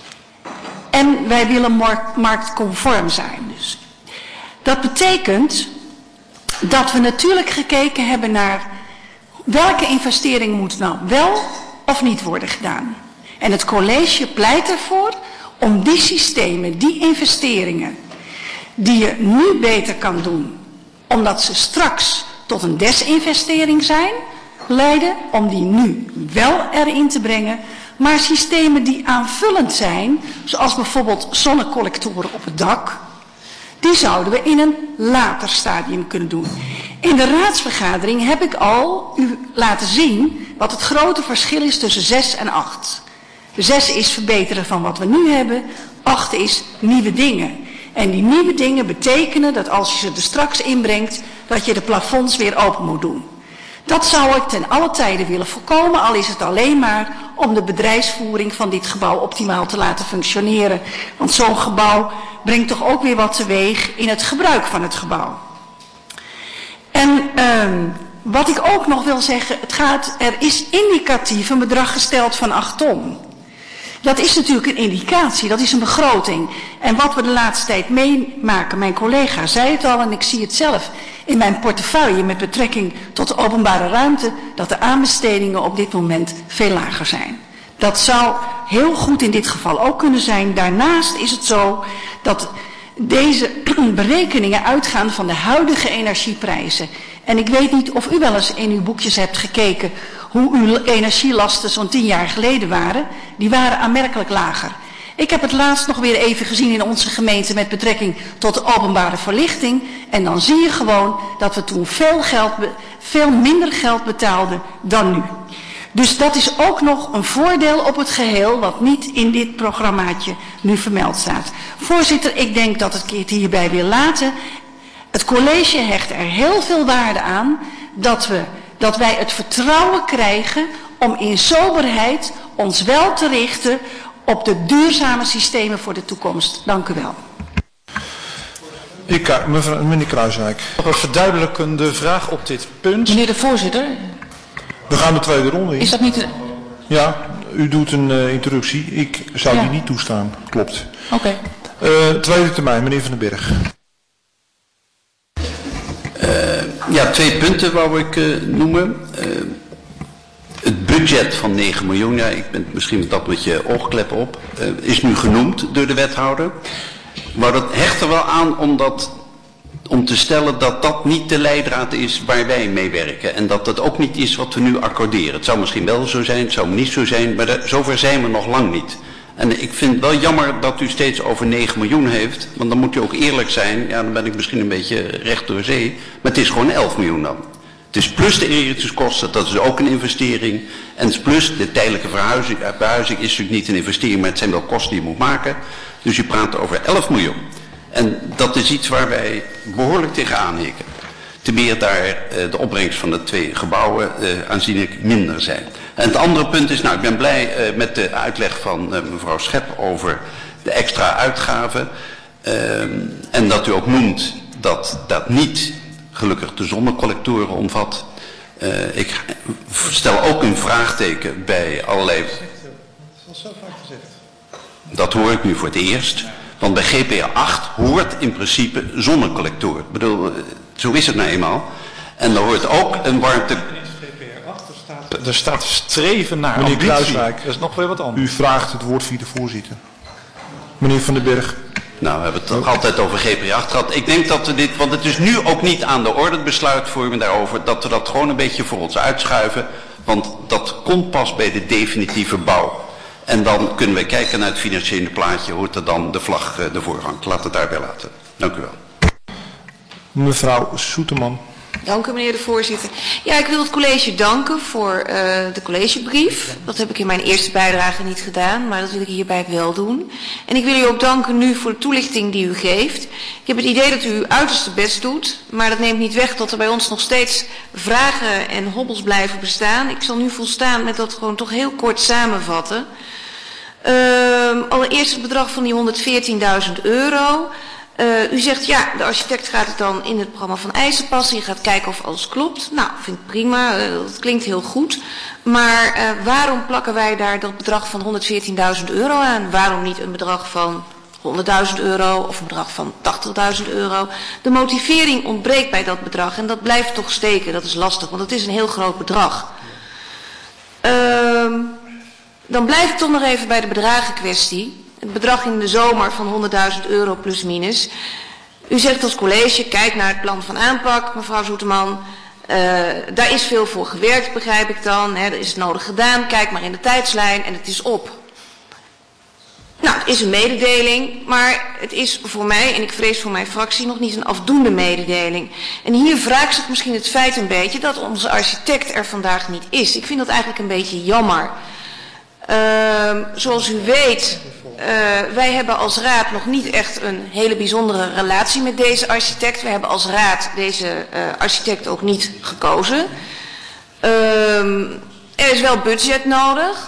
en wij willen marktconform zijn. Dus dat betekent dat we natuurlijk gekeken hebben naar welke investering moet nou wel of niet worden gedaan. En het college pleit ervoor om die systemen, die investeringen, die je nu beter kan doen, omdat ze straks tot een desinvestering leiden, om die nu wel erin te brengen. Maar systemen die aanvullend zijn, zoals bijvoorbeeld zonnecollectoren op het dak, die zouden we in een later stadium kunnen doen. In de raadsvergadering heb ik al u laten zien wat het grote verschil is tussen 6 en 8. 6 is verbeteren van wat we nu hebben, 8 is nieuwe dingen. En die nieuwe dingen betekenen dat als je ze er straks inbrengt, dat je de plafonds weer open moet doen. Dat zou ik ten alle tijde willen voorkomen, al is het alleen maar om de bedrijfsvoering van dit gebouw optimaal te laten functioneren. Want zo'n gebouw brengt toch ook weer wat teweeg in het gebruik van het gebouw. En wat ik ook nog wil zeggen, er is indicatief een bedrag gesteld van 8 ton. Dat is natuurlijk een indicatie, dat is een begroting. En wat we de laatste tijd meemaken, mijn collega zei het al en ik zie het zelf in mijn portefeuille met betrekking tot de openbare ruimte, dat de aanbestedingen op dit moment veel lager zijn. Dat zou heel goed in dit geval ook kunnen zijn. Daarnaast is het zo dat deze berekeningen uitgaan van de huidige energieprijzen. En ik weet niet of u wel eens in uw boekjes hebt gekeken hoe uw energielasten zo'n 10 jaar geleden waren. Die waren aanmerkelijk lager. Ik heb het laatst nog weer even gezien in onze gemeente met betrekking tot de openbare verlichting. En dan zie je gewoon dat we toen veel minder geld betaalden dan nu. Dus dat is ook nog een voordeel op het geheel wat niet in dit programmaatje nu vermeld staat. Voorzitter, ik denk dat ik het hierbij wil laten. Het college hecht er heel veel waarde aan dat wij het vertrouwen krijgen om in soberheid ons wel te richten op de duurzame systemen voor de toekomst. Dank u wel. Meneer Kruijswijk. Nog een verduidelijkende vraag op dit punt. Meneer de voorzitter. We gaan de tweede ronde in. Is dat niet... Ja, u doet een interruptie. Ik zou die niet toestaan. Klopt. Oké. Tweede termijn, meneer Van den Berg. Ja, 2 punten wou ik noemen. Het budget van 9 miljoen, ja, ik ben misschien met dat met je oogkleppen op, is nu genoemd door de wethouder. Maar dat hecht er wel aan om te stellen dat dat niet de leidraad is waar wij mee werken. En dat dat ook niet is wat we nu accorderen. Het zou misschien wel zo zijn, het zou niet zo zijn, maar zover zijn we nog lang niet. En ik vind het wel jammer dat u steeds over 9 miljoen heeft, want dan moet u ook eerlijk zijn. Ja, dan ben ik misschien een beetje recht door zee, maar het is gewoon 11 miljoen dan. Het is plus de inrichtingskosten, dat is ook een investering. En het is plus de tijdelijke verhuizing is natuurlijk niet een investering, maar het zijn wel kosten die je moet maken. Dus u praat over 11 miljoen. En dat is iets waar wij behoorlijk tegenaan hikken. Te meer daar de opbrengst van de 2 gebouwen aanzienlijk minder zijn. En het andere punt is, nou, ik ben blij met de uitleg van mevrouw Schep over de extra uitgaven. En dat u ook noemt dat dat niet gelukkig de zonnecollectoren omvat. Ik stel ook een vraagteken bij allerlei... Dat is al zo vaak gezegd. Dat hoor ik nu voor het eerst. Want bij GPA 8 hoort in principe zonnecollectoren. Ik bedoel, zo is het nou eenmaal. En daar hoort ook een warmte... Er staat streven naar meneer ambitie. Kruijswijk, Dat is nog weer wat anders. U vraagt het woord via de voorzitter. Meneer Van den Berg. Nou, we hebben het toch altijd over GPA 8 gehad. Ik denk dat we dit, want het is nu ook niet aan de orde, het besluitvorming daarover, dat we dat gewoon een beetje voor ons uitschuiven. Want dat komt pas bij de definitieve bouw. En dan kunnen we kijken naar het financiële plaatje, hoe het dan de vlag de voorrang. Laat het daarbij laten. Dank u wel. Mevrouw Soeterman. Dank u, meneer de voorzitter. Ja, ik wil het college danken voor de collegebrief. Dat heb ik in mijn eerste bijdrage niet gedaan, maar dat wil ik hierbij wel doen. En ik wil u ook danken nu voor de toelichting die u geeft. Ik heb het idee dat u uw uiterste best doet, maar dat neemt niet weg dat er bij ons nog steeds vragen en hobbels blijven bestaan. Ik zal nu volstaan met dat gewoon toch heel kort samenvatten. Allereerst het bedrag van die €114.000. U zegt, ja, de architect gaat het dan in het programma van eisen passen. Je gaat kijken of alles klopt. Nou, vind ik prima. Dat klinkt heel goed. Maar waarom plakken wij daar dat bedrag van €114.000 aan? Waarom niet een bedrag van €100.000 of een bedrag van €80.000? De motivering ontbreekt bij dat bedrag. En dat blijft toch steken. Dat is lastig, want het is een heel groot bedrag. Dan blijf ik toch nog even bij de bedragenkwestie. Het bedrag in de zomer van €100.000 plus minus. U zegt als college, kijk naar het plan van aanpak, mevrouw Soeterman. Daar is veel voor gewerkt, begrijp ik dan. Hè, er is het nodig gedaan, kijk maar in de tijdslijn en het is op. Nou, het is een mededeling, maar het is voor mij, en ik vrees voor mijn fractie, nog niet een afdoende mededeling. En hier wraakt zich misschien het feit een beetje dat onze architect er vandaag niet is. Ik vind dat eigenlijk een beetje jammer. Zoals u weet, wij hebben als raad nog niet echt een hele bijzondere relatie met deze architect. We hebben als raad deze architect ook niet gekozen. Er is wel budget nodig.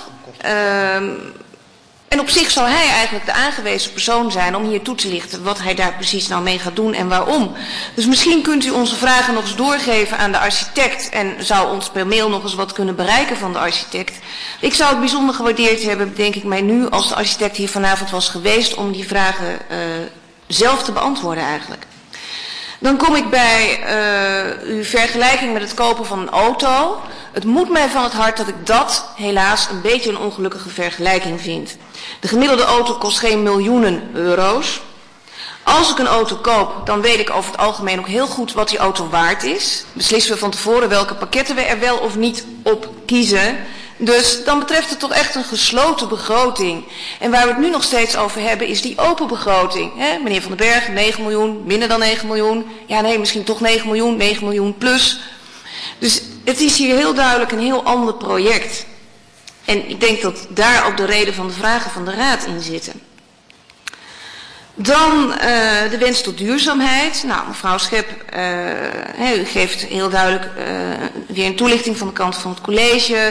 En op zich zou hij eigenlijk de aangewezen persoon zijn om hier toe te lichten wat hij daar precies nou mee gaat doen en waarom. Dus misschien kunt u onze vragen nog eens doorgeven aan de architect en zou ons per mail nog eens wat kunnen bereiken van de architect. Ik zou het bijzonder gewaardeerd hebben, denk ik mij nu, als de architect hier vanavond was geweest om die vragen zelf te beantwoorden eigenlijk. Dan kom ik bij uw vergelijking met het kopen van een auto. Het moet mij van het hart dat ik dat helaas een beetje een ongelukkige vergelijking vind. De gemiddelde auto kost geen miljoenen euro's. Als ik een auto koop, dan weet ik over het algemeen ook heel goed wat die auto waard is. Beslissen we van tevoren welke pakketten we er wel of niet op kiezen. Dus dan betreft het toch echt een gesloten begroting. En waar we het nu nog steeds over hebben is die open begroting. Hè? Meneer Van den Berg, 9 miljoen, minder dan 9 miljoen. Ja nee, misschien toch 9 miljoen plus. Dus het is hier heel duidelijk een heel ander project. En ik denk dat daar ook de reden van de vragen van de raad in zitten. Dan de wens tot duurzaamheid. Nou, mevrouw Schep, u geeft heel duidelijk weer een toelichting van de kant van het college.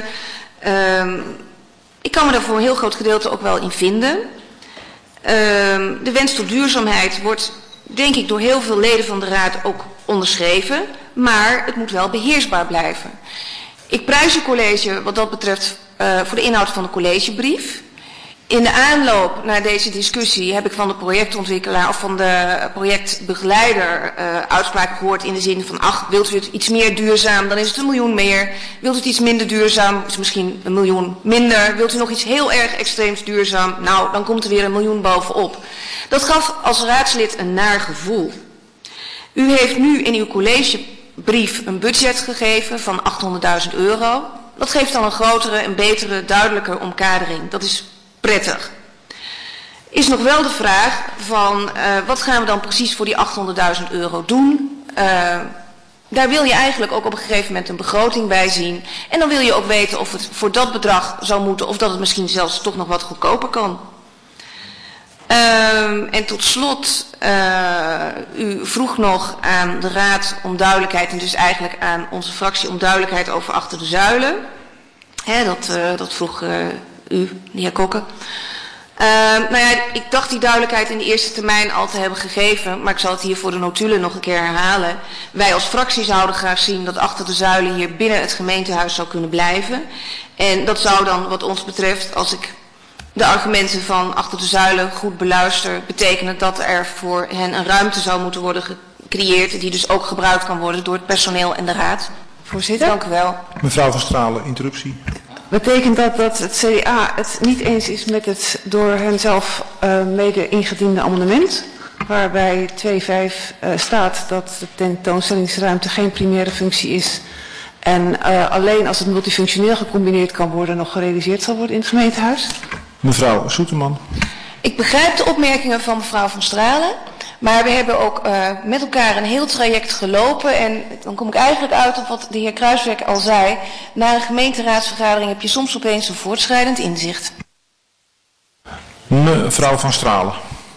Ik kan me daar voor een heel groot gedeelte ook wel in vinden. De wens tot duurzaamheid wordt, denk ik, door heel veel leden van de raad ook onderschreven. Maar het moet wel beheersbaar blijven. Ik prijs het college wat dat betreft voor de inhoud van de collegebrief. In de aanloop naar deze discussie heb ik van de projectontwikkelaar of van de projectbegeleider uitspraken gehoord in de zin van, ach, wilt u het iets meer duurzaam, dan is het 1 miljoen meer. Wilt u het iets minder duurzaam, is het misschien 1 miljoen minder. Wilt u nog iets heel erg extreems duurzaam, nou, dan komt er weer 1 miljoen bovenop. Dat gaf als raadslid een naar gevoel. U heeft nu in uw collegebrief een budget gegeven van €800.000. Dat geeft dan een grotere en betere, duidelijker omkadering. Dat is prettig. Is nog wel de vraag van wat gaan we dan precies voor die €800.000 doen? Daar wil je eigenlijk ook op een gegeven moment een begroting bij zien. En dan wil je ook weten of het voor dat bedrag zou moeten of dat het misschien zelfs toch nog wat goedkoper kan. En tot slot, u vroeg nog aan de raad om duidelijkheid en dus eigenlijk aan onze fractie om duidelijkheid over achter de zuilen. Dat vroeg u, de heer Kokke. Nou ja, ik dacht die duidelijkheid in de eerste termijn al te hebben gegeven, maar ik zal het hier voor de notulen nog een keer herhalen. Wij als fractie zouden graag zien dat achter de zuilen hier binnen het gemeentehuis zou kunnen blijven. En dat zou dan wat ons betreft, als ik de argumenten van achter de zuilen goed beluister, betekenen dat er voor hen een ruimte zou moeten worden gecreëerd, die dus ook gebruikt kan worden door het personeel en de raad. Voorzitter. Dank u wel. Mevrouw Van Stralen, interruptie. Betekent dat het CDA het niet eens is met het door henzelf mede ingediende amendement, waarbij 2.5 staat dat de tentoonstellingsruimte geen primaire functie is En alleen als het multifunctioneel gecombineerd kan worden nog gerealiseerd zal worden in het gemeentehuis? Mevrouw Soeterman. Ik begrijp de opmerkingen van mevrouw Van Stralen. Maar we hebben ook met elkaar een heel traject gelopen. En dan kom ik eigenlijk uit op wat de heer Kruiswijk al zei. Na een gemeenteraadsvergadering heb je soms opeens een voortschrijdend inzicht. Mevrouw Van Stralen.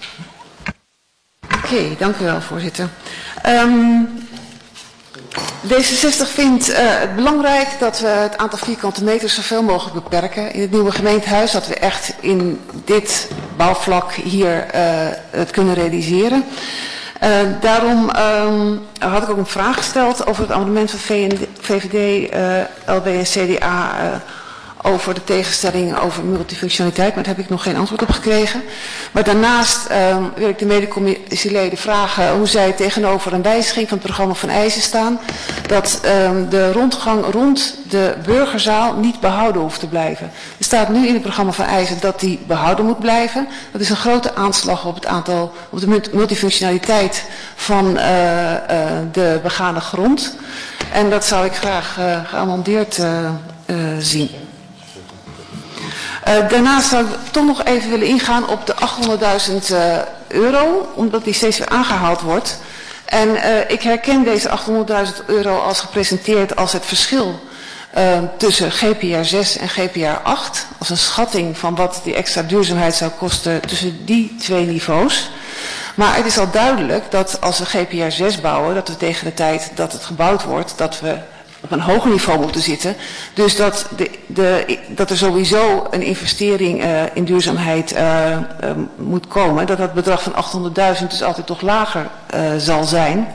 Oké, dank u wel, voorzitter. D66 vindt het belangrijk dat we het aantal vierkante meters zoveel mogelijk beperken in het nieuwe gemeentehuis. Dat we echt in dit bouwvlak hier het kunnen realiseren. Daarom had ik ook een vraag gesteld over het amendement van VVD, LB en CDA over de tegenstelling over multifunctionaliteit, maar daar heb ik nog geen antwoord op gekregen. Maar daarnaast wil ik de medecommissieleden vragen hoe zij tegenover een wijziging van het programma Van Eijzen staan, dat de rondgang rond de burgerzaal niet behouden hoeft te blijven. Er staat nu in het programma Van Eijzen dat die behouden moet blijven. Dat is een grote aanslag op het aantal, op de multifunctionaliteit van de begane grond. En dat zou ik graag geamendeerd zien. Daarnaast zou ik toch nog even willen ingaan op de €800.000, omdat die steeds weer aangehaald wordt. En ik herken deze €800.000 als gepresenteerd als het verschil tussen GPR 6 en GPR 8. Als een schatting van wat die extra duurzaamheid zou kosten tussen die twee niveaus. Maar het is al duidelijk dat als we GPR 6 bouwen, dat we tegen de tijd dat het gebouwd wordt, dat we op een hoger niveau moeten zitten. Dus dat er sowieso een investering in duurzaamheid moet komen. Dat het bedrag van €800.000 dus altijd toch lager zal zijn.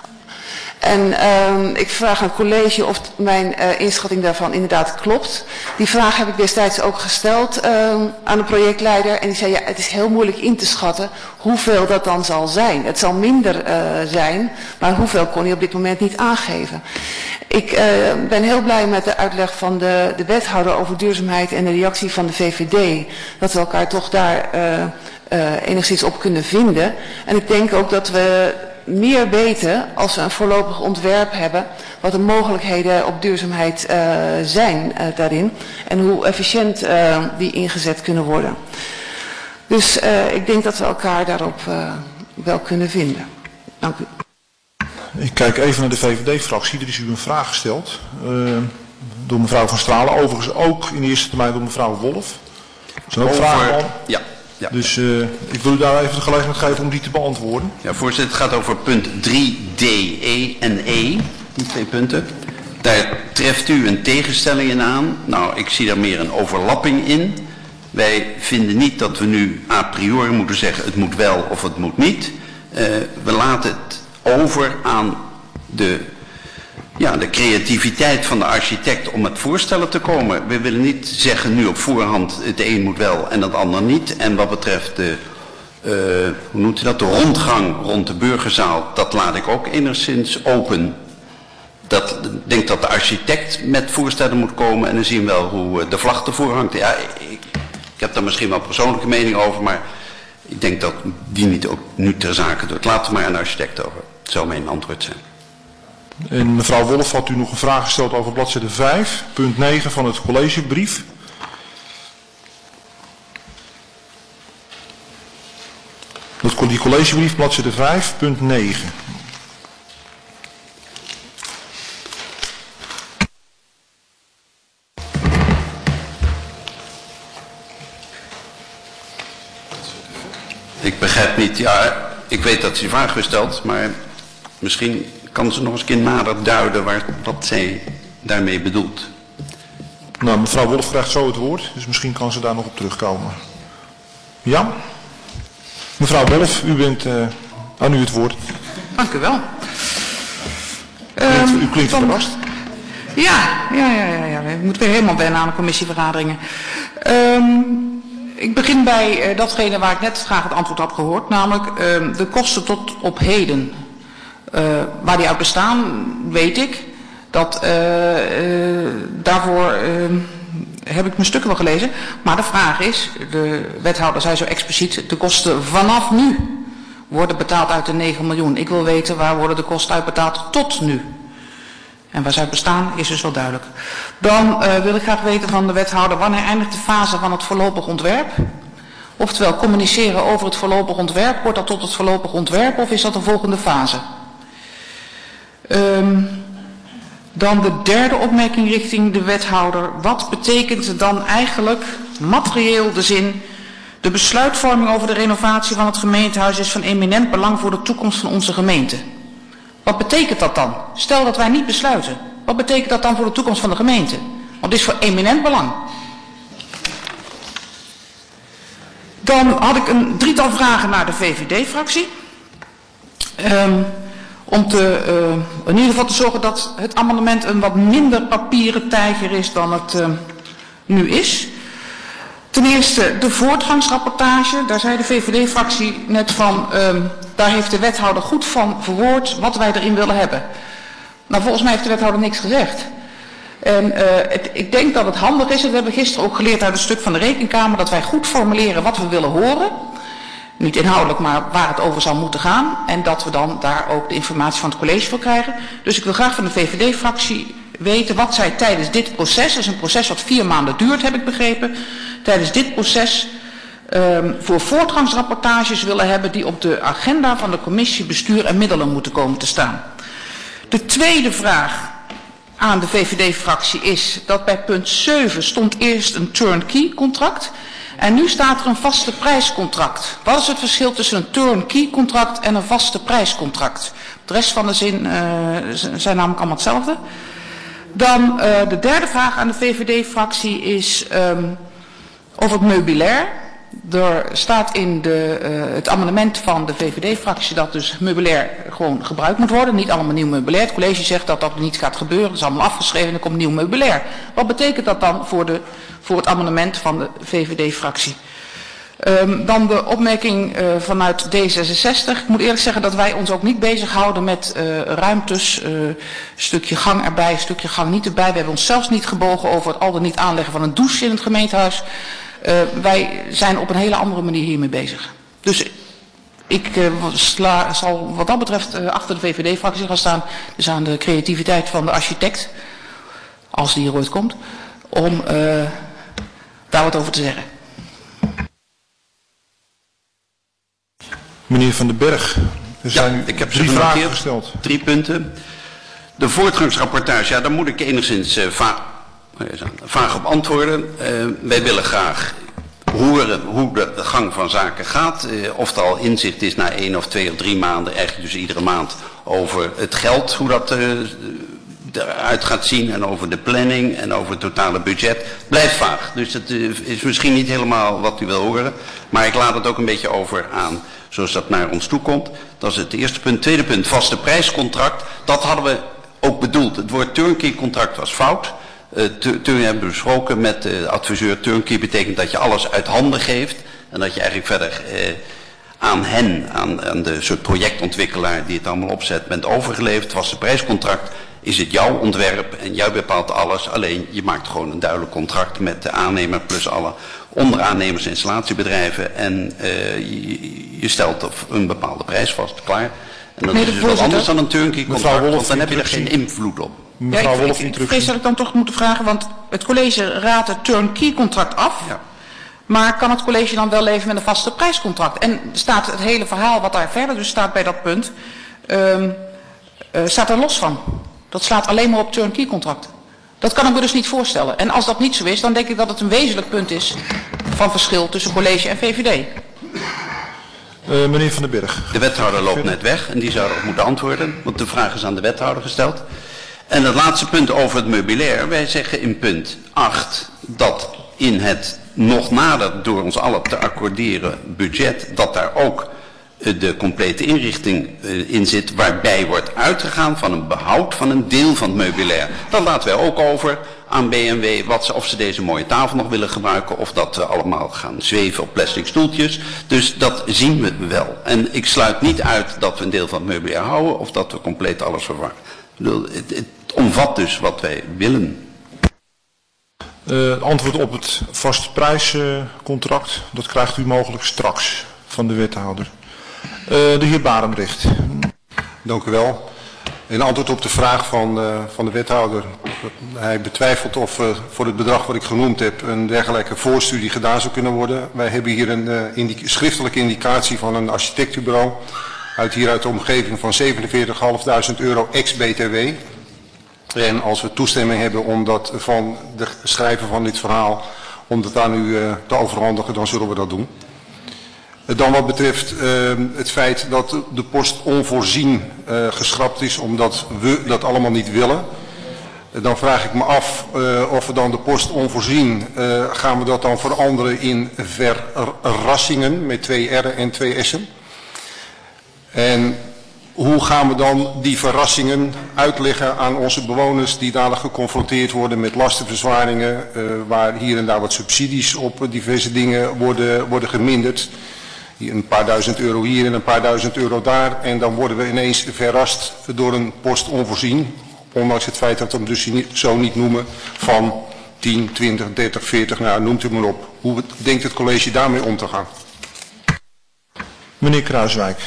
En ik vraag aan het college of mijn inschatting daarvan inderdaad klopt. Die vraag heb ik destijds ook gesteld aan de projectleider. En die zei, ja, het is heel moeilijk in te schatten hoeveel dat dan zal zijn. Het zal minder zijn, maar hoeveel kon hij op dit moment niet aangeven. Ik ben heel blij met de uitleg van de wethouder over duurzaamheid en de reactie van de VVD. Dat we elkaar toch daar enigszins op kunnen vinden. En ik denk ook dat we meer weten als we een voorlopig ontwerp hebben wat de mogelijkheden op duurzaamheid zijn daarin en hoe efficiënt die ingezet kunnen worden. Dus ik denk dat we elkaar daarop wel kunnen vinden. Dank u. Ik kijk even naar de VVD-fractie. Er is u een vraag gesteld door mevrouw Van Stralen. Overigens ook in de eerste termijn door mevrouw Wolf. Er zijn ook vragen al. Ja. Ja. Dus ik wil u daar even de gelegenheid geven om die te beantwoorden. Ja, voorzitter, het gaat over punt 3D, E en E, die 2 punten. Daar treft u een tegenstelling in aan. Nou, ik zie daar meer een overlapping in. Wij vinden niet dat we nu a priori moeten zeggen het moet wel of het moet niet. We laten het over aan de creativiteit van de architect om met voorstellen te komen. We willen niet zeggen nu op voorhand het een moet wel en het ander niet. En wat betreft de, hoe noemt u dat, de rondgang rond de burgerzaal, dat laat ik ook enigszins open. Ik denk dat de architect met voorstellen moet komen en dan zien we wel hoe de vlag ervoor hangt. Ja, ik heb daar misschien wel persoonlijke mening over, maar ik denk dat die niet ook nu ter zake doet. Laat het maar aan de architect over. Dat zou mijn antwoord zijn. En mevrouw Wolf had u nog een vraag gesteld over bladzijde 5, punt 9 van het collegebrief. Die collegebrief, bladzijde 5, punt 9. Ik begrijp niet, ja, ik weet dat ze die vraag gesteld, maar misschien kan ze nog eens een keer nader duiden wat zij daarmee bedoelt. Nou, mevrouw Wolf krijgt zo het woord, dus misschien kan ze daar nog op terugkomen. Ja? Mevrouw Wolf, u bent aan u het woord. Dank u wel. U klinkt verrast. Ja. We moeten weer helemaal wennen aan de commissievergaderingen. Ik begin bij datgene waar ik net graag het antwoord op gehoord, namelijk de kosten tot op heden. Waar die uit bestaan, weet ik. Daarvoor heb ik mijn stukken wel gelezen. Maar de vraag is, de wethouder zei zo expliciet, de kosten vanaf nu worden betaald uit de 9 miljoen. Ik wil weten, waar worden de kosten uitbetaald tot nu? En waar zij bestaan is dus wel duidelijk. Dan wil ik graag weten van de wethouder, wanneer eindigt de fase van het voorlopig ontwerp? Oftewel, communiceren over het voorlopig ontwerp, wordt dat tot het voorlopig ontwerp of is dat de volgende fase? Dan de derde opmerking richting de wethouder. Wat betekent dan eigenlijk materieel de zin: de besluitvorming over de renovatie van het gemeentehuis is van eminent belang voor de toekomst van onze gemeente? Wat betekent dat dan? Stel dat wij niet besluiten. Wat betekent dat dan voor de toekomst van de gemeente? Want het is voor eminent belang. Dan had ik een drietal vragen naar de VVD-fractie. Om in ieder geval te zorgen dat het amendement een wat minder papieren tijger is dan het nu is. Ten eerste de voortgangsrapportage. Daar zei de VVD-fractie net van, daar heeft de wethouder goed van verwoord wat wij erin willen hebben. Nou, volgens mij heeft de wethouder niks gezegd. En ik denk dat het handig is, en dat hebben we gisteren ook geleerd uit een stuk van de Rekenkamer, dat wij goed formuleren wat we willen horen. Niet inhoudelijk, maar waar het over zou moeten gaan. En dat we dan daar ook de informatie van het college voor krijgen. Dus ik wil graag van de VVD-fractie weten wat zij tijdens dit proces, dat is een proces wat 4 maanden duurt, heb ik begrepen, tijdens dit proces voor voortgangsrapportages willen hebben die op de agenda van de commissie bestuur en middelen moeten komen te staan. De tweede vraag aan de VVD-fractie is dat bij punt 7 stond eerst een turnkey contract. En nu staat er een vaste prijscontract. Wat is het verschil tussen een turnkey contract en een vaste prijscontract? De rest van de zin zijn namelijk allemaal hetzelfde. Dan de derde vraag aan de VVD-fractie is over het meubilair. Er staat in het amendement van de VVD-fractie dat dus meubilair gewoon gebruikt moet worden. Niet allemaal nieuw meubilair. Het college zegt dat dat niet gaat gebeuren. Dat is allemaal afgeschreven en er komt nieuw meubilair. Wat betekent dat dan voor het amendement van de VVD-fractie? Dan de opmerking vanuit D66. Ik moet eerlijk zeggen dat wij ons ook niet bezighouden met ruimtes. Stukje gang erbij, stukje gang niet erbij. We hebben ons zelfs niet gebogen over het al dan niet aanleggen van een douche in het gemeentehuis. Wij zijn op een hele andere manier hiermee bezig. Dus ik zal wat dat betreft achter de VVD-fractie gaan staan. Dus aan de creativiteit van de architect, als die hier ooit komt, om daar wat over te zeggen. Meneer Van den Berg, er zijn nu ik heb 3 vragen gesteld. 3 punten. De voortgangsrapportage, ja, daar moet ik enigszins vaag op antwoorden. Wij willen graag horen hoe de gang van zaken gaat. Of er al inzicht is na 1 of 2 of 3 maanden, eigenlijk dus iedere maand, over het geld, hoe dat eruit gaat zien en over de planning en over het totale budget. Blijft vaag, dus dat is misschien niet helemaal wat u wil horen. Maar ik laat het ook een beetje over aan zoals dat naar ons toe komt. Dat is het eerste punt. Tweede punt, vaste prijscontract. Dat hadden we ook bedoeld. Het woord turnkey contract was fout. Toen hebben we besproken met de adviseur. Turnkey betekent dat je alles uit handen geeft. En dat je eigenlijk verder aan hen, aan de soort projectontwikkelaar die het allemaal opzet, bent overgeleverd. Vaste prijscontract is het jouw ontwerp en jij bepaalt alles. Alleen je maakt gewoon een duidelijk contract met de aannemer plus alle onderaannemers en installatiebedrijven. En je stelt een bepaalde prijs vast. Klaar. En dat is dus wat anders dan een turnkey contract, want dan heb je er geen invloed op. Ja, ik vrees dat ik dan toch moet vragen, want het college raadt het turnkey contract af. Ja. Maar kan het college dan wel leven met een vaste prijscontract? En staat het hele verhaal wat daar verder dus staat bij dat punt, staat er los van. Dat slaat alleen maar op turnkey contract. Dat kan ik me dus niet voorstellen. En als dat niet zo is, dan denk ik dat het een wezenlijk punt is van verschil tussen college en VVD. Meneer Van den Berg. De wethouder loopt net weg en die zou erop moeten antwoorden, want de vraag is aan de wethouder gesteld. En het laatste punt over het meubilair. Wij zeggen in punt 8 dat in het nog nader door ons allen te accorderen budget, dat daar ook de complete inrichting in zit, waarbij wordt uitgegaan van een behoud van een deel van het meubilair. Dat laten wij ook over aan BMW, of ze deze mooie tafel nog willen gebruiken, of dat we allemaal gaan zweven op plastic stoeltjes. Dus dat zien we wel. En ik sluit niet uit dat we een deel van het meubilair houden, of dat we compleet alles vervangen. Het omvat dus wat wij willen. Antwoord op het vaste prijscontract, dat krijgt u mogelijk straks van de wethouder. De heer Barendrecht. Dank u wel. In antwoord op de vraag van de wethouder. Hij betwijfelt of voor het bedrag wat ik genoemd heb een dergelijke voorstudie gedaan zou kunnen worden. Wij hebben hier een schriftelijke indicatie van een architectenbureau uit de omgeving van €47.500 ex-BTW. En als we toestemming hebben om dat van de schrijver van dit verhaal, om dat aan u te overhandigen, dan zullen we dat doen. Dan wat betreft het feit dat de post onvoorzien geschrapt is omdat we dat allemaal niet willen. Dan vraag ik me af of we dan de post onvoorzien, gaan we dat dan veranderen in verrassingen met 2 R'en en 2 S'en. En hoe gaan we dan die verrassingen uitleggen aan onze bewoners die dadelijk geconfronteerd worden met lastenverzwaringen, waar hier en daar wat subsidies op diverse dingen worden geminderd. Een paar duizend euro hier en een paar duizend euro daar. En dan worden we ineens verrast door een post onvoorzien. Ondanks het feit dat we hem dus zo niet noemen van 10, 20, 30, 40, nou noemt u maar op. Hoe denkt het college daarmee om te gaan? Meneer Kruiswijk.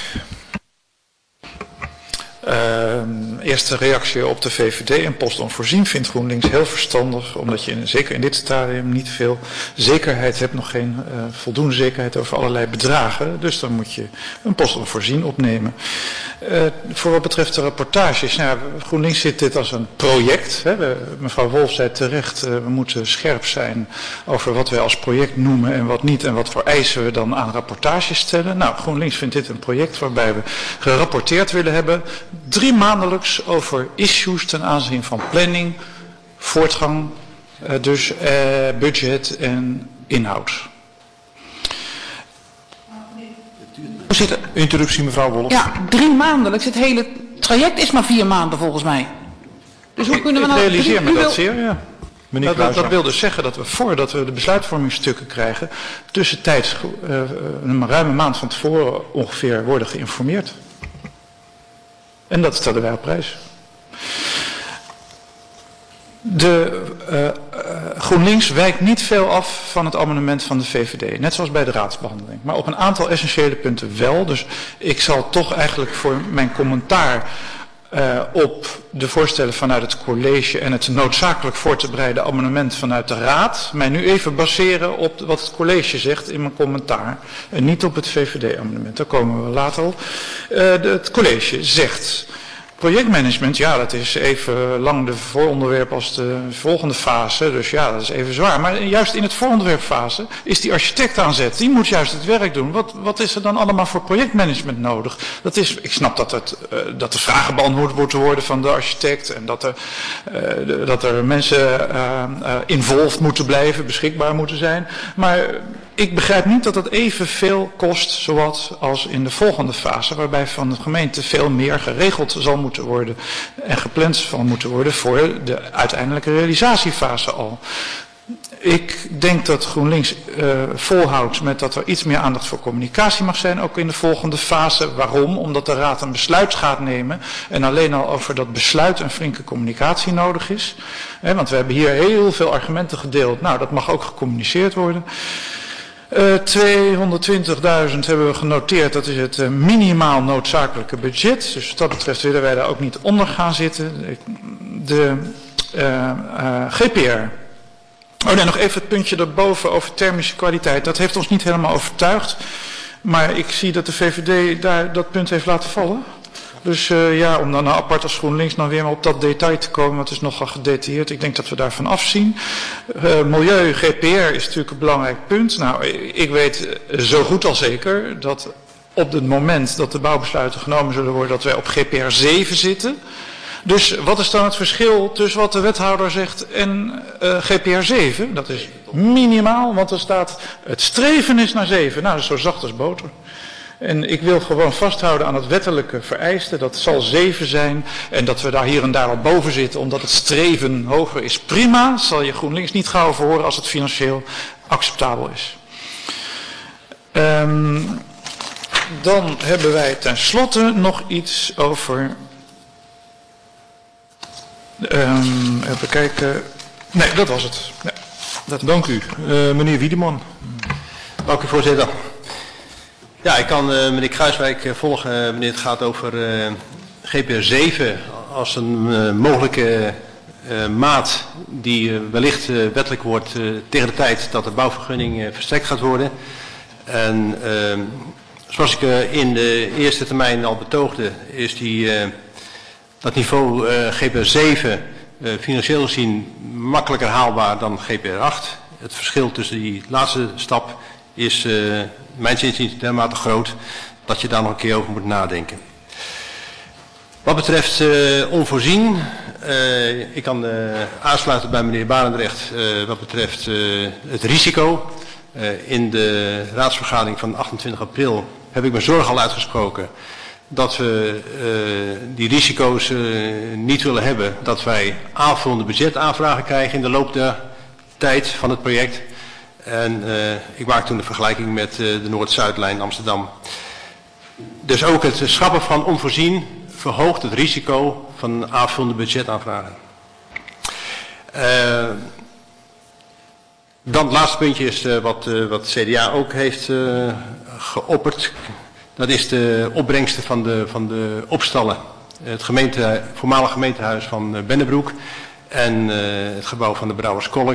Eerste reactie op de VVD en post onvoorzien vindt GroenLinks heel verstandig, omdat je zeker in dit stadium niet veel zekerheid hebt, nog geen voldoende zekerheid over allerlei bedragen. Dus dan moet je een post onvoorzien opnemen. Voor wat betreft de rapportages, nou, GroenLinks ziet dit als een project. Hè. Mevrouw Wolf zei terecht, we moeten scherp zijn over wat wij als project noemen en wat niet en wat voor eisen we dan aan rapportages stellen. Nou, GroenLinks vindt dit een project waarbij we gerapporteerd willen hebben, 3 maandelijks over issues ten aanzien van planning, voortgang, dus budget en inhoud. Interruptie mevrouw Wolf. Ja, 3 maandelijks. Het hele traject is maar 4 maanden volgens mij. Dus hoe kunnen we nou... Ik realiseer me dat zeer, ja. Dat wil dus zeggen dat we voordat we de besluitvormingsstukken krijgen, tussentijds een ruime maand van tevoren ongeveer worden geïnformeerd. En dat stellen wij op prijs. GroenLinks wijkt niet veel af van het amendement van de VVD, net zoals bij de raadsbehandeling. Maar op een aantal essentiële punten wel. Dus ik zal toch eigenlijk voor mijn commentaar op de voorstellen vanuit het college en het noodzakelijk voor te bereiden amendement vanuit de raad mij nu even baseren op wat het college zegt in mijn commentaar en niet op het VVD-amendement. Daar komen we later op. Het college zegt: projectmanagement, ja, dat is even lang de vooronderwerp als de volgende fase. Dus ja, dat is even zwaar. Maar juist in het vooronderwerpfase is die architect aan zet. Die moet juist het werk doen. Wat is er dan allemaal voor projectmanagement nodig? Dat is, ik snap dat de vragen beantwoord moeten worden van de architect. En dat er mensen involved moeten blijven, beschikbaar moeten zijn. Maar ik begrijp niet dat dat evenveel kost zowat als in de volgende fase, waarbij van de gemeente veel meer geregeld zal moeten worden en gepland zal moeten worden voor de uiteindelijke realisatiefase al. Ik denk dat GroenLinks volhoudt met dat er iets meer aandacht voor communicatie mag zijn, ook in de volgende fase. Waarom? Omdat de raad een besluit gaat nemen en alleen al over dat besluit een flinke communicatie nodig is. Want we hebben hier heel veel argumenten gedeeld. Nou, dat mag ook gecommuniceerd worden. 220.000 hebben we genoteerd, dat is het minimaal noodzakelijke budget. Dus wat dat betreft willen wij daar ook niet onder gaan zitten. De GPR. Oh nee, nog even het puntje daarboven over thermische kwaliteit. Dat heeft ons niet helemaal overtuigd. Maar ik zie dat de VVD daar dat punt heeft laten vallen. Dus ja, om dan apart als GroenLinks dan weer maar op dat detail te komen, dat is nogal gedetailleerd. Ik denk dat we daarvan afzien. Milieu, GPR is natuurlijk een belangrijk punt. Nou, ik weet zo goed als zeker dat op het moment dat de bouwbesluiten genomen zullen worden, dat wij op GPR 7 zitten. Dus wat is dan het verschil tussen wat de wethouder zegt en GPR 7? Dat is minimaal, want er staat het streven is naar 7. Nou, dat is zo zacht als boter. En ik wil gewoon vasthouden aan het wettelijke vereiste, dat zal 7 zijn. En dat we daar hier en daar al boven zitten, omdat het streven hoger is. Prima, zal je GroenLinks niet gauw verhoren als het financieel acceptabel is. Dan hebben wij tenslotte nog iets over... even kijken... Nee, dat was het. Nee, dank u. Meneer Wiedeman. Dank u, voorzitter. Ja, ik kan meneer Kruiswijk volgen wanneer het gaat over GPR 7 als een mogelijke maat die wellicht wettelijk wordt tegen de tijd dat de bouwvergunning verstrekt gaat worden. En zoals ik in de eerste termijn al betoogde, is dat niveau GPR 7 financieel gezien makkelijker haalbaar dan GPR 8. Het verschil tussen die laatste stap is mijns inziens dermate groot dat je daar nog een keer over moet nadenken. Wat betreft onvoorzien, ik kan aansluiten bij meneer Barendrecht wat betreft het risico. In de raadsvergadering van 28 april heb ik mijn zorg al uitgesproken dat we die risico's niet willen hebben. Dat wij aanvullende budgetaanvragen krijgen in de loop der tijd van het project. En ik maak toen de vergelijking met de Noord-Zuidlijn Amsterdam. Dus ook het schrappen van onvoorzien verhoogt het risico van aanvullende budgetaanvragen. Dan het laatste puntje is wat CDA ook heeft geopperd. Dat is de opbrengsten van de opstallen. Het voormalig gemeentehuis van Bennebroek en het gebouw van de Brouwerskolk.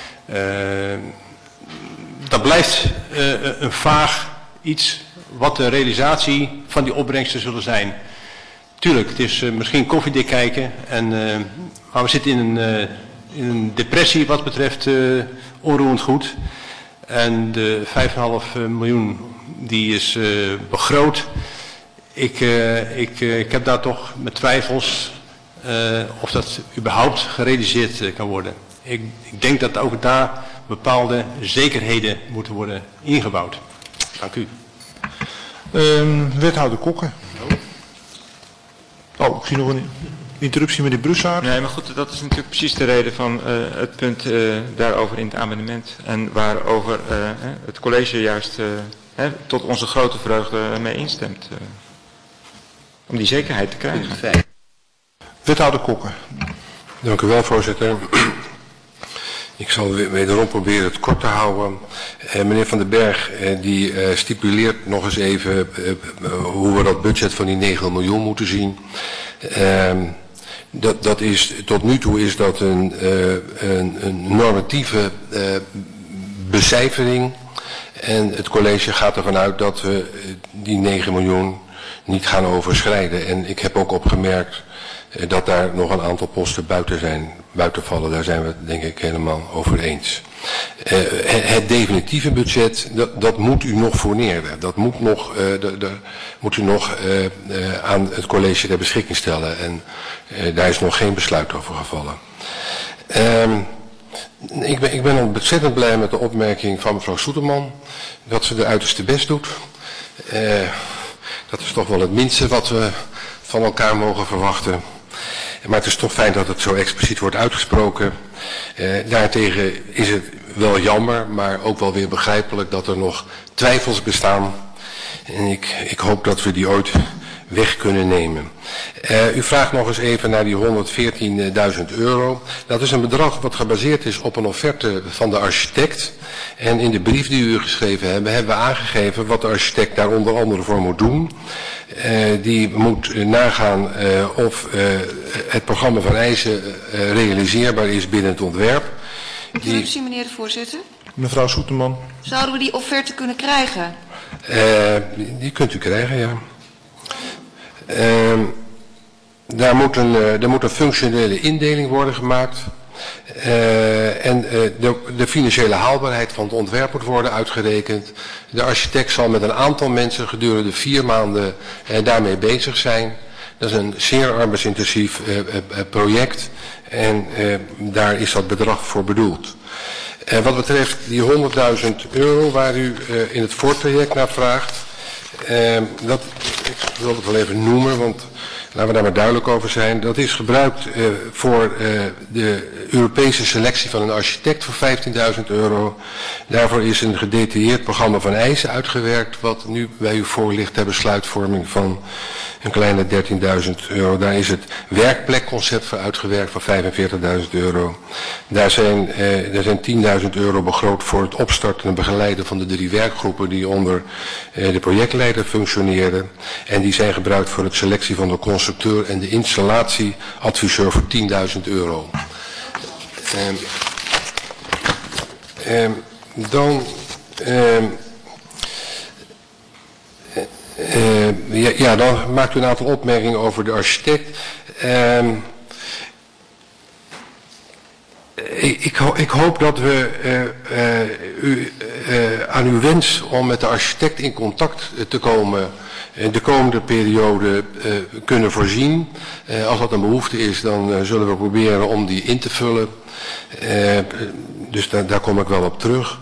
Dat blijft een vaag iets wat de realisatie van die opbrengsten zullen zijn. Tuurlijk, het is misschien koffiedik kijken, maar we zitten in een depressie wat betreft onroerend goed. En de 5,5 miljoen die is begroot. Ik heb daar toch met twijfels of dat überhaupt gerealiseerd kan worden. Ik denk dat ook daar bepaalde zekerheden moeten worden ingebouwd. Dank u. Wethouder Kokke. Oh, ik zie nog een interruptie met de Brussaert. Nee, maar goed, dat is natuurlijk precies de reden van het punt daarover in het amendement. En waarover het college juist tot onze grote vreugde mee instemt. Om die zekerheid te krijgen. Wethouder Kokke. Dank u wel, voorzitter. Ik zal wederom proberen het kort te houden. Meneer Van den Berg die stipuleert nog eens even hoe we dat budget van die 9 miljoen moeten zien. Dat is, tot nu toe is dat een normatieve becijfering. En het college gaat ervan uit dat we die 9 miljoen niet gaan overschrijden. En ik heb ook opgemerkt dat daar nog een aantal posten buiten vallen. Daar zijn we het denk ik helemaal over eens. Het definitieve budget, dat moet u nog fourneren. Dat moet u nog aan het college ter beschikking stellen. En daar is nog geen besluit over gevallen. Ik ben ontzettend blij met de opmerking van mevrouw Soeterman. Dat ze de uiterste best doet. Dat is toch wel het minste wat we van elkaar mogen verwachten. Maar het is toch fijn dat het zo expliciet wordt uitgesproken. Daartegen is het wel jammer, maar ook wel weer begrijpelijk dat er nog twijfels bestaan. En ik hoop dat we die ooit weg kunnen nemen. U vraagt nog eens even naar die 114.000 euro. Dat is een bedrag wat gebaseerd is op een offerte van de architect. En in de brief die u geschreven hebben we aangegeven wat de architect daar onder andere voor moet doen. Die moet nagaan of het programma van eisen realiseerbaar is binnen het ontwerp. Interruptie, meneer de voorzitter. Mevrouw Soeterman. Zouden we die offerte kunnen krijgen? Die kunt u krijgen, ja. Er moet een functionele indeling worden gemaakt. En de financiële haalbaarheid van het ontwerp moet worden uitgerekend. De architect zal met een aantal mensen gedurende 4 maanden daarmee bezig zijn. Dat is een zeer arbeidsintensief project en daar is dat bedrag voor bedoeld. Wat betreft die 100.000 euro waar u in het voortraject naar vraagt. Ik wil het wel even noemen, want laten we daar maar duidelijk over zijn. Dat is gebruikt voor de Europese selectie van een architect voor 15.000 euro. Daarvoor is een gedetailleerd programma van eisen uitgewerkt, wat nu bij u voor ligt ter besluitvorming van een kleine 13.000 euro. Daar is het werkplekconcept voor uitgewerkt van 45.000 euro. Er zijn 10.000 euro begroot voor het opstarten en begeleiden van de 3 werkgroepen die onder de projectleider functioneren. En die zijn gebruikt voor het selectie van de constructeur en de installatieadviseur voor 10.000 euro. Dan maakt u een aantal opmerkingen over de architect. Ik hoop dat we aan uw wens om met de architect in contact te komen de komende periode kunnen voorzien. Als dat een behoefte is, dan zullen we proberen om die in te vullen. Dus daar kom ik wel op terug.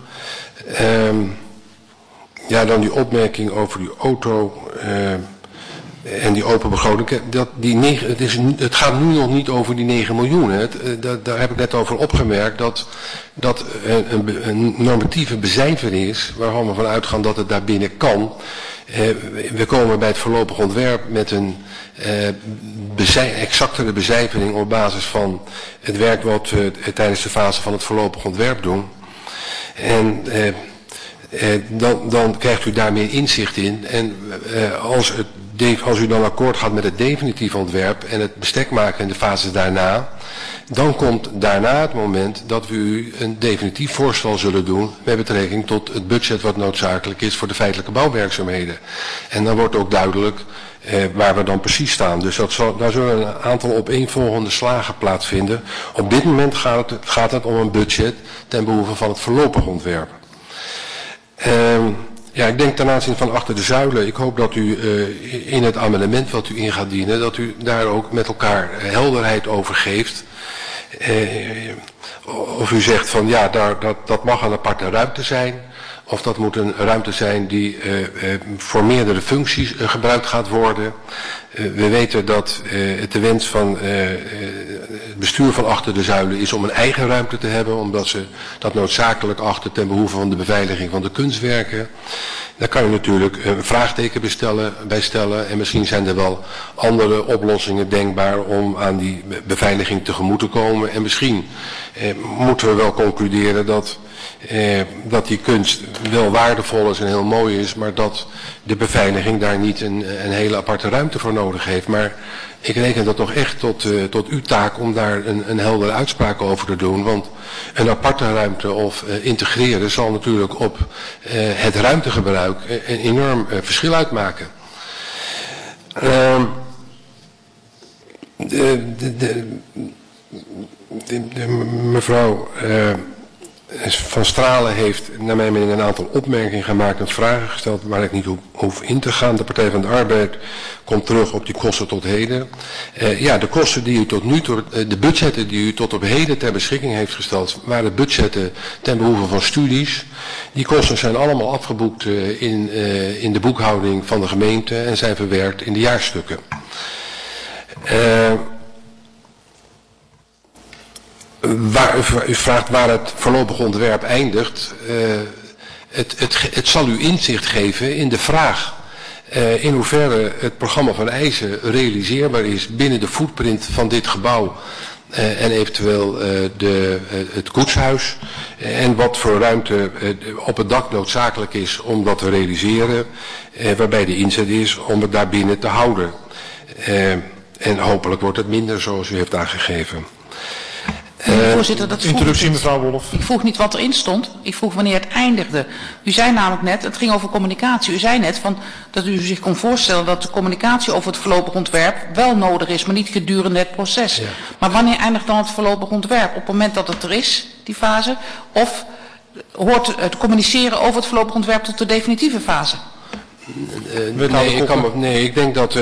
Dan die opmerking over die auto en die open begroting. Het gaat nu nog niet over die 9 miljoen. Daar heb ik net over opgemerkt dat een normatieve becijfering is waarvan we van uitgaan dat het daar binnen kan. We komen bij het voorlopig ontwerp met een exactere becijfering op basis van het werk wat we tijdens de fase van het voorlopig ontwerp doen. En dan krijgt u daar meer inzicht in. En als u dan akkoord gaat met het definitieve ontwerp en het bestek maken in de fases daarna, dan komt daarna het moment dat we u een definitief voorstel zullen doen met betrekking tot het budget wat noodzakelijk is voor de feitelijke bouwwerkzaamheden. En dan wordt ook duidelijk waar we dan precies staan. Dus daar zullen een aantal opeenvolgende slagen plaatsvinden. Op dit moment gaat het om een budget ten behoeve van het voorlopig ontwerp. Ik denk ten aanzien van achter de zuilen, ik hoop dat u in het amendement wat u in gaat dienen, dat u daar ook met elkaar helderheid over geeft. Of u zegt van ja, dat mag een aparte ruimte zijn, of dat moet een ruimte zijn die voor meerdere functies gebruikt gaat worden. We weten dat het de wens van het bestuur van achter de zuilen is om een eigen ruimte te hebben, omdat ze dat noodzakelijk achten ten behoeve van de beveiliging van de kunstwerken. Daar kan je natuurlijk een vraagteken bij stellen en misschien zijn er wel andere oplossingen denkbaar om aan die beveiliging tegemoet te komen. En misschien moeten we wel concluderen dat die kunst wel waardevol is en heel mooi is, maar dat de beveiliging daar niet een hele aparte ruimte voor nodig heeft. Maar ik reken dat toch echt tot uw taak om daar een heldere uitspraak over te doen. Want een aparte ruimte of integreren zal natuurlijk op het ruimtegebruik een enorm verschil uitmaken. Mevrouw Van Stralen heeft naar mijn mening een aantal opmerkingen gemaakt en vragen gesteld waar ik niet hoef in te gaan. De Partij van de Arbeid komt terug op die kosten tot heden. De kosten die u tot nu toe, de budgetten die u tot op heden ter beschikking heeft gesteld, waren budgetten ten behoeve van studies. Die kosten zijn allemaal afgeboekt in de boekhouding van de gemeente en zijn verwerkt in de jaarstukken. U vraagt waar het voorlopig ontwerp eindigt. Het zal u inzicht geven in de vraag in hoeverre het programma van eisen realiseerbaar is binnen de footprint van dit gebouw en eventueel het koetshuis. En wat voor ruimte op het dak noodzakelijk is om dat te realiseren, waarbij de inzet is om het daar binnen te houden. En hopelijk wordt het minder zoals u heeft aangegeven. Voorzitter, dat interruptie, mevrouw Wolf. Ik vroeg niet wat erin stond. Ik vroeg wanneer het eindigde. U zei namelijk net, het ging over communicatie. U zei net dat u zich kon voorstellen dat de communicatie over het voorlopig ontwerp wel nodig is, maar niet gedurende het proces. Ja. Maar wanneer eindigt dan het voorlopig ontwerp? Op het moment dat het er is, die fase? Of hoort het communiceren over het voorlopig ontwerp tot de definitieve fase? Ik denk dat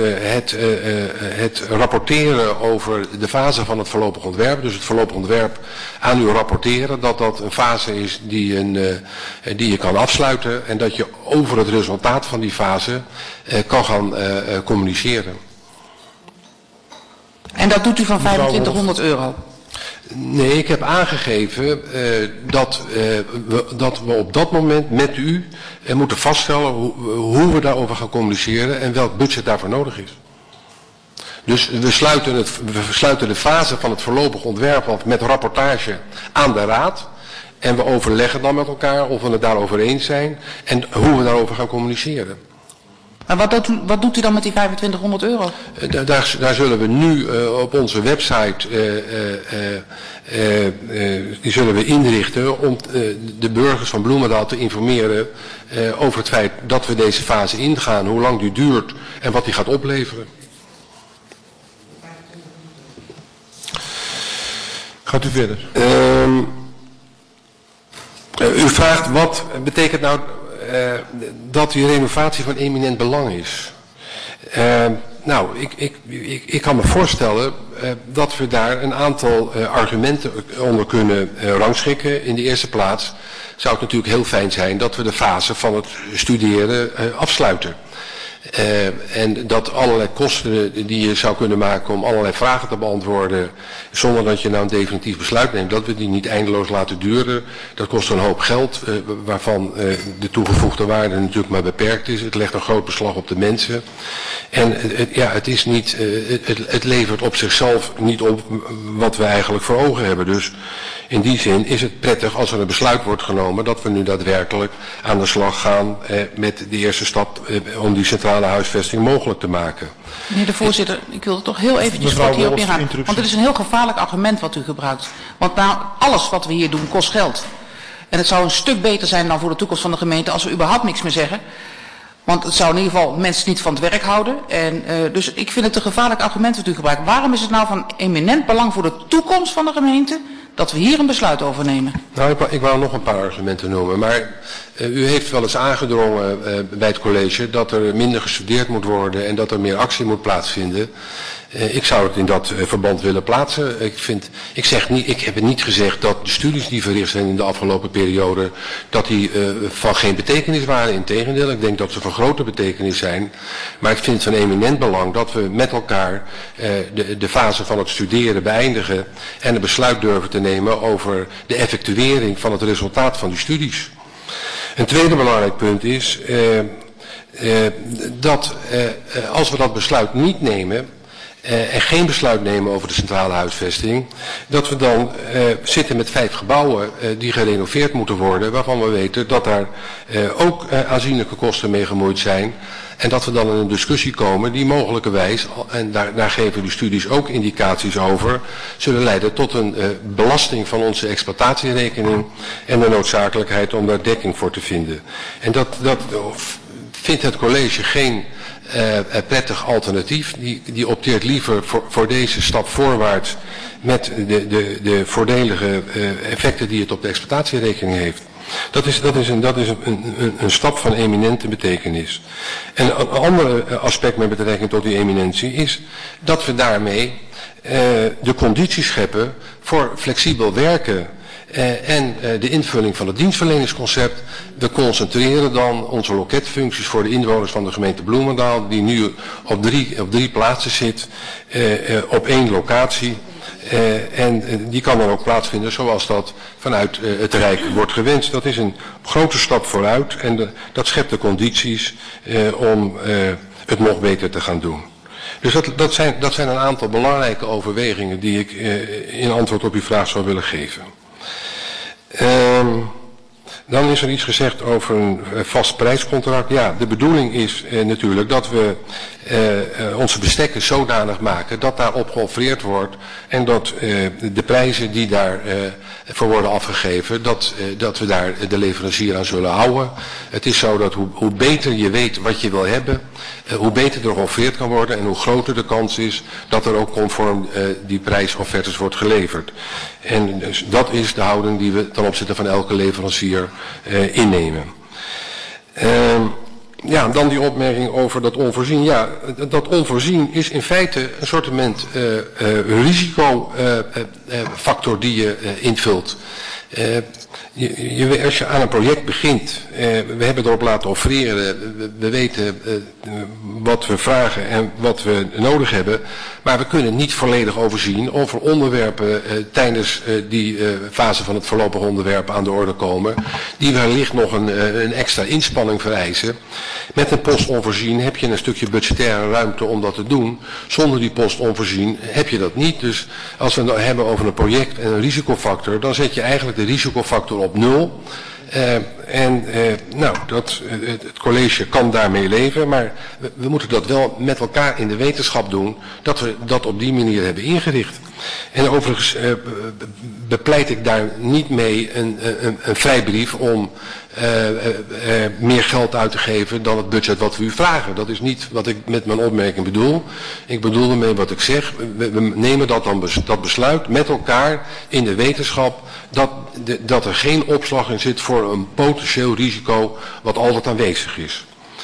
het rapporteren over de fase van het voorlopig ontwerp, dus het voorlopig ontwerp aan u rapporteren, dat een fase is die je kan afsluiten en dat je over het resultaat van die fase kan gaan communiceren. En dat doet u van 2500 euro? Nee, ik heb aangegeven dat we op dat moment met u moeten vaststellen hoe we daarover gaan communiceren en welk budget daarvoor nodig is. Dus we sluiten de fase van het voorlopig ontwerp af met rapportage aan de Raad. En we overleggen dan met elkaar of we het daarover eens zijn en hoe we daarover gaan communiceren. Maar wat doet u dan met die €2500? Daar zullen we nu op onze website, die zullen we inrichten om de burgers van Bloemendaal te informeren over het feit dat we deze fase ingaan, hoe lang die duurt en wat die gaat opleveren. Gaat u verder? U vraagt wat betekent nou dat die renovatie van eminent belang is. Nou, ik kan me voorstellen dat we daar een aantal argumenten onder kunnen rangschikken. In de eerste plaats zou het natuurlijk heel fijn zijn dat we de fase van het studeren afsluiten. En dat allerlei kosten die je zou kunnen maken om allerlei vragen te beantwoorden, zonder dat je nou een definitief besluit neemt, dat we die niet eindeloos laten duren. Dat kost een hoop geld, waarvan de toegevoegde waarde natuurlijk maar beperkt is. Het legt een groot beslag op de mensen. En het levert op zichzelf niet op wat we eigenlijk voor ogen hebben. Dus in die zin is het prettig als er een besluit wordt genomen dat we nu daadwerkelijk aan de slag gaan met de eerste stap om die centrale huisvesting mogelijk te maken. Meneer de voorzitter, ik wil er toch heel eventjes kort hierop ingaan. Want het is een heel gevaarlijk argument wat u gebruikt. Want nou, alles wat we hier doen kost geld. En het zou een stuk beter zijn dan voor de toekomst van de gemeente als we überhaupt niks meer zeggen. Want het zou in ieder geval mensen niet van het werk houden. En, dus ik vind het een gevaarlijk argument wat u gebruikt. Waarom is het nou van eminent belang voor de toekomst van de gemeente dat we hier een besluit over nemen? Nou, ik wou nog een paar argumenten noemen. Maar u heeft wel eens aangedrongen bij het college dat er minder gestudeerd moet worden en dat er meer actie moet plaatsvinden. Ik zou het in dat verband willen plaatsen. Ik heb niet gezegd dat de studies die verricht zijn in de afgelopen periode, dat die van geen betekenis waren. Integendeel, ik denk dat ze van grote betekenis zijn. Maar ik vind het van eminent belang dat we met elkaar de fase van het studeren beëindigen en een besluit durven te nemen over de effectuering van het resultaat van die studies. Een tweede belangrijk punt is dat als we dat besluit niet nemen en geen besluit nemen over de centrale huisvesting, dat we dan zitten met 5 gebouwen die gerenoveerd moeten worden, waarvan we weten dat daar ook aanzienlijke kosten mee gemoeid zijn. En dat we dan in een discussie komen die mogelijkerwijs, en daar geven die studies ook indicaties over, zullen leiden tot een belasting van onze exploitatierekening en de noodzakelijkheid om daar dekking voor te vinden. En dat vindt het college geen prettig alternatief. Die opteert liever voor deze stap voorwaarts met de voordelige effecten die het op de exploitatierekening heeft. Dat is een stap van eminente betekenis. En een ander aspect met betrekking tot die eminentie is dat we daarmee de condities scheppen voor flexibel werken en de invulling van het dienstverleningsconcept. We concentreren dan onze loketfuncties voor de inwoners van de gemeente Bloemendaal, die nu op drie plaatsen zit, op 1 locatie. En die kan dan ook plaatsvinden zoals dat vanuit het Rijk wordt gewenst. Dat is een grote stap vooruit en dat schept de condities om het nog beter te gaan doen. Dus dat zijn een aantal belangrijke overwegingen die ik in antwoord op uw vraag zou willen geven. Dan is er iets gezegd over een vast prijscontract. Ja, de bedoeling is natuurlijk dat we onze bestekken zodanig maken dat daarop geoffreerd wordt en dat de prijzen die daar voor worden afgegeven, dat we daar de leverancier aan zullen houden. Het is zo dat hoe beter je weet wat je wil hebben, hoe beter er geoffreerd kan worden en hoe groter de kans is dat er ook conform die prijsoffertes wordt geleverd. En dus dat is de houding die we ten opzichte van elke leverancier innemen. Ja, dan die opmerking over dat onvoorzien. Ja, dat onvoorzien is in feite een soortement risicofactor die je invult. Als je aan een project begint, we hebben erop laten offereren, we weten wat we vragen en wat we nodig hebben, maar we kunnen niet volledig overzien of er onderwerpen tijdens die fase van het voorlopig onderwerp aan de orde komen, die wellicht nog een extra inspanning vereisen. Met een post onvoorzien heb je een stukje budgettaire ruimte om dat te doen. Zonder die post onvoorzien heb je dat niet. Dus als we het hebben over een project en een risicofactor, dan zet je eigenlijk de risicofactor op 0. Het college kan daarmee leven, maar we moeten dat wel met elkaar in de wetenschap doen, dat we dat op die manier hebben ingericht. En overigens bepleit ik daar niet mee een vrijbrief om meer geld uit te geven dan het budget wat we u vragen. Dat is niet wat ik met mijn opmerking bedoel. Ik bedoel ermee wat ik zeg. We nemen dat besluit met elkaar in de wetenschap dat er geen opslag in zit voor een potentieel risico wat altijd aanwezig is.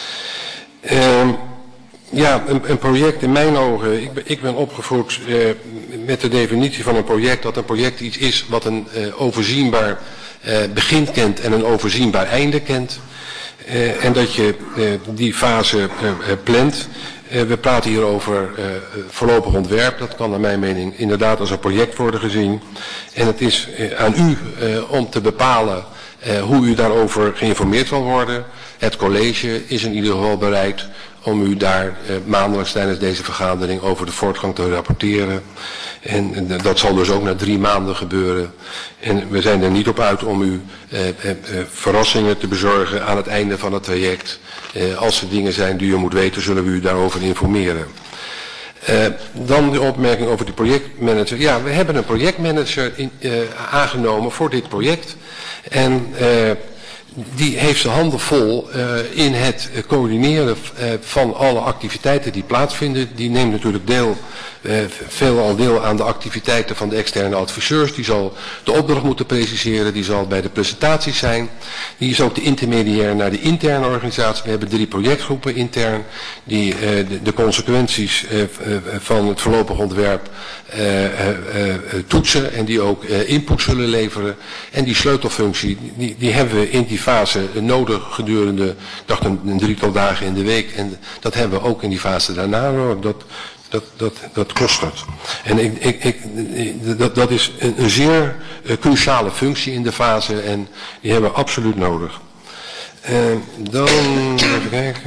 Een project in mijn ogen, ik ben opgevoed met de definitie van een project, dat een project iets is wat een overzienbaar begin kent en een overzienbaar einde kent. En dat je die fase plant. We praten hier over voorlopig ontwerp, dat kan naar mijn mening inderdaad als een project worden gezien. En het is aan u om te bepalen hoe u daarover geïnformeerd zal worden. Het college is in ieder geval bereid om u daar maandelijks tijdens deze vergadering over de voortgang te rapporteren. En dat zal dus ook na 3 maanden gebeuren. En we zijn er niet op uit om u verrassingen te bezorgen aan het einde van het traject. Als er dingen zijn die u moet weten, zullen we u daarover informeren. Dan de opmerking over die projectmanager. Ja, we hebben een projectmanager aangenomen voor dit project. En die heeft zijn handen vol in het coördineren van alle activiteiten die plaatsvinden. Die neemt natuurlijk veelal deel aan de activiteiten van de externe adviseurs. Die zal de opdracht moeten preciseren, die zal bij de presentaties zijn. Die is ook de intermediair naar de interne organisatie. We hebben 3 projectgroepen intern die de consequenties van het voorlopig ontwerp toetsen en die ook input zullen leveren. En die sleutelfunctie, die hebben we in die fase nodig gedurende, ik dacht een 3-tal dagen in de week. En dat hebben we ook in die fase daarna nodig. Dat kost het. En dat is een zeer cruciale functie in de fase en die hebben we absoluut nodig. Dan even kijken.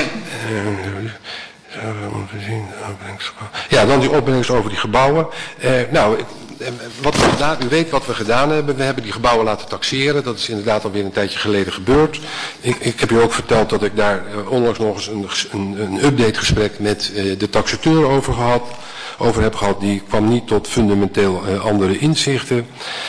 Ja, dan die opbrengst over die gebouwen. Wat we gedaan, u weet wat we gedaan hebben. We hebben die gebouwen laten taxeren. Dat is inderdaad alweer een tijdje geleden gebeurd. Ik heb u ook verteld dat ik daar onlangs nog eens een update gesprek met de taxateur over heb gehad. Die kwam niet tot fundamenteel andere inzichten.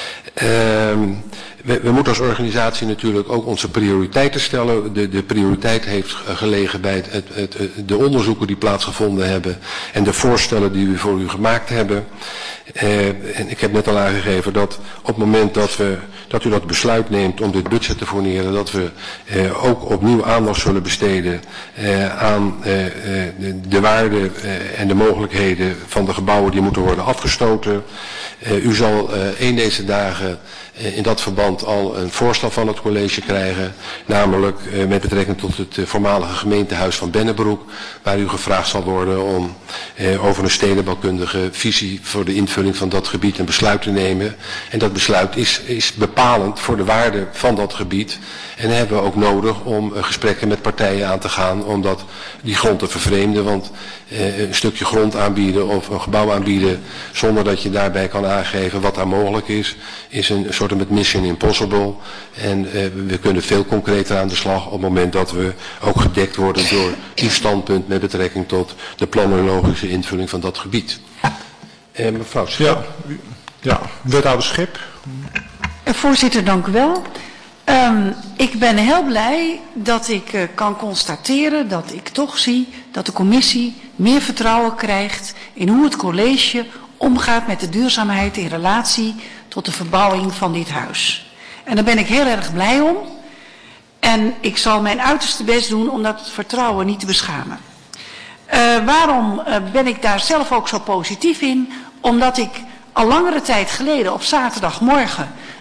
We moeten als organisatie natuurlijk ook onze prioriteiten stellen. De prioriteit heeft gelegen bij de onderzoeken die plaatsgevonden hebben en de voorstellen die we voor u gemaakt hebben. En ik heb net al aangegeven dat op het moment dat u dat besluit neemt om dit budget te fourneren, dat we ook opnieuw aandacht zullen besteden aan de waarde en de mogelijkheden van de gebouwen die moeten worden afgestoten. U zal deze dagen in dat verband al een voorstel van het college krijgen, namelijk met betrekking tot het voormalige gemeentehuis van Bennebroek, waar u gevraagd zal worden om over een stedenbouwkundige visie voor de invulling van dat gebied een besluit te nemen. En dat besluit is bepalend voor de waarde van dat gebied. En hebben we ook nodig om gesprekken met partijen aan te gaan om die grond te vervreemden. Want een stukje grond aanbieden of een gebouw aanbieden zonder dat je daarbij kan aangeven wat daar mogelijk is een soort met mission impossible. En we kunnen veel concreter aan de slag op het moment dat we ook gedekt worden door uw standpunt met betrekking tot de planologische invulling van dat gebied. Mevrouw Schip. Ja, wethouder Schip. Voorzitter, dank u wel. Ik ben heel blij dat ik kan constateren dat ik toch zie dat de commissie meer vertrouwen krijgt in hoe het college omgaat met de duurzaamheid in relatie tot de verbouwing van dit huis. En daar ben ik heel erg blij om. En ik zal mijn uiterste best doen om dat vertrouwen niet te beschamen. Waarom ben ik daar zelf ook zo positief in? Omdat ik al langere tijd geleden op zaterdagmorgen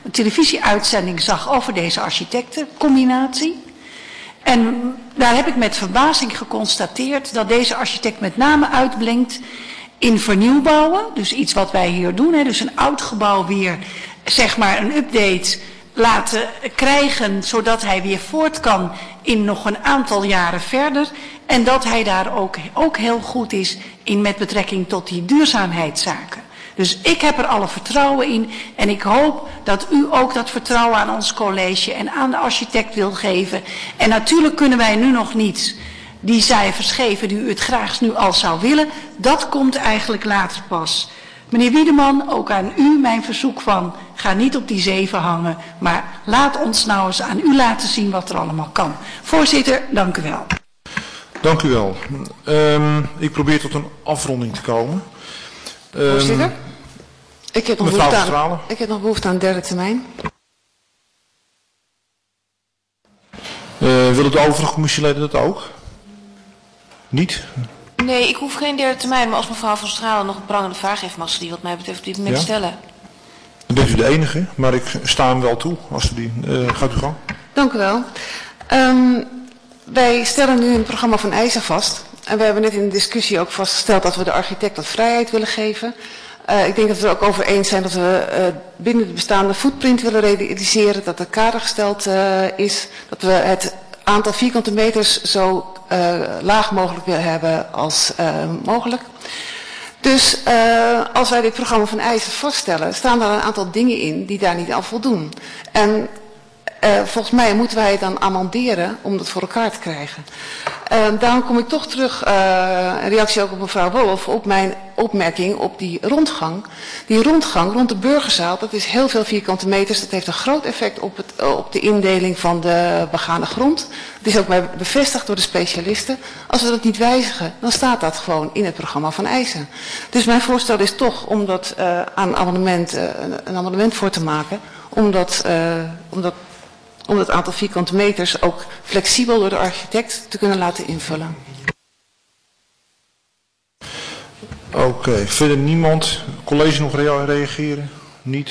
een televisieuitzending zag over deze architectencombinatie. En daar heb ik met verbazing geconstateerd dat deze architect met name uitblinkt in vernieuwbouwen. Dus iets wat wij hier doen. Hè, dus een oud gebouw weer, zeg maar, een update laten krijgen, zodat hij weer voort kan in nog een aantal jaren verder. En dat hij daar ook heel goed is in met betrekking tot die duurzaamheidszaken. Dus ik heb er alle vertrouwen in en ik hoop dat u ook dat vertrouwen aan ons college en aan de architect wil geven. En natuurlijk kunnen wij nu nog niet die cijfers geven die u het graag nu al zou willen. Dat komt eigenlijk later pas. Meneer Wiedeman, ook aan u mijn verzoek van, ga niet op die 7 hangen, maar laat ons nou eens aan u laten zien wat er allemaal kan. Voorzitter, dank u wel. Dank u wel. Ik probeer tot een afronding te komen. Voorzitter, ik heb nog behoefte aan derde termijn. Willen de overige commissieleden dat ook? Niet? Nee, ik hoef geen derde termijn, maar als mevrouw Van Stralen nog een prangende vraag heeft, mag ze die wat mij betreft op dit moment stellen. Dan bent u de enige, maar ik sta hem wel toe. Als u die, gaat u gang. Dank u wel. Wij stellen nu een programma van eisen vast. En we hebben net in de discussie ook vastgesteld dat we de architect wat vrijheid willen geven. Ik denk dat we er ook over eens zijn dat we binnen de bestaande footprint willen realiseren, dat er kader gesteld is, dat we het aantal vierkante meters zo laag mogelijk willen hebben als mogelijk. Dus als wij dit programma van eisen vaststellen, staan daar een aantal dingen in die daar niet aan voldoen. En volgens mij moeten wij het dan amenderen om dat voor elkaar te krijgen. Daarom kom ik toch terug, een reactie ook op mevrouw Wolf, op mijn opmerking op die rondgang. Die rondgang rond de Burgerzaal, dat is heel veel vierkante meters. Dat heeft een groot effect op de indeling van de begane grond. Het is ook bevestigd door de specialisten. Als we dat niet wijzigen, dan staat dat gewoon in het programma van eisen. Dus mijn voorstel is toch om dat een amendement voor te maken, om dat aantal vierkante meters ook flexibel door de architect te kunnen laten invullen. Oké, verder niemand. College nog reageren? Niet.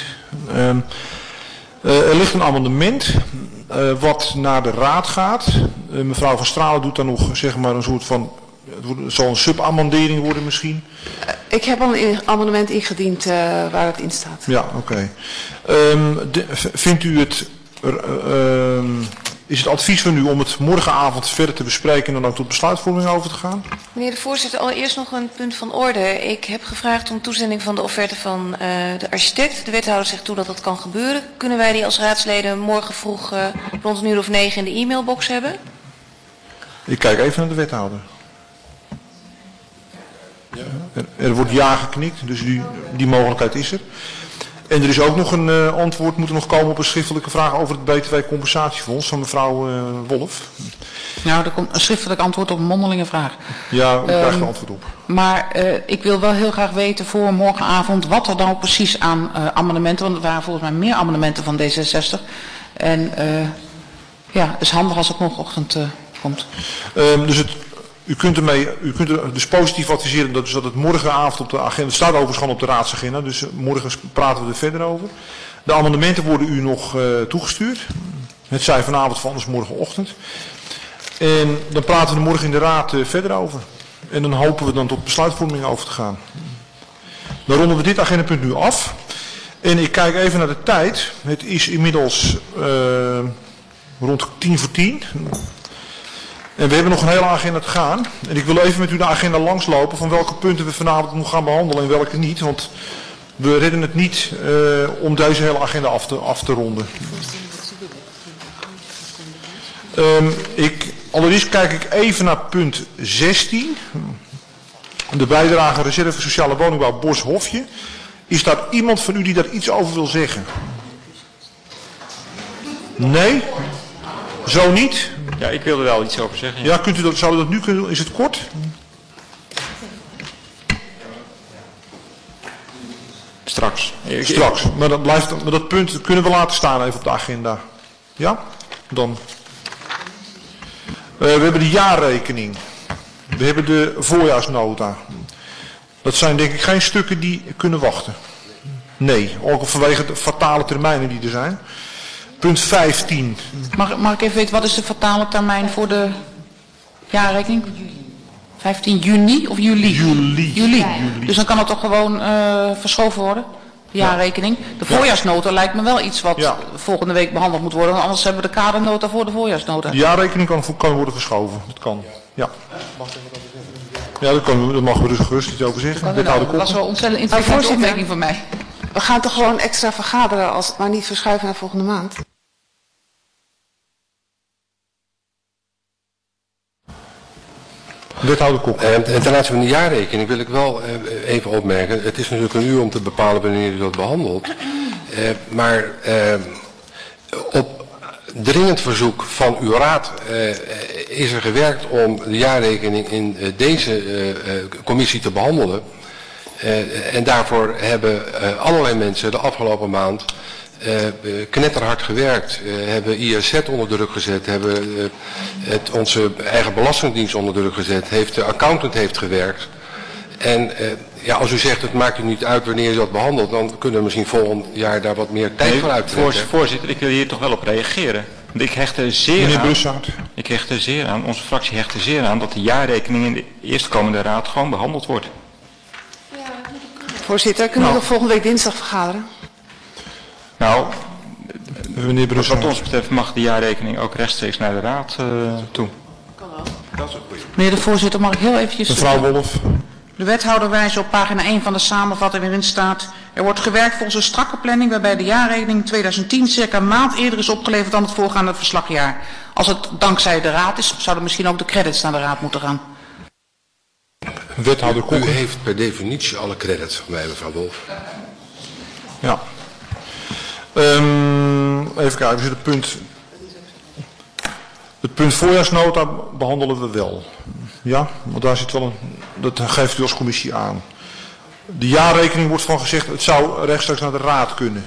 Er ligt een amendement wat naar de raad gaat. Mevrouw Van Stralen doet dan nog zeg maar een soort van, het zal een subamendering worden misschien. Ik heb al een amendement ingediend waar het in staat. Ja, oké. Vindt u het... is het advies van u om het morgenavond verder te bespreken en dan ook tot besluitvorming over te gaan? Meneer de voorzitter, allereerst nog een punt van orde. Ik heb gevraagd om toezending van de offerte van de architect. De wethouder zegt toe dat dat kan gebeuren. Kunnen wij die als raadsleden morgen vroeg rond 9:00 in de e-mailbox hebben? Ik kijk even naar de wethouder. Ja. Er wordt ja geknikt, dus die mogelijkheid is er. En er is ook nog een antwoord, moet er nog komen op een schriftelijke vraag over het BTW-compensatiefonds van mevrouw Wolf. Nou, er komt een schriftelijk antwoord op een mondelinge vraag. Ja, u krijgt er antwoord op. Maar ik wil wel heel graag weten voor morgenavond wat er dan precies aan amendementen, want er waren volgens mij meer amendementen van D66. En ja, het is handig als het morgenochtend komt. Dus u kunt er dus positief adviseren dat het morgenavond op de agenda, het staat overigens gewoon op de raadsagenda, dus morgen praten we er verder over. De amendementen worden u nog toegestuurd. Het zij vanavond of anders morgenochtend. En dan praten we er morgen in de raad verder over. En dan hopen we dan tot besluitvorming over te gaan. Dan ronden we dit agendapunt nu af. En ik kijk even naar de tijd. Het is inmiddels rond 9:50. En we hebben nog een hele agenda te gaan. En ik wil even met u de agenda langslopen van welke punten we vanavond nog gaan behandelen en welke niet. Want we redden het niet om deze hele agenda af te ronden. Allereerst kijk ik even naar punt 16. De bijdrage reserve sociale woningbouw Boshofje. Is daar iemand van u die daar iets over wil zeggen? Nee? Zo niet? Ja, ik wilde wel iets over zeggen. Ja, zou u dat nu kunnen doen? Is het kort? Straks. Straks. Maar dat punt kunnen we laten staan even op de agenda. Ja? Dan. We hebben de jaarrekening. We hebben de voorjaarsnota. Dat zijn denk ik geen stukken die kunnen wachten. Nee, ook vanwege de fatale termijnen die er zijn. Punt 15. Mag ik even weten, wat is de fatale termijn voor de jaarrekening? 15 juni of juli? Juli. Dus dan kan het toch gewoon verschoven worden? De jaarrekening. De voorjaarsnota lijkt me wel iets wat volgende week behandeld moet worden. Want anders hebben we de kadernota voor de voorjaarsnota. De jaarrekening kan worden verschoven. Dat kan. Ja. Ja, dat mag we dus gerust iets over zeggen. Dat was wel ontzettend interessante opmerking van mij. We gaan toch gewoon extra vergaderen, maar niet verschuiven naar volgende maand? Wethouder Kok. En ten aanzien van de jaarrekening wil ik wel even opmerken. Het is natuurlijk aan u om te bepalen wanneer u dat behandelt. Maar op dringend verzoek van uw raad is er gewerkt om de jaarrekening in deze commissie te behandelen. En daarvoor hebben allerlei mensen de afgelopen maand knetterhard gewerkt, hebben ISZ onder druk gezet, hebben onze eigen belastingdienst onder druk gezet, de accountant heeft gewerkt. En als u zegt het maakt u niet uit wanneer u dat behandelt, dan kunnen we misschien volgend jaar daar wat meer tijd voor uittrekken. Voorzitter, ik wil hier toch wel op reageren. Want ik hecht er zeer aan, onze fractie hecht er zeer aan dat de jaarrekening in de eerstkomende raad gewoon behandeld wordt. Voorzitter, kunnen we nog volgende week dinsdag vergaderen? Nou, wat ons betreft mag de jaarrekening ook rechtstreeks naar de raad toe. Kan wel. Meneer de voorzitter, mag ik heel eventjes... Mevrouw Wolf. De wethouder wijst op pagina 1 van de samenvatting waarin staat... Er wordt gewerkt volgens een strakke planning waarbij de jaarrekening 2010 circa een maand eerder is opgeleverd dan het voorgaande verslagjaar. Als het dankzij de raad is, zouden misschien ook de credits naar de raad moeten gaan. Wethouder Kok. U heeft per definitie alle credits van mij, mevrouw Wolf. Ja. Even kijken, het punt voorjaarsnota behandelen we wel. Ja, want daar zit wel dat geeft u als commissie aan. De jaarrekening wordt van gezegd, het zou rechtstreeks naar de raad kunnen.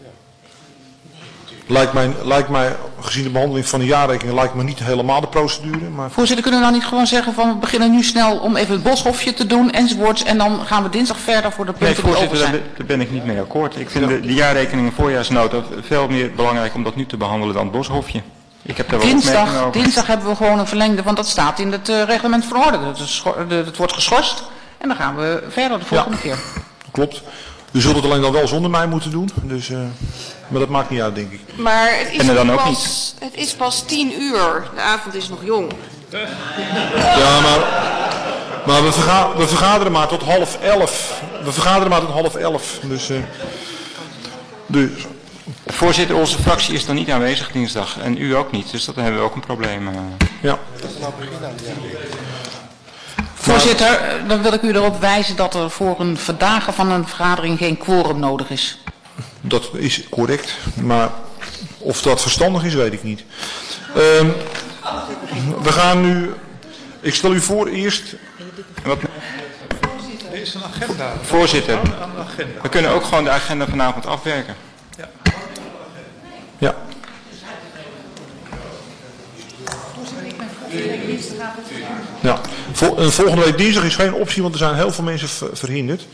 Lijkt mij, gezien de behandeling van de jaarrekening, lijkt me niet helemaal de procedure. Maar... Voorzitter, kunnen we nou niet gewoon zeggen van we beginnen nu snel om even het boshofje te doen enzovoorts en dan gaan we dinsdag verder voor de punten die open zijn? Daar ben ik niet mee akkoord. Ik vind de jaarrekening en voorjaarsnota veel meer belangrijk om dat nu te behandelen dan het boshofje. Ik heb daar wel opmerkingen over. Dinsdag hebben we gewoon een verlengde, want dat staat in het reglement van orde. Het wordt geschorst en dan gaan we verder de volgende keer. Klopt. U zult het alleen dan wel zonder mij moeten doen, dus, maar dat maakt niet uit, denk ik. Maar het is niet. pas 10 uur. De avond is nog jong. Ja, maar we vergaderen maar tot 10:30. We vergaderen maar tot 10:30. Dus. Voorzitter, onze fractie is dan niet aanwezig dinsdag en u ook niet, dus dat hebben we ook een probleem. Ja. Voorzitter, dan wil ik u erop wijzen dat er voor een verdagen van een vergadering geen quorum nodig is. Dat is correct, maar of dat verstandig is, weet ik niet. We gaan nu, ik stel u voor eerst... Er is een agenda. Voorzitter, we kunnen ook gewoon de agenda vanavond afwerken. Ja. Ja. Ja, volgende week dinsdag is geen optie, want er zijn heel veel mensen verhinderd.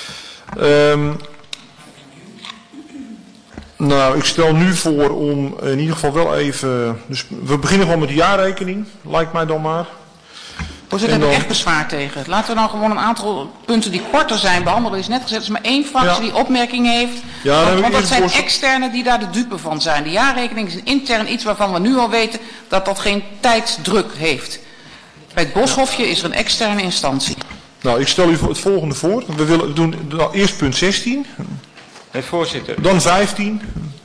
Nou, ik stel nu voor om in ieder geval wel even... Dus we beginnen gewoon met de jaarrekening, lijkt mij dan maar. Voorzitter, daar heb ik echt bezwaar tegen. Laten we nou gewoon een aantal punten die korter zijn behandelen. Er is net gezegd, er is maar één fractie die opmerkingen heeft. Ja, want dat zijn externe die daar de dupe van zijn. De jaarrekening is een intern iets waarvan we nu al weten dat dat geen tijdsdruk heeft. Bij het boshofje is er een externe instantie. Nou, ik stel u het volgende voor. We doen eerst punt 16. Voorzitter. Dan 15.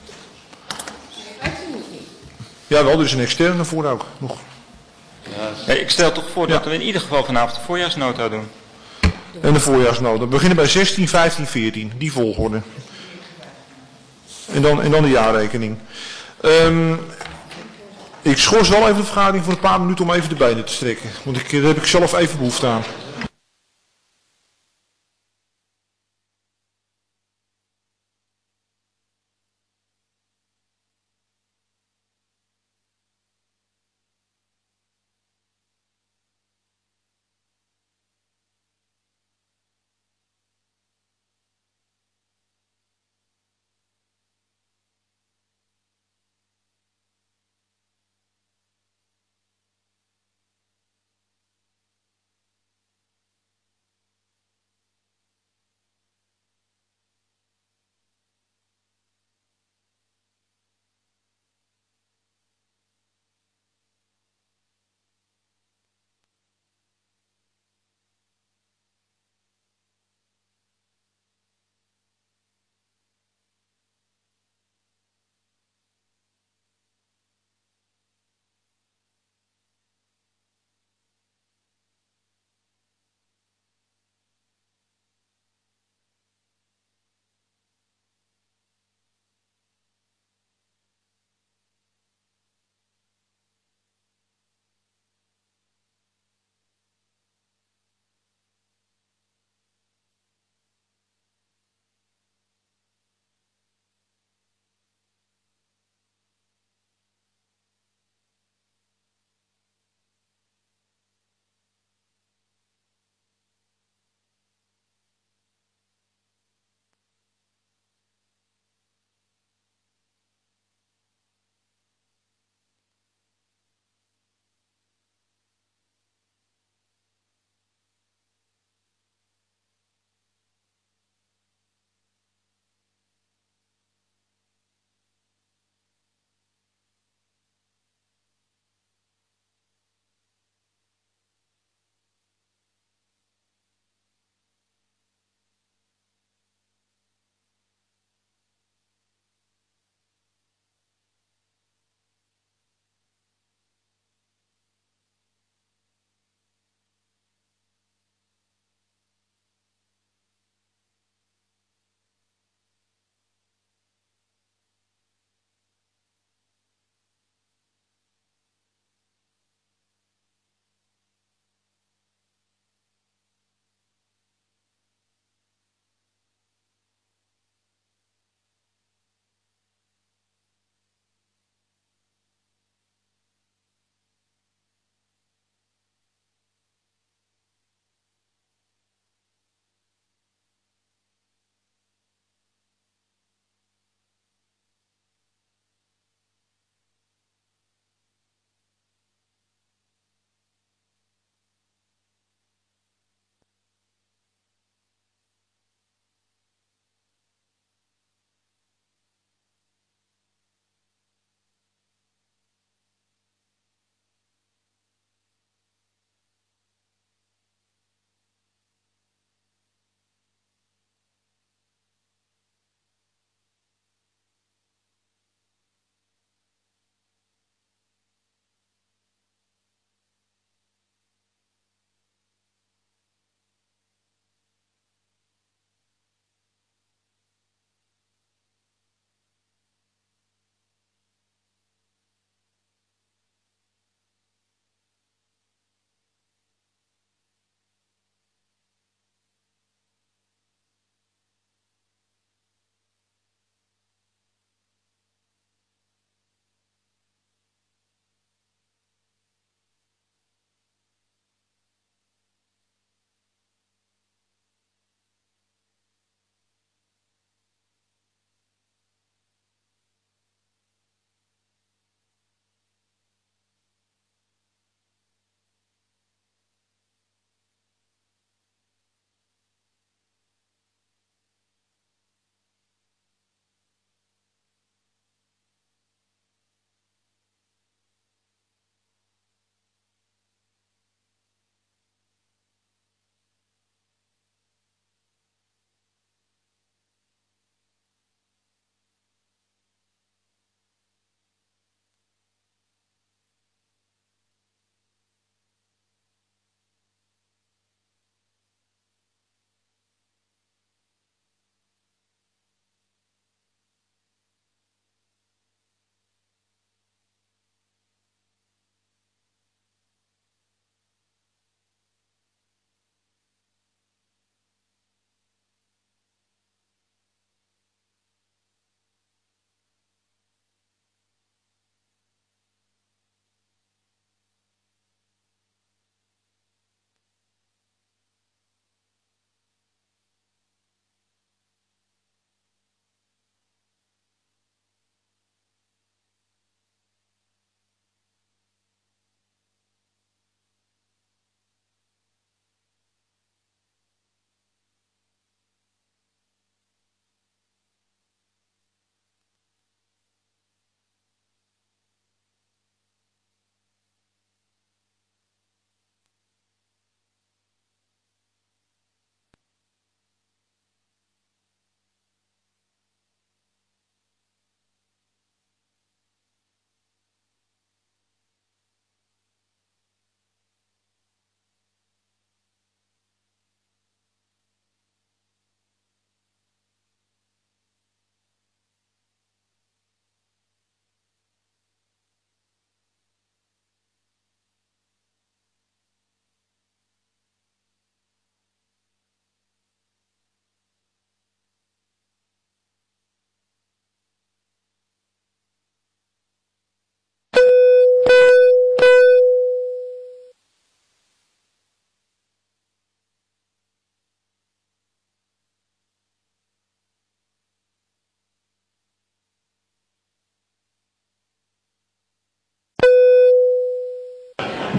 Jawel, er is een externe voor ook nog. Ja, ik stel toch voor dat we in ieder geval vanavond de voorjaarsnota doen. En de voorjaarsnota. We beginnen bij 16, 15, 14. Die volgorde. En dan de jaarrekening. Ik schors wel even de vergadering voor een paar minuten om even de benen te strekken. Want daar heb ik zelf even behoefte aan.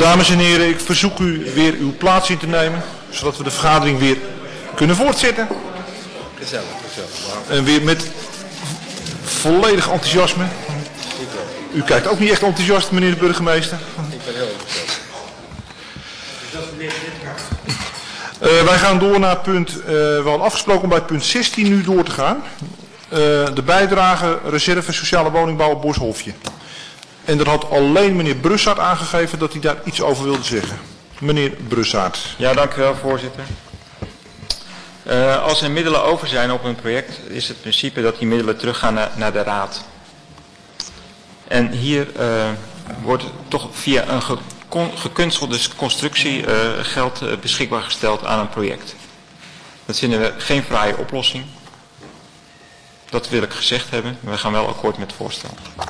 Dames en heren, ik verzoek u weer uw plaats in te nemen, zodat we de vergadering weer kunnen voortzetten. Gezellig. En weer met volledig enthousiasme. U kijkt ook niet echt enthousiast, meneer de burgemeester. Ik ben heel enthousiast. Wij gaan door naar punt, we hadden afgesproken om bij punt 16 nu door te gaan. De bijdrage reserve sociale woningbouw op Boshofje. En er had alleen meneer Brussaert aangegeven dat hij daar iets over wilde zeggen. Meneer Brussaert. Ja, dank u wel, voorzitter. Als er middelen over zijn op een project, is het principe dat die middelen teruggaan naar de raad. En hier wordt toch via een gekunstelde constructie geld beschikbaar gesteld aan een project. Dat vinden we geen fraaie oplossing. Dat wil ik gezegd hebben. We gaan wel akkoord met het voorstel.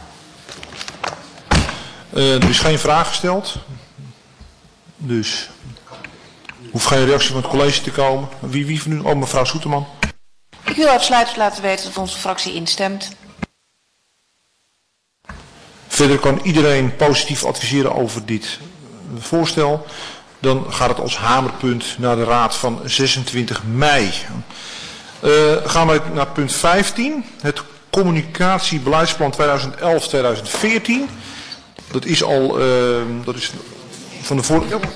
Er is geen vraag gesteld. Dus hoeft geen reactie van het college te komen. Wie van u? Oh, mevrouw Soeterman. Ik wil uitsluitend laten weten dat onze fractie instemt. Verder kan iedereen positief adviseren over dit voorstel. Dan gaat het als hamerpunt naar de raad van 26 mei. Gaan we naar punt 15. Het communicatiebeleidsplan 2011-2014. Dat is al, dat is van de vorige... We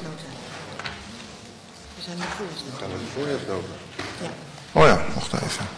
zijn naar de voorjaarsnota. Oh ja, wacht even.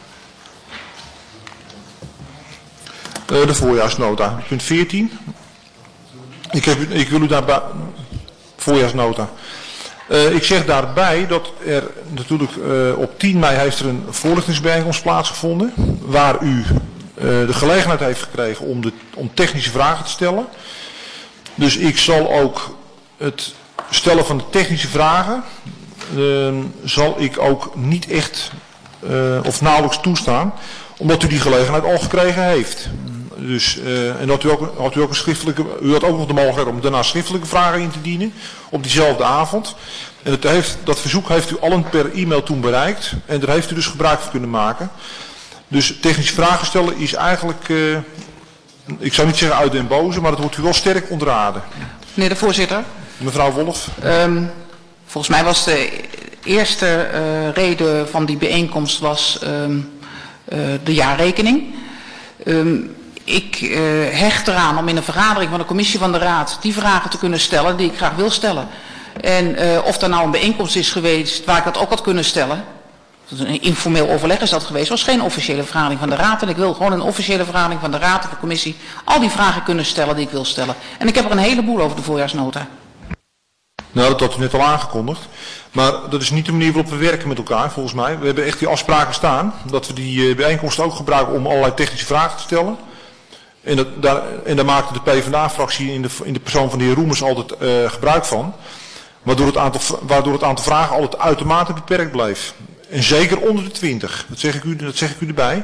De voorjaarsnota, punt 14. Ik wil u daarbij... Voorjaarsnota. Ik zeg daarbij dat er natuurlijk op 10 mei heeft er een voorlichtingsbijeenkomst plaatsgevonden. Waar u de gelegenheid heeft gekregen om technische vragen te stellen. Dus ik zal ook het stellen van de technische vragen, zal ik ook niet echt of nauwelijks toestaan. Omdat u die gelegenheid al gekregen heeft. Dus, en dat had u ook een schriftelijke, u had ook nog de mogelijkheid om daarna schriftelijke vragen in te dienen. Op diezelfde avond. En dat verzoek heeft u allen per e-mail toen bereikt. En daar heeft u dus gebruik van kunnen maken. Dus technische vragen stellen is eigenlijk, ik zou niet zeggen uit den boze, maar dat wordt u wel sterk ontraden. Meneer de voorzitter. Mevrouw Wolf. Volgens mij was de eerste reden van die bijeenkomst de jaarrekening. Ik hecht eraan om in een vergadering van de commissie van de raad die vragen te kunnen stellen die ik graag wil stellen. En of er nou een bijeenkomst is geweest waar ik dat ook had kunnen stellen. Een informeel overleg is dat geweest. Was geen officiële vergadering van de raad. En ik wil gewoon een officiële vergadering van de raad of de commissie al die vragen kunnen stellen die ik wil stellen. En ik heb er een heleboel over de voorjaarsnota. Nou, dat had u net al aangekondigd. Maar dat is niet de manier waarop we werken met elkaar, volgens mij. We hebben echt die afspraken staan. Dat we die bijeenkomsten ook gebruiken om allerlei technische vragen te stellen. En daar maakte de PvdA-fractie in de persoon van de heer Roemers altijd gebruik van. Waardoor het aantal vragen altijd uitermate beperkt bleef. En zeker onder de 20. Dat zeg ik u erbij.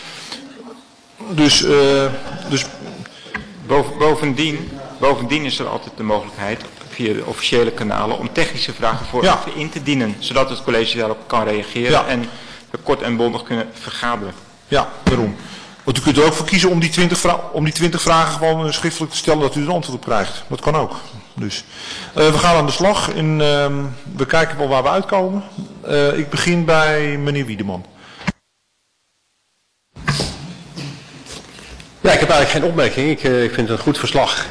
Dus Bovendien is er altijd de mogelijkheid via de officiële kanalen om technische vragen voor even in te dienen. Zodat het college daarop kan reageren en we kort en bondig kunnen vergaderen. Ja, daarom. Want u kunt er ook voor kiezen om die 20 vragen gewoon schriftelijk te stellen dat u er een antwoord op krijgt. Dat kan ook. Dus we gaan aan de slag en we kijken wel waar we uitkomen. Ik begin bij meneer Wiedeman. Ja, ik heb eigenlijk geen opmerking. Ik vind het een goed verslag.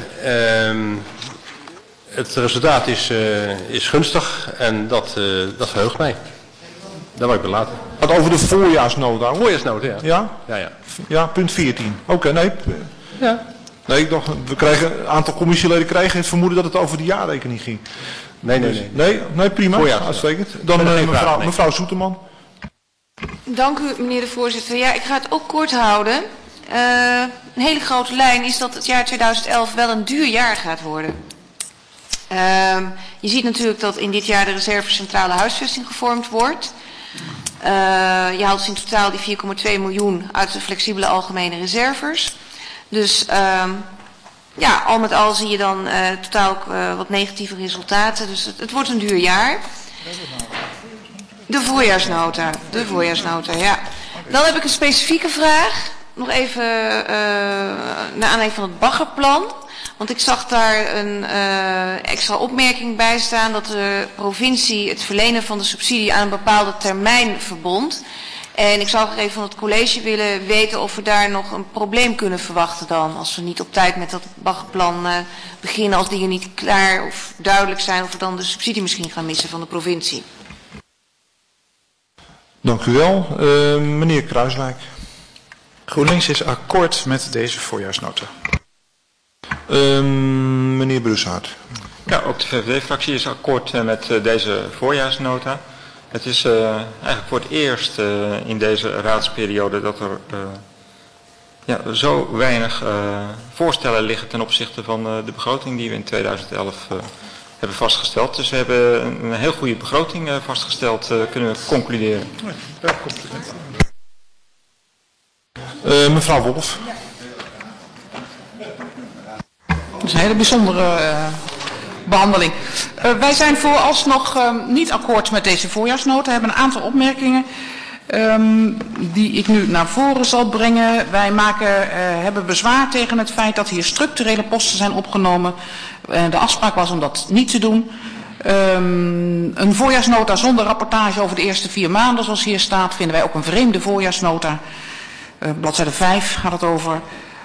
Het resultaat is gunstig en dat verheugt mij. Daar word ik bij laten. Het over de voorjaarsnota. Voorjaarsnota, ja. Ja? Ja. Ja, punt 14. Oké, nee. Ja. Nee, ik dacht, een aantal commissieleden kregen het vermoeden dat het over de jaarrekening ging. Nee, prima. Uitstekend. Dan mevrouw Soeterman. Dank u, meneer de voorzitter. Ja, ik ga het ook kort houden. Een hele grote lijn is dat het jaar 2011 wel een duur jaar gaat worden. Je ziet natuurlijk dat in dit jaar de reserve centrale huisvesting gevormd wordt. Je haalt dus in totaal die 4,2 miljoen uit de flexibele algemene reserves. Dus ja, al met al zie je dan totaal ook wat negatieve resultaten. Dus het wordt een duur jaar. De voorjaarsnota, ja. Dan heb ik een specifieke vraag. Nog even naar aanleiding van het baggerplan. Want ik zag daar een extra opmerking bij staan dat de provincie het verlenen van de subsidie aan een bepaalde termijn verbond. En ik zou even van het college willen weten of we daar nog een probleem kunnen verwachten dan. Als we niet op tijd met dat baggerplan beginnen, als dingen niet klaar of duidelijk zijn, of we dan de subsidie misschien gaan missen van de provincie. Dank u wel. Meneer Kruiswijk. GroenLinks is akkoord met deze voorjaarsnota. Meneer Brussaert. Ja, ook de VVD-fractie is akkoord met deze voorjaarsnota. Het is eigenlijk voor het eerst in deze raadsperiode dat er zo weinig voorstellen liggen ten opzichte van de begroting die we in 2011 hebben vastgesteld. Dus we hebben een heel goede begroting vastgesteld, kunnen we concluderen. Ja, compliment. Mevrouw Wolf. Dat is een hele bijzondere behandeling. Wij zijn vooralsnog niet akkoord met deze voorjaarsnota. We hebben een aantal opmerkingen die ik nu naar voren zal brengen. Wij hebben bezwaar tegen het feit dat hier structurele posten zijn opgenomen. De afspraak was om dat niet te doen. Een voorjaarsnota zonder rapportage over de eerste 4 maanden, zoals hier staat, vinden wij ook een vreemde voorjaarsnota. Bladzijde 5 gaat het over.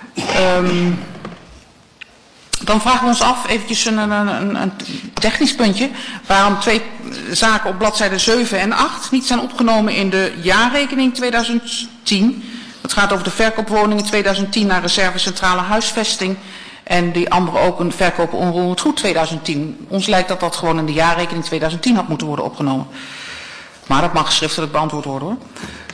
Dan vragen we ons af, eventjes een technisch puntje, waarom 2 zaken op bladzijde 7 en 8 niet zijn opgenomen in de jaarrekening 2010. Dat gaat over de verkoopwoningen 2010 naar reserve centrale huisvesting en die andere ook een verkopen onroerend goed 2010. Ons lijkt dat dat gewoon in de jaarrekening 2010 had moeten worden opgenomen. Maar dat mag schriftelijk beantwoord worden hoor.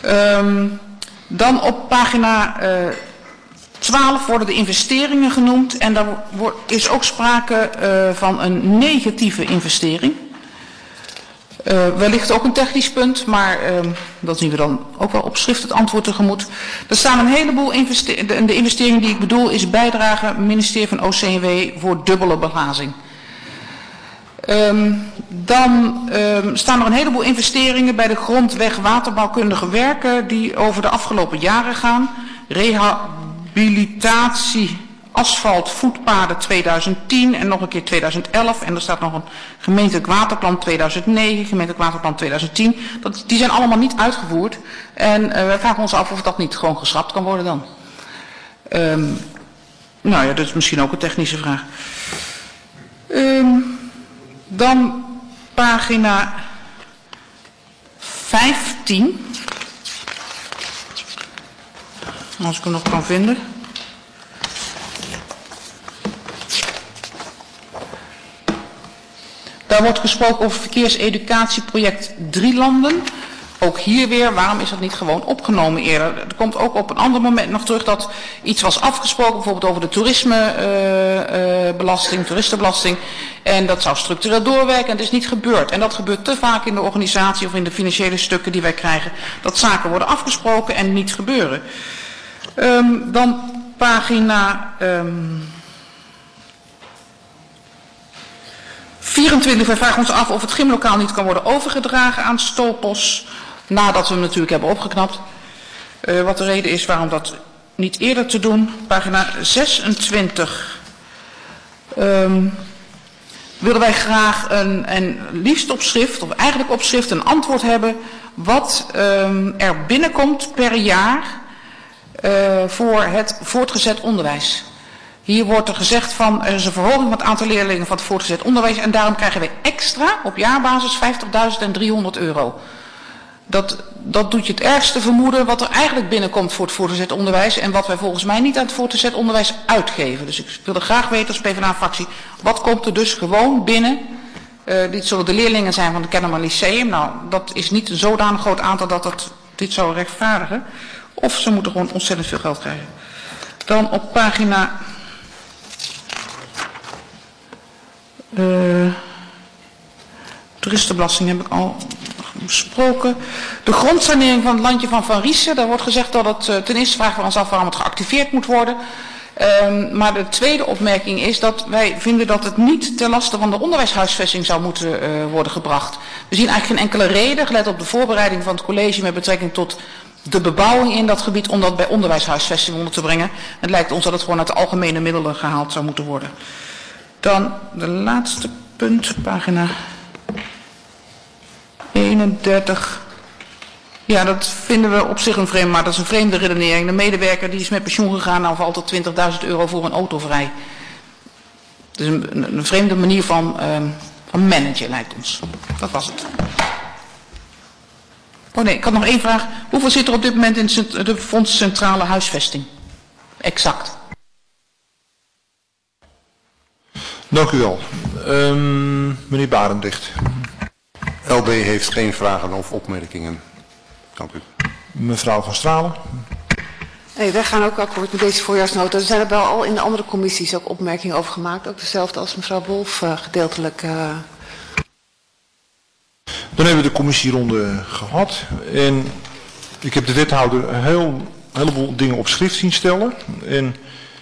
Dan op pagina 12 worden de investeringen genoemd en daar is ook sprake van een negatieve investering. Wellicht ook een technisch punt, maar dat zien we dan ook wel op schrift het antwoord tegemoet. Er staan een heleboel de investering die ik bedoel is bijdrage ministerie van OCW voor dubbele belazing. Dan staan er een heleboel investeringen bij de grondweg waterbouwkundige werken die over de afgelopen jaren gaan. Rehabilitatie asfalt voetpaden 2010 en nog een keer 2011. En er staat nog een gemeentelijk waterplan 2009, gemeentelijk waterplan 2010. Die zijn allemaal niet uitgevoerd. En wij vragen ons af of dat niet gewoon geschrapt kan worden dan. Nou ja, dat is misschien ook een technische vraag. Dan pagina 15. Als ik hem nog kan vinden. Daar wordt gesproken over verkeerseducatieproject Drielanden. Ook hier weer, waarom is dat niet gewoon opgenomen eerder? Er komt ook op een ander moment nog terug dat iets was afgesproken, bijvoorbeeld over de toeristenbelasting. En dat zou structureel doorwerken en het is niet gebeurd. En dat gebeurt te vaak in de organisatie of in de financiële stukken die wij krijgen. Dat zaken worden afgesproken en niet gebeuren. Dan pagina 24. Wij vragen ons af of het gymlokaal niet kan worden overgedragen aan Stopos. Nadat we hem natuurlijk hebben opgeknapt. Wat de reden is waarom dat niet eerder te doen. Pagina 26. Willen wij graag een liefst op schrift, of eigenlijk op schrift, een antwoord hebben. Wat er binnenkomt per jaar voor het voortgezet onderwijs. Hier wordt er gezegd van er is een verhoging van het aantal leerlingen van het voortgezet onderwijs. En daarom krijgen wij extra op jaarbasis €50.300. Dat doet je het ergste vermoeden wat er eigenlijk binnenkomt voor het voortgezet onderwijs. En wat wij volgens mij niet aan het voortgezet onderwijs uitgeven. Dus ik wilde graag weten als PvdA-fractie, wat komt er dus gewoon binnen? Dit zullen de leerlingen zijn van het Kennemer Lyceum. Nou, dat is niet een zodanig groot aantal dat dit zou rechtvaardigen. Of ze moeten gewoon ontzettend veel geld krijgen. Dan op pagina toeristenbelasting heb ik al besproken. De grondsanering van het landje van Van Riesen. Daar wordt gezegd dat het, ten eerste vragen we ons af waarom het geactiveerd moet worden. Maar de tweede opmerking is dat wij vinden dat het niet ten laste van de onderwijshuisvesting zou moeten worden gebracht. We zien eigenlijk geen enkele reden, gelet op de voorbereiding van het college met betrekking tot de bebouwing in dat gebied om dat bij onderwijshuisvesting onder te brengen. Het lijkt ons dat het gewoon uit de algemene middelen gehaald zou moeten worden. Dan de laatste punt, pagina 31. Ja, dat vinden we op zich een vreemde, maar dat is een vreemde redenering. De medewerker die is met pensioen gegaan, nou valt er 20.000 euro voor een auto vrij. Dus een vreemde manier van managen lijkt ons. Dat was het. Oh nee, ik had nog één vraag. Hoeveel zit er op dit moment in de Fonds Centrale Huisvesting? Exact. Dank u wel. Meneer Barendrecht. LB heeft geen vragen of opmerkingen. Dank u. Mevrouw van Stralen. Nee, wij gaan ook akkoord met deze voorjaarsnota. Er zijn er wel al in de andere commissies ook opmerkingen over gemaakt. Ook dezelfde als mevrouw Wolf gedeeltelijk. Dan hebben we de commissieronde gehad. En ik heb de wethouder een heleboel dingen op schrift zien stellen. En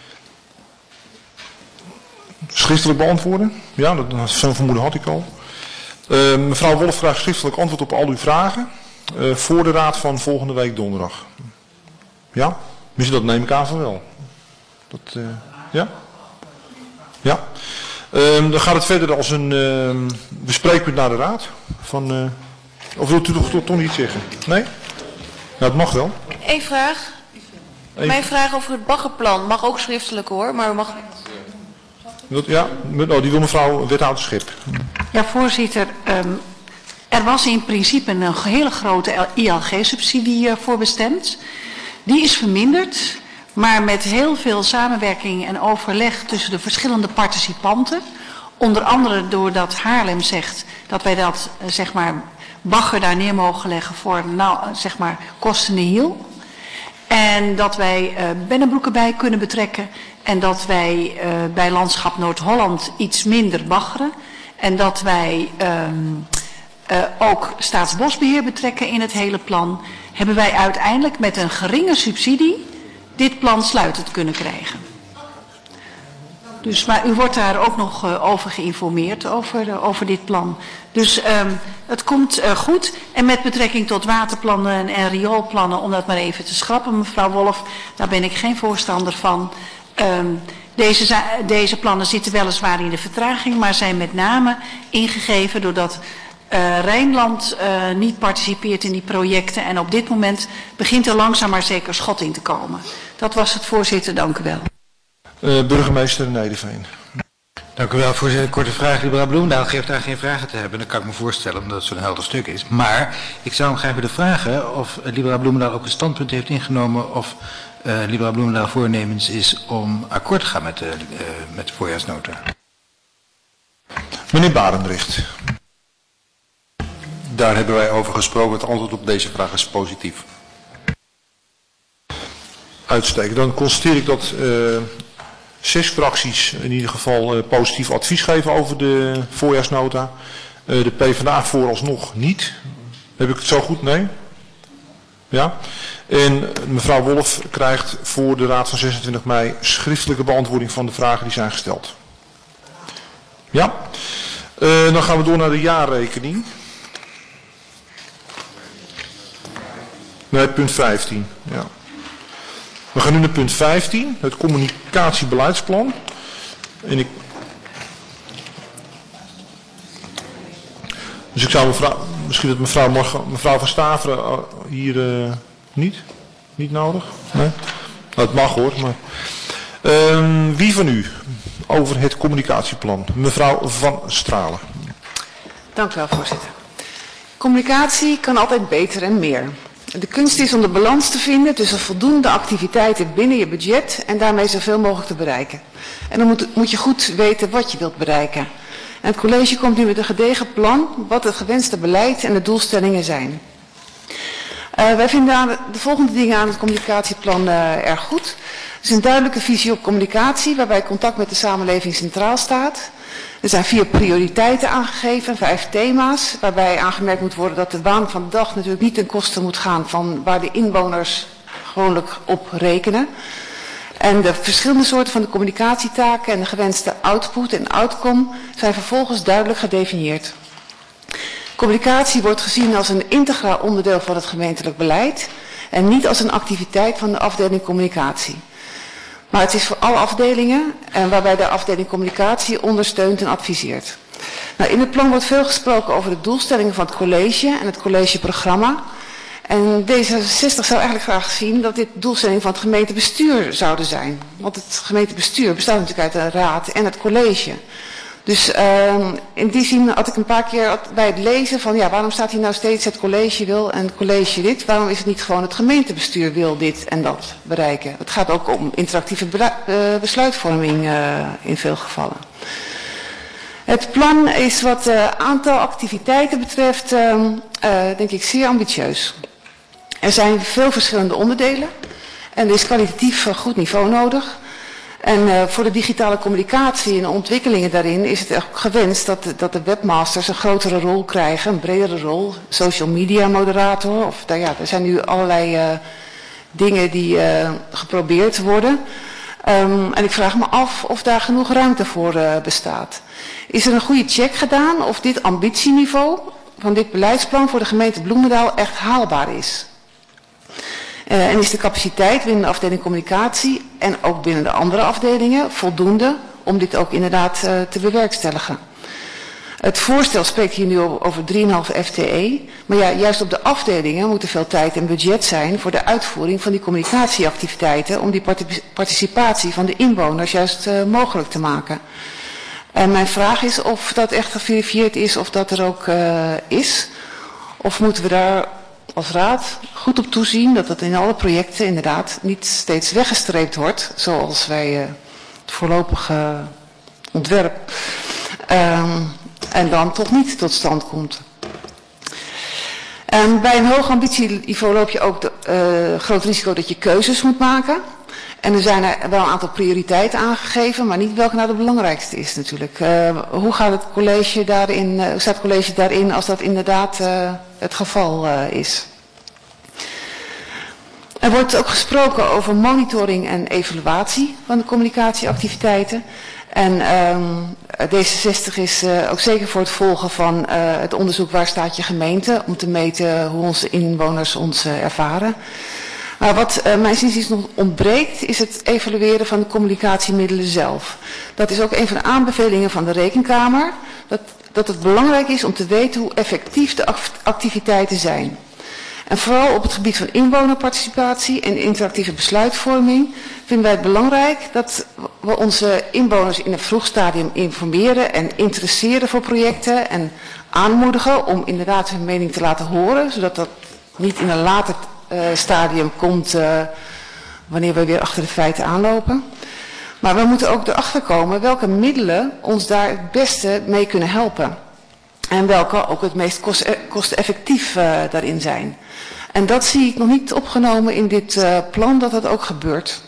schriftelijk beantwoorden. Ja, zo'n vermoeden had ik al. Mevrouw Wolf vraagt schriftelijk antwoord op al uw vragen. Voor de raad van volgende week donderdag. Ja? Misschien dat neem ik aan van wel. Dat, ja? Ja. Dan gaat het verder als een bespreekpunt naar de raad. Of wilt u toch niet zeggen? Nee? Nou, het mag wel. Eén vraag. Mijn vraag over het baggerplan mag ook schriftelijk hoor, maar mag... Ja, die wil mevrouw wethouder Schip. Ja, voorzitter. Er was in principe een hele grote ILG-subsidie voor bestemd. Die is verminderd, maar met heel veel samenwerking en overleg tussen de verschillende participanten. Onder andere doordat Haarlem zegt dat wij dat, zeg maar, bagger daar neer mogen leggen voor, zeg maar, kosten nihil. En dat wij Bennebroek bij kunnen betrekken. En dat wij bij Landschap Noord-Holland iets minder baggeren. En dat wij ook Staatsbosbeheer betrekken in het hele plan. Hebben wij uiteindelijk met een geringe subsidie dit plan sluitend kunnen krijgen. Dus, maar u wordt daar ook nog over geïnformeerd, over dit plan. Dus het komt goed. En met betrekking tot waterplannen en rioolplannen, om dat maar even te schrappen, mevrouw Wolf, daar ben ik geen voorstander van. Deze plannen zitten weliswaar in de vertraging, maar zijn met name ingegeven doordat Rijnland niet participeert in die projecten. En op dit moment begint er langzaam maar zeker schot in te komen. Dat was het, voorzitter. Dank u wel. Burgemeester Nederveen. Dank u wel, voorzitter. Korte vraag. Libera Bloemendaal geeft daar geen vragen te hebben. Dat kan ik me voorstellen, omdat het zo'n helder stuk is. Maar ik zou hem graag willen vragen of Libera Bloemendaal ook een standpunt heeft ingenomen of Libera Bloemendaal voornemens is om akkoord te gaan met de voorjaarsnota. Meneer Barendrecht. Daar hebben wij over gesproken. Het antwoord op deze vraag is positief. Uitstekend. Dan constateer ik dat 6 fracties in ieder geval positief advies geven over de voorjaarsnota. De PvdA vooralsnog niet. Heb ik het zo goed? Nee? Ja? En mevrouw Wolf krijgt voor de raad van 26 mei schriftelijke beantwoording van de vragen die zijn gesteld. Ja? Dan gaan we door naar de jaarrekening. Nee, punt 15. Ja. We gaan nu naar punt 15, het communicatiebeleidsplan. En dus ik zou misschien dat mevrouw van Staveren hier niet nodig? Nee? Nou, het mag hoor. Maar. Wie van u over het communicatieplan? Mevrouw van Stralen. Dank u wel, voorzitter. Communicatie kan altijd beter en meer. De kunst is om de balans te vinden tussen voldoende activiteiten binnen je budget en daarmee zoveel mogelijk te bereiken. En dan moet je goed weten wat je wilt bereiken. En het college komt nu met een gedegen plan wat het gewenste beleid en de doelstellingen zijn. Wij vinden de volgende dingen aan het communicatieplan erg goed. Er is een duidelijke visie op communicatie waarbij contact met de samenleving centraal staat. Er zijn 4 prioriteiten aangegeven, 5 thema's, waarbij aangemerkt moet worden dat de waan van de dag natuurlijk niet ten koste moet gaan van waar de inwoners gewoonlijk op rekenen. En de verschillende soorten van de communicatietaken en de gewenste output en outcome zijn vervolgens duidelijk gedefinieerd. Communicatie wordt gezien als een integraal onderdeel van het gemeentelijk beleid. en niet als een activiteit van de afdeling communicatie. Maar het is voor alle afdelingen en waarbij de afdeling communicatie ondersteunt en adviseert. Nou, in het plan wordt veel gesproken over de doelstellingen van het college en het collegeprogramma. En D66 zou eigenlijk graag zien dat dit doelstelling van het gemeentebestuur zouden zijn. Want het gemeentebestuur bestaat natuurlijk uit de raad en het college. Dus in die zin had ik een paar keer bij het lezen van ja, waarom staat hier nou steeds het college wil en het college dit? Waarom is het niet gewoon het gemeentebestuur wil dit en dat bereiken? Het gaat ook om interactieve besluitvorming in veel gevallen. Het plan is wat aantal activiteiten betreft denk ik zeer ambitieus. Er zijn veel verschillende onderdelen en er is kwalitatief goed niveau nodig. En voor de digitale communicatie en de ontwikkelingen daarin is het ook gewenst dat de webmasters een grotere rol krijgen, een bredere rol. Social media moderator, of er zijn nu allerlei dingen die geprobeerd worden. En ik vraag me af of daar genoeg ruimte voor bestaat. Is er een goede check gedaan of dit ambitieniveau van dit beleidsplan voor de gemeente Bloemendaal echt haalbaar is? En is de capaciteit binnen de afdeling communicatie en ook binnen de andere afdelingen voldoende om dit ook inderdaad te bewerkstelligen? Het voorstel spreekt hier nu over 3,5 FTE, maar ja, juist op de afdelingen moet er veel tijd en budget zijn voor de uitvoering van die communicatieactiviteiten om die participatie van de inwoners juist mogelijk te maken. En mijn vraag is of dat echt geverifieerd is of dat er ook is, of moeten we daar als raad goed op toezien dat het in alle projecten inderdaad niet steeds weggestreept wordt, zoals wij het voorlopige ontwerp, en dan toch niet tot stand komt. Bij een hoog ambitieniveau loop je ook groot risico dat je keuzes moet maken. En er zijn er wel een aantal prioriteiten aangegeven, maar niet welke nou de belangrijkste is natuurlijk. Hoe gaat het college daarin, hoe staat het college daarin als dat inderdaad het geval is? Er wordt ook gesproken over monitoring en evaluatie van de communicatieactiviteiten. En D66 is ook zeker voor het volgen van het onderzoek waar staat je gemeente, om te meten hoe onze inwoners ons ervaren. Maar wat mijn inziens nog ontbreekt is het evalueren van de communicatiemiddelen zelf. Dat is ook een van de aanbevelingen van de Rekenkamer, dat het belangrijk is om te weten hoe effectief de activiteiten zijn. En vooral op het gebied van inwonerparticipatie en interactieve besluitvorming vinden wij het belangrijk dat we onze inwoners in een vroeg stadium informeren en interesseren voor projecten en aanmoedigen om inderdaad hun mening te laten horen, zodat dat niet in een later stadium komt wanneer we weer achter de feiten aanlopen. Maar we moeten ook erachter komen welke middelen ons daar het beste mee kunnen helpen. En welke ook het meest kosteneffectief daarin zijn. En dat zie ik nog niet opgenomen in dit plan, dat dat ook gebeurt.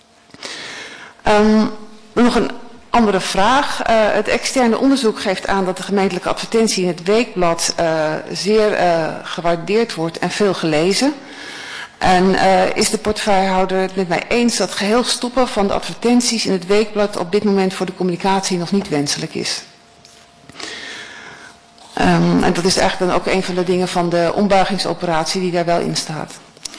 Nog een andere vraag. Het externe onderzoek geeft aan dat de gemeentelijke advertentie in het weekblad zeer gewaardeerd wordt en veel gelezen. En is de portefeuillehouder het met mij eens dat geheel stoppen van de advertenties in het weekblad op dit moment voor de communicatie nog niet wenselijk is? En dat is eigenlijk dan ook een van de dingen van de ombuigingsoperatie die daar wel in staat.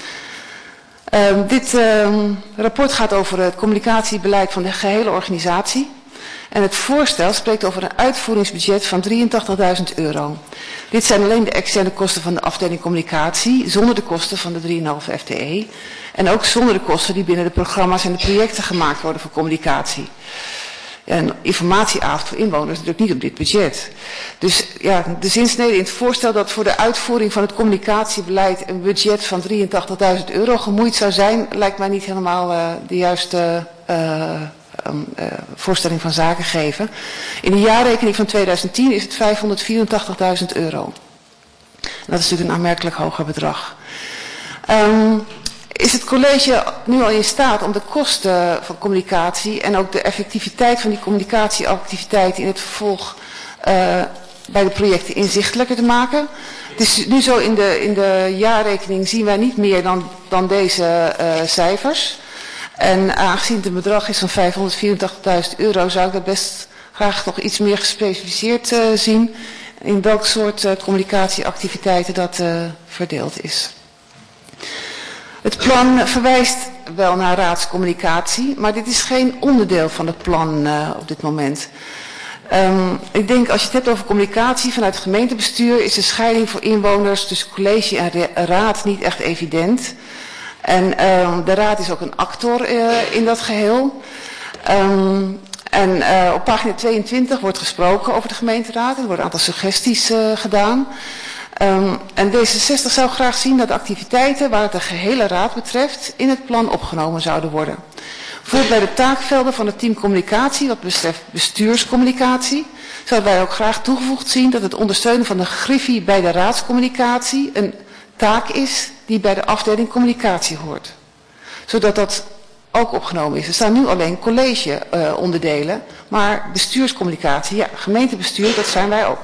Dit rapport gaat over het communicatiebeleid van de gehele organisatie. En het voorstel spreekt over een uitvoeringsbudget van €83.000. Dit zijn alleen de externe kosten van de afdeling communicatie, zonder de kosten van de 3,5 FTE. En ook zonder de kosten die binnen de programma's en de projecten gemaakt worden voor communicatie. Een informatieavond voor inwoners natuurlijk niet op dit budget. Dus ja, de zinsnede in het voorstel dat voor de uitvoering van het communicatiebeleid een budget van €83.000 gemoeid zou zijn, lijkt mij niet helemaal de juiste voorstelling van zaken geven. In de jaarrekening van 2010 is het €584.000. Dat is natuurlijk een aanmerkelijk hoger bedrag. Is het college nu al in staat om de kosten van communicatie en ook de effectiviteit van die communicatieactiviteiten in het vervolg bij de projecten inzichtelijker te maken? Het is nu zo in de jaarrekening zien wij niet meer dan deze cijfers. En aangezien het een bedrag is van €584.000 zou ik dat best graag nog iets meer gespecificeerd zien in welk soort communicatieactiviteiten dat verdeeld is. Het plan verwijst wel naar raadscommunicatie, maar dit is geen onderdeel van het plan op dit moment. Ik denk als je het hebt over communicatie vanuit het gemeentebestuur is de scheiding voor inwoners tussen college en raad niet echt evident. En de raad is ook een actor in dat geheel. Op pagina 22 wordt gesproken over de gemeenteraad. Er worden een aantal suggesties gedaan. En D66 zou graag zien dat de activiteiten waar het de gehele raad betreft in het plan opgenomen zouden worden. Bijvoorbeeld bij de taakvelden van het team communicatie, wat betreft bestuurscommunicatie, zouden wij ook graag toegevoegd zien dat het ondersteunen van de griffie bij de raadscommunicatie een taak is die bij de afdeling communicatie hoort. Zodat dat ook opgenomen is. Er staan nu alleen collegeonderdelen, maar bestuurscommunicatie, ja, gemeentebestuur, dat zijn wij ook.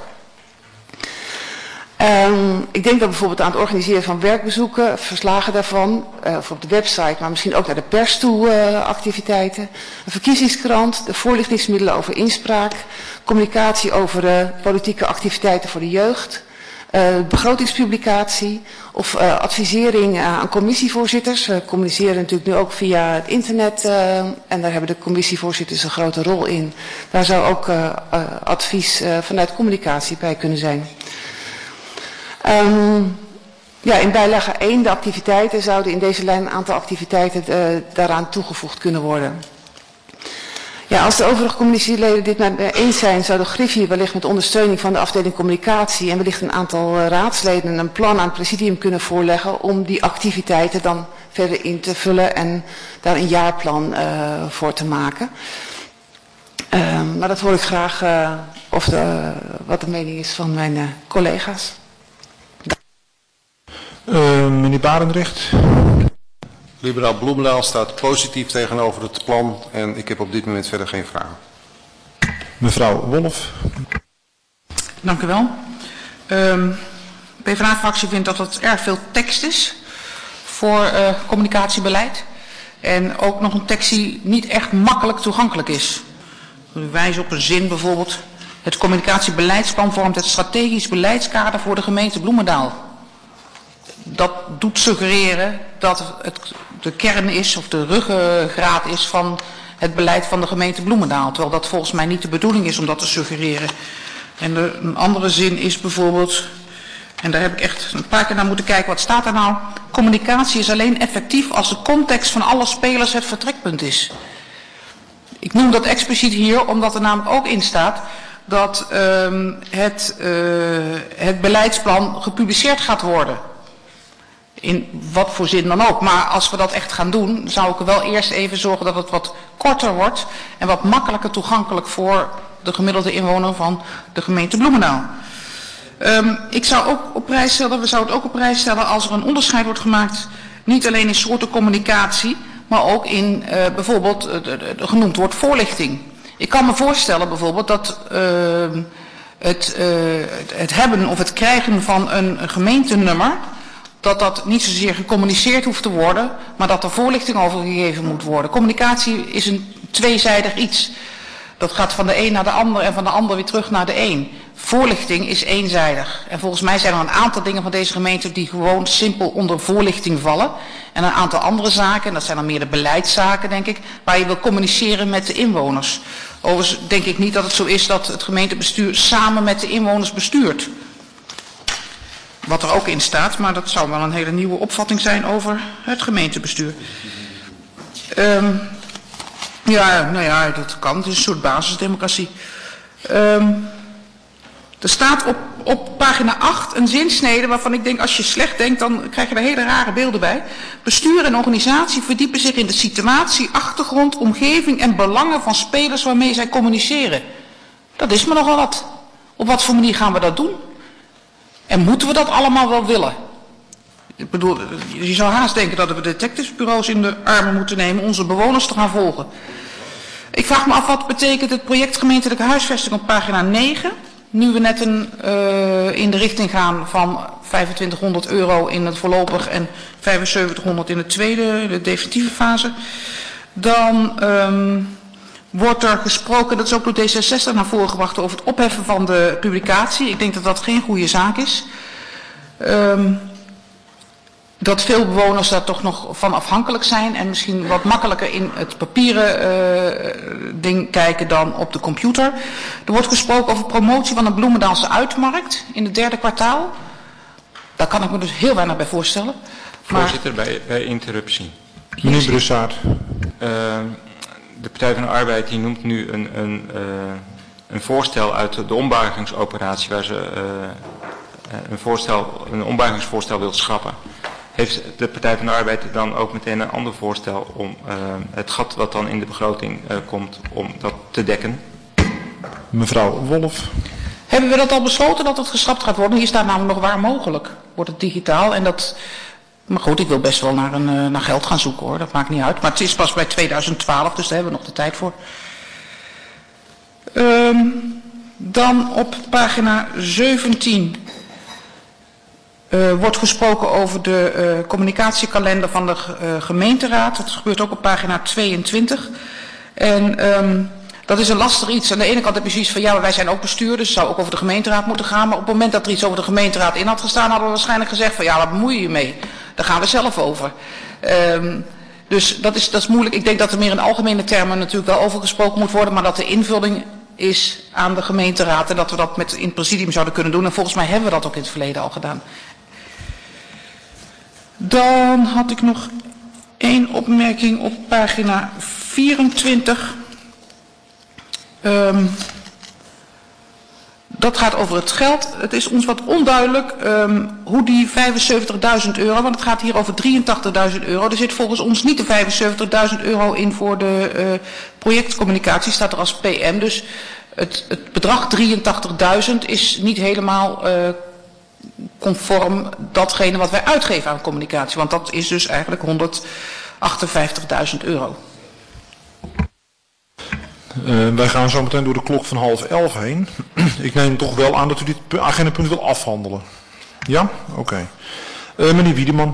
Ik denk dat bijvoorbeeld aan het organiseren van werkbezoeken, verslagen daarvan, of op de website, maar misschien ook naar de pers toe activiteiten, een verkiezingskrant, de voorlichtingsmiddelen over inspraak, communicatie over politieke activiteiten voor de jeugd, begrotingspublicatie of advisering aan commissievoorzitters. We communiceren natuurlijk nu ook via het internet en daar hebben de commissievoorzitters een grote rol in. Daar zou ook advies vanuit communicatie bij kunnen zijn. In bijlage 1, de activiteiten, zouden in deze lijn een aantal activiteiten daaraan toegevoegd kunnen worden. Ja, als de overige commissieleden dit met mij eens zijn, zou de griffie wellicht met ondersteuning van de afdeling communicatie en wellicht een aantal raadsleden een plan aan het presidium kunnen voorleggen om die activiteiten dan verder in te vullen en daar een jaarplan voor te maken. Maar dat hoor ik graag wat de mening is van mijn collega's. Meneer Barendrecht. Liberaal Bloemendaal staat positief tegenover het plan en ik heb op dit moment verder geen vragen. Mevrouw Wolf. Dank u wel. De PvdA-fractie vindt dat het erg veel tekst is voor communicatiebeleid. En ook nog een tekst die niet echt makkelijk toegankelijk is. We wijzen op een zin bijvoorbeeld. Het communicatiebeleidsplan vormt het strategisch beleidskader voor de gemeente Bloemendaal. Dat doet suggereren dat het de kern is of de ruggengraat is van het beleid van de gemeente Bloemendaal. Terwijl dat volgens mij niet de bedoeling is om dat te suggereren. En een andere zin is bijvoorbeeld, en daar heb ik echt een paar keer naar moeten kijken, wat staat er nou? Communicatie is alleen effectief als de context van alle spelers het vertrekpunt is. Ik noem dat expliciet hier omdat er namelijk ook in staat dat het beleidsplan gepubliceerd gaat worden. In wat voor zin dan ook. Maar als we dat echt gaan doen, zou ik er wel eerst even zorgen dat het wat korter wordt en wat makkelijker toegankelijk voor de gemiddelde inwoner van de gemeente Bloemendaal. Ik zou ook op prijs stellen, we zouden het ook op prijs stellen als er een onderscheid wordt gemaakt, niet alleen in soorten communicatie, maar ook in bijvoorbeeld genoemd wordt voorlichting. Ik kan me voorstellen bijvoorbeeld dat het hebben of het krijgen van een gemeentenummer, dat niet zozeer gecommuniceerd hoeft te worden, maar dat er voorlichting over gegeven moet worden. Communicatie is een tweezijdig iets. Dat gaat van de een naar de ander en van de ander weer terug naar de een. Voorlichting is eenzijdig. En volgens mij zijn er een aantal dingen van deze gemeente die gewoon simpel onder voorlichting vallen. En een aantal andere zaken, en dat zijn dan meer de beleidszaken denk ik, waar je wil communiceren met de inwoners. Overigens denk ik niet dat het zo is dat het gemeentebestuur samen met de inwoners bestuurt. Wat er ook in staat, maar dat zou wel een hele nieuwe opvatting zijn over het gemeentebestuur. Dat kan. Het is een soort basisdemocratie. Er staat op pagina 8 een zinsnede waarvan ik denk, als je slecht denkt, dan krijg je er hele rare beelden bij. Bestuur en organisatie verdiepen zich in de situatie, achtergrond, omgeving en belangen van spelers waarmee zij communiceren. Dat is me nogal wat. Op wat voor manier gaan we dat doen? En moeten we dat allemaal wel willen? Ik bedoel, je zou haast denken dat we detectivesbureaus in de armen moeten nemen, onze bewoners te gaan volgen. Ik vraag me af wat betekent het project gemeentelijke huisvesting op pagina 9. Nu we net in de richting gaan van €2500 in het voorlopig en 7500 in de definitieve fase. Dan wordt er gesproken, dat is ook door D66 naar voren gebracht, over het opheffen van de publicatie. Ik denk dat dat geen goede zaak is. dat veel bewoners daar toch nog van afhankelijk zijn en misschien wat makkelijker in het papieren ding kijken dan op de computer. Er wordt gesproken over promotie van de Bloemendaalse Uitmarkt in het 3e kwartaal. Daar kan ik me dus heel weinig bij voorstellen. Voorzitter, bij interruptie. Meneer Brussaert. De Partij van de Arbeid die noemt nu een voorstel uit de ombuigingsoperatie waar ze een ombuigingsvoorstel wil schrappen. Heeft de Partij van de Arbeid dan ook meteen een ander voorstel om het gat wat dan in de begroting komt, om dat te dekken? Mevrouw Wolf. Hebben we dat al besloten dat het geschrapt gaat worden? Hier staat namelijk nog waar mogelijk. Wordt het digitaal en dat... Maar goed, ik wil best wel naar geld gaan zoeken hoor, dat maakt niet uit. Maar het is pas bij 2012, dus daar hebben we nog de tijd voor. Dan op pagina 17 wordt gesproken over de communicatiekalender van de gemeenteraad. Dat gebeurt ook op pagina 22. En dat is een lastig iets. Aan de ene kant heb je zoiets van, ja, maar wij zijn ook bestuurders, dus het zou ook over de gemeenteraad moeten gaan. Maar op het moment dat er iets over de gemeenteraad in had gestaan, hadden we waarschijnlijk gezegd van, ja, wat bemoei je je mee? Daar gaan we zelf over. Dus dat is moeilijk. Ik denk dat er meer in algemene termen natuurlijk wel over gesproken moet worden, maar dat de invulling is aan de gemeenteraad en dat we dat in het presidium zouden kunnen doen. En volgens mij hebben we dat ook in het verleden al gedaan. Dan had ik nog één opmerking op pagina 24. Dat gaat over het geld. Het is ons wat onduidelijk hoe die €75.000, want het gaat hier over €83.000. Er zit volgens ons niet de €75.000 in voor de projectcommunicatie, staat er als PM. Dus het bedrag 83.000 is niet helemaal conform datgene wat wij uitgeven aan communicatie. Want dat is dus eigenlijk €158.000. Wij gaan zo meteen door de klok van 10:30 heen. Ik neem toch wel aan dat u dit agendapunt wil afhandelen. Ja? Oké. Meneer Wiedeman.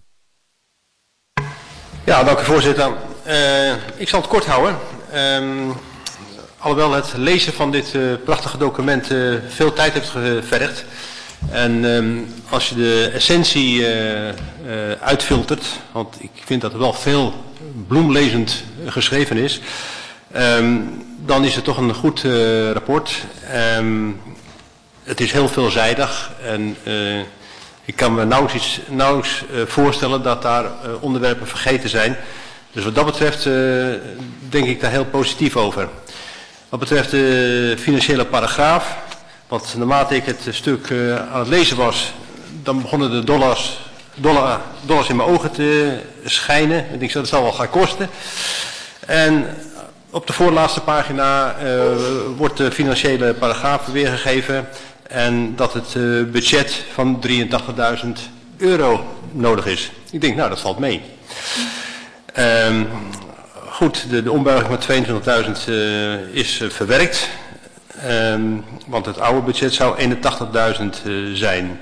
Ja, dank u voorzitter. Ik zal het kort houden. Alhoewel het lezen van dit prachtige document veel tijd heeft gevergd. En als je de essentie uitfiltert, want ik vind dat er wel veel bloemlezend geschreven is, dan is het toch een goed rapport. Het is heel veelzijdig en ik kan me nauwelijks voorstellen dat daar onderwerpen vergeten zijn. Dus wat dat betreft denk ik daar heel positief over. Wat betreft de financiële paragraaf, want naarmate ik het stuk aan het lezen was, dan begonnen de dollars in mijn ogen te schijnen. En ik zei, dat zal wel gaan kosten. En op de voorlaatste pagina wordt de financiële paragraaf weergegeven en dat het budget van €83.000 nodig is. Ik denk, nou dat valt mee. Goed, de ombuiging met 22.000 is verwerkt, want het oude budget zou 81.000 zijn.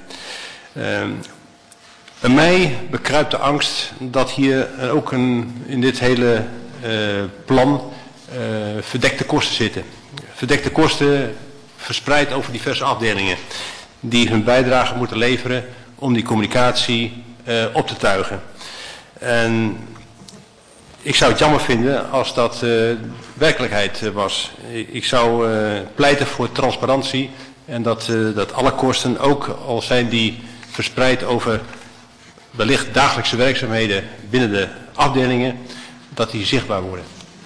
Bij mij bekruipt de angst dat hier ook in dit hele plan verdekte kosten zitten. Verdekte kosten verspreid over diverse afdelingen die hun bijdrage moeten leveren om die communicatie op te tuigen. En ik zou het jammer vinden als dat werkelijkheid was. Ik zou pleiten voor transparantie en dat alle kosten, ook al zijn die verspreid over wellicht dagelijkse werkzaamheden binnen de afdelingen, dat die zichtbaar worden.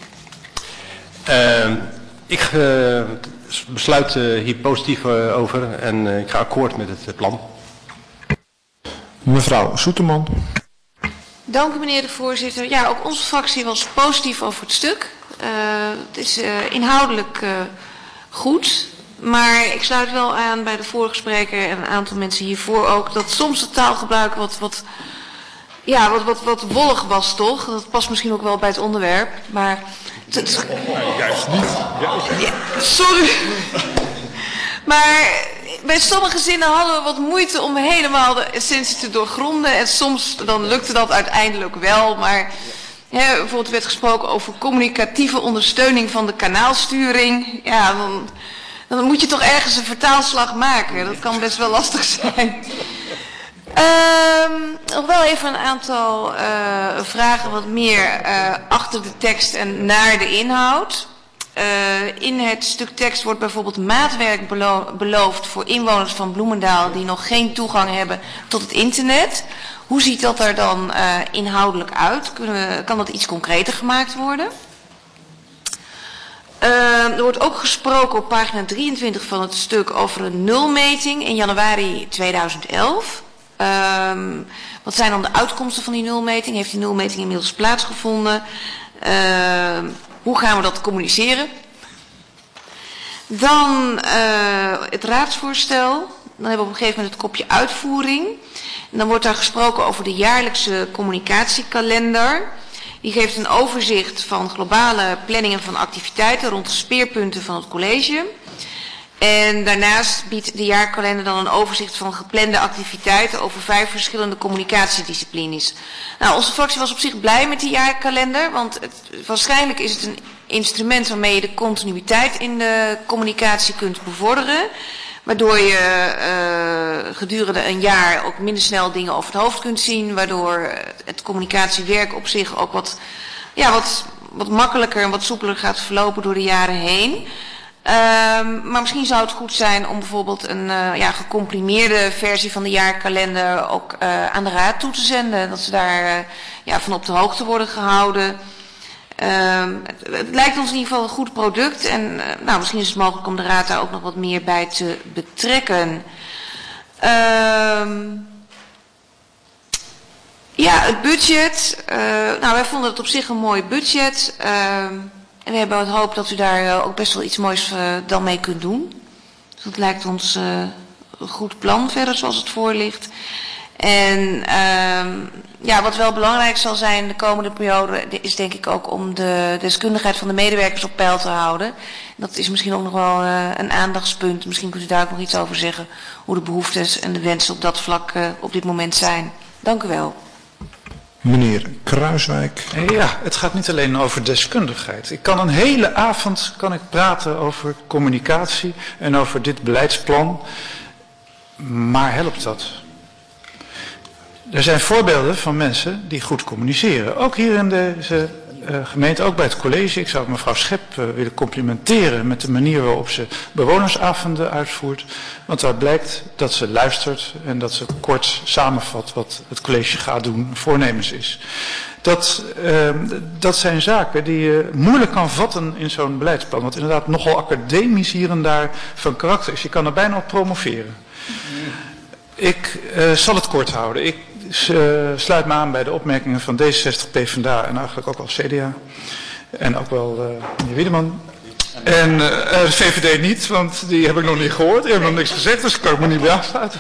Ik besluit hier positief over en ik ga akkoord met het plan. Mevrouw Soeterman. Dank u meneer de voorzitter. Ja, ook onze fractie was positief over het stuk. Het is inhoudelijk goed. Maar ik sluit wel aan bij de vorige spreker en een aantal mensen hiervoor ook, dat soms het taalgebruik wat wollig was toch? Dat past misschien ook wel bij het onderwerp. Maar juist niet. Ja, sorry. Maar bij sommige zinnen hadden we wat moeite om helemaal de essentie te doorgronden. En soms dan lukte dat uiteindelijk wel. Maar bijvoorbeeld werd gesproken over communicatieve ondersteuning van de kanaalsturing. Ja, dan moet je toch ergens een vertaalslag maken. Dat kan best wel lastig zijn. Nog wel even een aantal vragen wat meer achter de tekst en naar de inhoud. In het stuk tekst wordt bijvoorbeeld maatwerk beloofd voor inwoners van Bloemendaal die nog geen toegang hebben tot het internet. Hoe ziet dat er dan inhoudelijk uit? Kan dat iets concreter gemaakt worden? Er wordt ook gesproken op pagina 23 van het stuk over een nulmeting in januari 2011. Wat zijn dan de uitkomsten van die nulmeting? Heeft die nulmeting inmiddels plaatsgevonden? Hoe gaan we dat communiceren? Dan het raadsvoorstel. Dan hebben we op een gegeven moment het kopje uitvoering. En dan wordt daar gesproken over de jaarlijkse communicatiekalender. Die geeft een overzicht van globale planningen van activiteiten rond de speerpunten van het college. En daarnaast biedt de jaarkalender dan een overzicht van geplande activiteiten over 5 verschillende communicatiedisciplines. Nou, onze fractie was op zich blij met die jaarkalender, want waarschijnlijk is het een instrument waarmee je de continuïteit in de communicatie kunt bevorderen. Waardoor je gedurende een jaar ook minder snel dingen over het hoofd kunt zien. Waardoor het communicatiewerk op zich ook wat makkelijker en wat soepeler gaat verlopen door de jaren heen. Maar misschien zou het goed zijn om bijvoorbeeld een gecomprimeerde versie van de jaarkalender ook aan de raad toe te zenden. Dat ze daar van op de hoogte worden gehouden. Het lijkt ons in ieder geval een goed product en misschien is het mogelijk om de raad daar ook nog wat meer bij te betrekken. Het budget. Wij vonden het op zich een mooi budget. En we hebben het hoop dat u daar ook best wel iets moois dan mee kunt doen. Dus dat lijkt ons een goed plan verder zoals het voor ligt. En wat wel belangrijk zal zijn de komende periode is denk ik ook om de deskundigheid van de medewerkers op peil te houden. Dat is misschien ook nog wel een aandachtspunt. Misschien kunt u daar ook nog iets over zeggen hoe de behoeftes en de wensen op dat vlak op dit moment zijn. Dank u wel. Meneer Kruiswijk. Ja, het gaat niet alleen over deskundigheid. Ik kan een hele avond praten over communicatie en over dit beleidsplan. Maar helpt dat? Er zijn voorbeelden van mensen die goed communiceren. Ook hier in deze gemeente, ook bij het college. Ik zou mevrouw Schep willen complimenteren met de manier waarop ze bewonersavonden uitvoert. Want daar blijkt dat ze luistert en dat ze kort samenvat wat het college gaat doen, voornemens is. Dat zijn zaken die je moeilijk kan vatten in zo'n beleidsplan. Wat inderdaad nogal academisch hier en daar van karakter is. Je kan er bijna op promoveren. Ik zal het kort houden. Ik sluit me aan bij de opmerkingen van D66, PvdA en eigenlijk ook wel CDA. En ook wel meneer Wiedeman. En de VVD niet, want die heb ik nog niet gehoord. Die hebben nog niks gezegd, dus kan ik me niet bij aansluiten.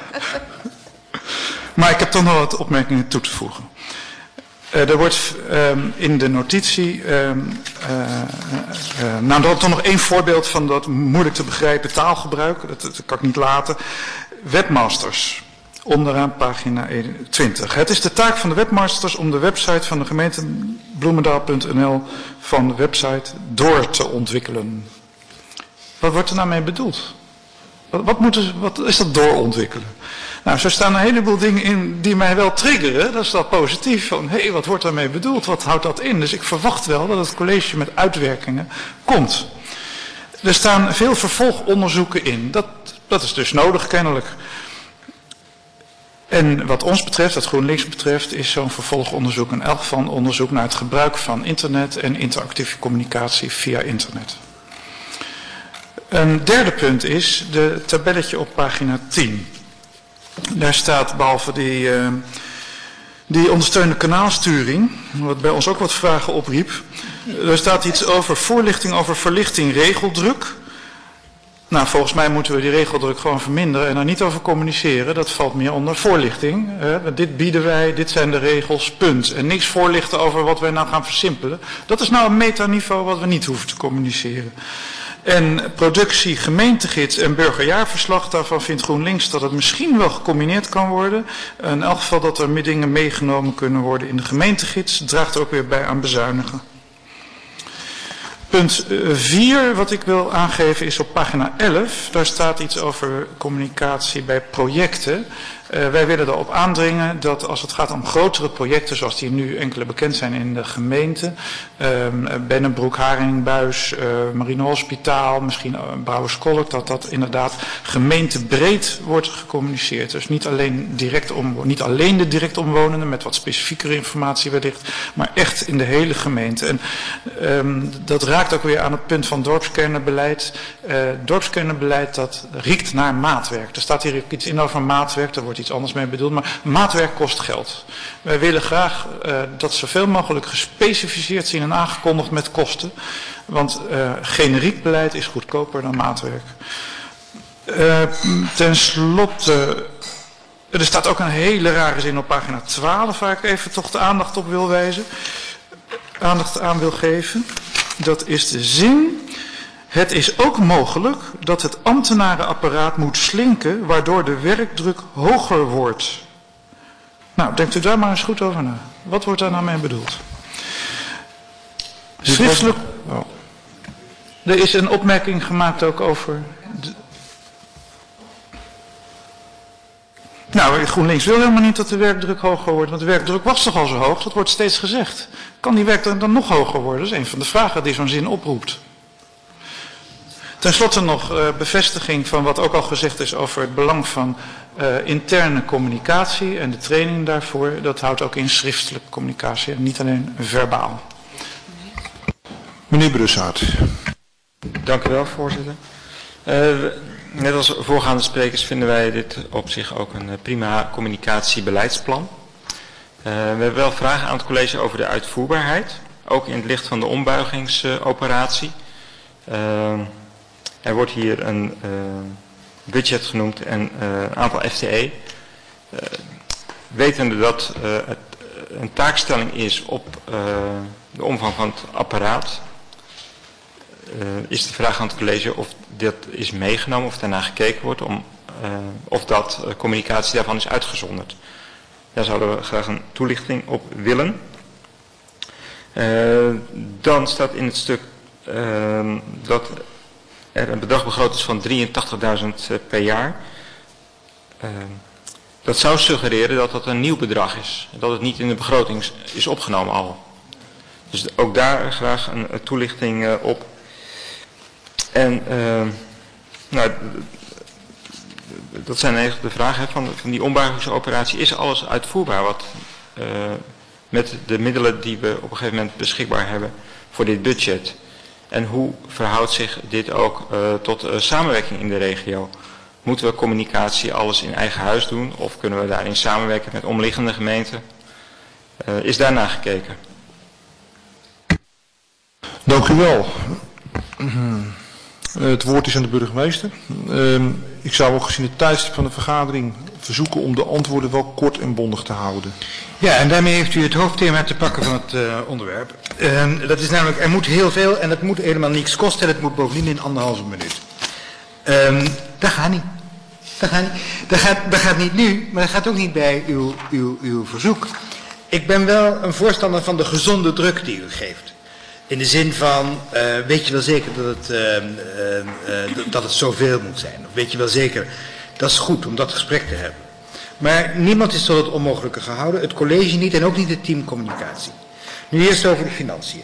Maar ik heb toch nog wat opmerkingen toe te voegen. Er wordt in de notitie, dan toch nog één voorbeeld van dat moeilijk te begrijpen taalgebruik. Dat kan ik niet laten. Webmasters, onderaan pagina 20. Het is de taak van de webmasters om de website van de gemeente bloemendaal.nl van de website door te ontwikkelen. Wat wordt er nou mee bedoeld? Wat is dat doorontwikkelen? Nou, zo staan een heleboel dingen in die mij wel triggeren. Dat is wel positief. Van, wat wordt daarmee bedoeld? Wat houdt dat in? Dus ik verwacht wel dat het college met uitwerkingen komt. Er staan veel vervolgonderzoeken in. Dat is dus nodig kennelijk. En wat ons betreft, wat GroenLinks betreft, is zo'n vervolgonderzoek in elk geval een onderzoek naar het gebruik van internet en interactieve communicatie via internet. Een derde punt is de tabelletje op pagina 10. Daar staat behalve die ondersteunende kanaalsturing, wat bij ons ook wat vragen opriep. Er staat iets over voorlichting over verlichting regeldruk. Nou, volgens mij moeten we die regeldruk gewoon verminderen en daar niet over communiceren. Dat valt meer onder voorlichting. Dit bieden wij, dit zijn de regels, punt. En niks voorlichten over wat wij nou gaan versimpelen. Dat is nou een metaniveau wat we niet hoeven te communiceren. En productie, gemeentegids en burgerjaarverslag, daarvan vindt GroenLinks dat het misschien wel gecombineerd kan worden. In elk geval dat er dingen meegenomen kunnen worden in de gemeentegids, draagt er ook weer bij aan bezuinigen. Punt 4, wat ik wil aangeven, is op pagina 11. Daar staat iets over communicatie bij projecten. Wij willen erop aandringen dat als het gaat om grotere projecten, zoals die nu enkele bekend zijn in de gemeente, Bennebroek, Haringbuis, Marinehospitaal, misschien Brouwerskolk, dat dat inderdaad gemeentebreed wordt gecommuniceerd. Dus niet alleen de direct omwonenden met wat specifiekere informatie wellicht, maar echt in de hele gemeente. En dat raakt ook weer aan het punt van dorpskernenbeleid. Dorpskernenbeleid dat riekt naar maatwerk. Er staat hier ook iets in over maatwerk, daar wordt iets anders mee bedoeld, maar maatwerk kost geld. Wij willen graag dat zoveel mogelijk gespecificeerd zien en aangekondigd met kosten, want generiek beleid is goedkoper dan maatwerk. Ten slotte, er staat ook een hele rare zin op pagina 12 waar ik even toch de aandacht op wil wijzen, aandacht aan wil geven. Dat is de zin: het is ook mogelijk dat het ambtenarenapparaat moet slinken, waardoor de werkdruk hoger wordt. Nou, denkt u daar maar eens goed over na. Wat wordt daar nou mee bedoeld? Schriftelijk. Er is een opmerking gemaakt ook over. Nou, GroenLinks wil helemaal niet dat de werkdruk hoger wordt, want de werkdruk was toch al zo hoog, dat wordt steeds gezegd. Kan die werkdruk dan nog hoger worden? Dat is een van de vragen die zo'n zin oproept. Ten slotte nog bevestiging van wat ook al gezegd is over het belang van interne communicatie en de training daarvoor. Dat houdt ook in schriftelijke communicatie en niet alleen verbaal. Meneer Brussaert. Dank u wel, voorzitter. Net als voorgaande sprekers vinden wij dit op zich ook een prima communicatiebeleidsplan. We hebben wel vragen aan het college over de uitvoerbaarheid, ook in het licht van de ombuigingsoperatie. Er wordt hier een budget genoemd en een aantal FTE. Wetende dat het een taakstelling is op de omvang van het apparaat, is de vraag aan het college of dit is meegenomen, of daarna gekeken wordt, of dat communicatie daarvan is uitgezonderd. Daar zouden we graag een toelichting op willen. Dan staat in het stuk dat er een bedrag begroot is van 83.000 per jaar. Dat zou suggereren dat dat een nieuw bedrag is. Dat het niet in de begroting is opgenomen al. Dus ook daar graag een toelichting op. En nou, dat zijn eigenlijk de vragen van die ombuigingsoperatie. Is alles uitvoerbaar wat met de middelen die we op een gegeven moment beschikbaar hebben voor dit budget? En hoe verhoudt zich dit ook tot samenwerking in de regio? Moeten we communicatie alles in eigen huis doen of kunnen we daarin samenwerken met omliggende gemeenten? Is daarna gekeken? Dank u wel. Het woord is aan de burgemeester. Ik zou ook gezien het tijdstip van de vergadering verzoeken om de antwoorden wel kort en bondig te houden. Ja, en daarmee heeft u het hoofdthema te pakken van het onderwerp. Dat is namelijk, er moet heel veel en het moet helemaal niks kosten en het moet bovendien in 1,5 minuut. Dat gaat niet. Dat gaat niet nu, maar dat gaat ook niet bij uw verzoek. Ik ben wel een voorstander van de gezonde druk die u geeft. In de zin van, weet je wel zeker dat het zoveel moet zijn? Of weet je wel zeker, dat is goed om dat gesprek te hebben. Maar niemand is tot het onmogelijke gehouden. Het college niet en ook niet het team communicatie. Nu eerst over de financiën.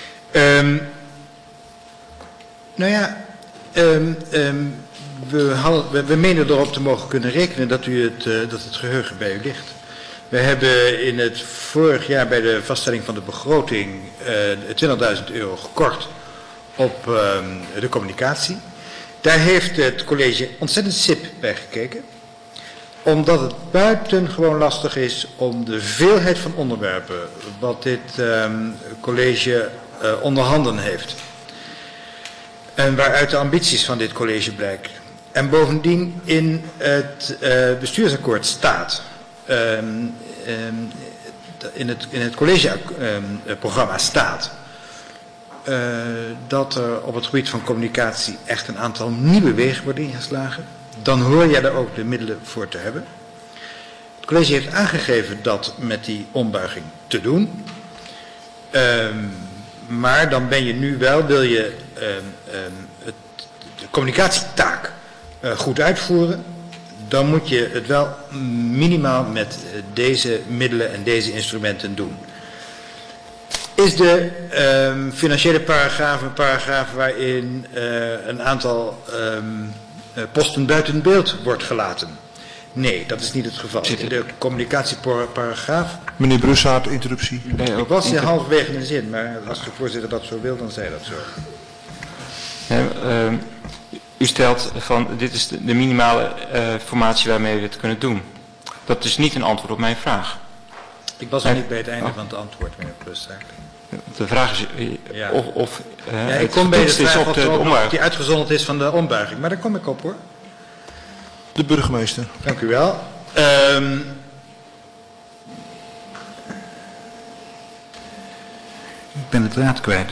We menen erop te mogen kunnen rekenen dat het geheugen bij u ligt. We hebben in het vorig jaar bij de vaststelling van de begroting 20.000 euro gekort op de communicatie. Daar heeft het college ontzettend sip bij gekeken. Omdat het buitengewoon lastig is om de veelheid van onderwerpen wat dit college onder handen heeft. En waaruit de ambities van dit college blijken. En bovendien in het bestuursakkoord staat, in het collegeprogramma staat, dat er op het gebied van communicatie echt een aantal nieuwe wegen worden ingeslagen. Dan hoor jij daar ook de middelen voor te hebben. Het college heeft aangegeven dat met die ombuiging te doen. Maar dan ben je nu wel, wil je de communicatietaak goed uitvoeren, dan moet je het wel minimaal met deze middelen en deze instrumenten doen. Is de financiële paragraaf een paragraaf waarin een aantal posten buiten beeld wordt gelaten? Nee, dat is niet het geval. In de communicatieparagraaf... Meneer Brussaert, interruptie. Ik was hier halverwege een zin, maar als de voorzitter dat zo wil, dan zei dat zo. U stelt van, dit is de minimale formatie waarmee we het kunnen doen. Dat is niet een antwoord op mijn vraag. Ik was nog niet bij het einde van het antwoord, meneer Brussaert. De vraag is of ik kom bij de vraag of die uitgezonderd is van de ombuiging. Maar daar kom ik op, hoor. De burgemeester. Dank u wel. Ik ben het raad kwijt.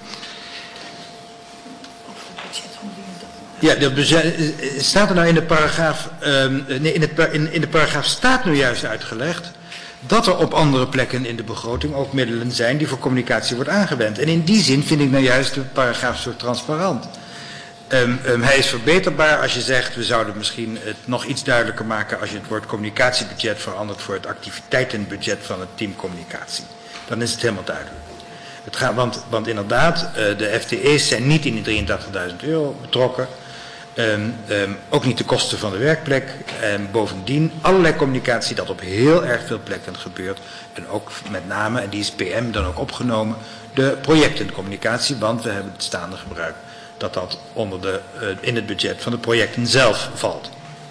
Ja, dat staat er nou in de paragraaf... in de paragraaf staat nu juist uitgelegd... dat er op andere plekken in de begroting ook middelen zijn die voor communicatie wordt aangewend. En in die zin vind ik nou juist de paragraaf zo transparant. Hij is verbeterbaar als je zegt, we zouden misschien het nog iets duidelijker maken als je het woord communicatiebudget verandert voor het activiteitenbudget van het team communicatie. Dan is het helemaal duidelijk. Het gaat, want inderdaad, de FTE's zijn niet in die €83.000 betrokken. Ook niet de kosten van de werkplek. En bovendien allerlei communicatie dat op heel erg veel plekken gebeurt. En ook met name, en die is PM dan ook opgenomen, de projectencommunicatie. Want we hebben het staande gebruik dat onder in het budget van de projecten zelf valt.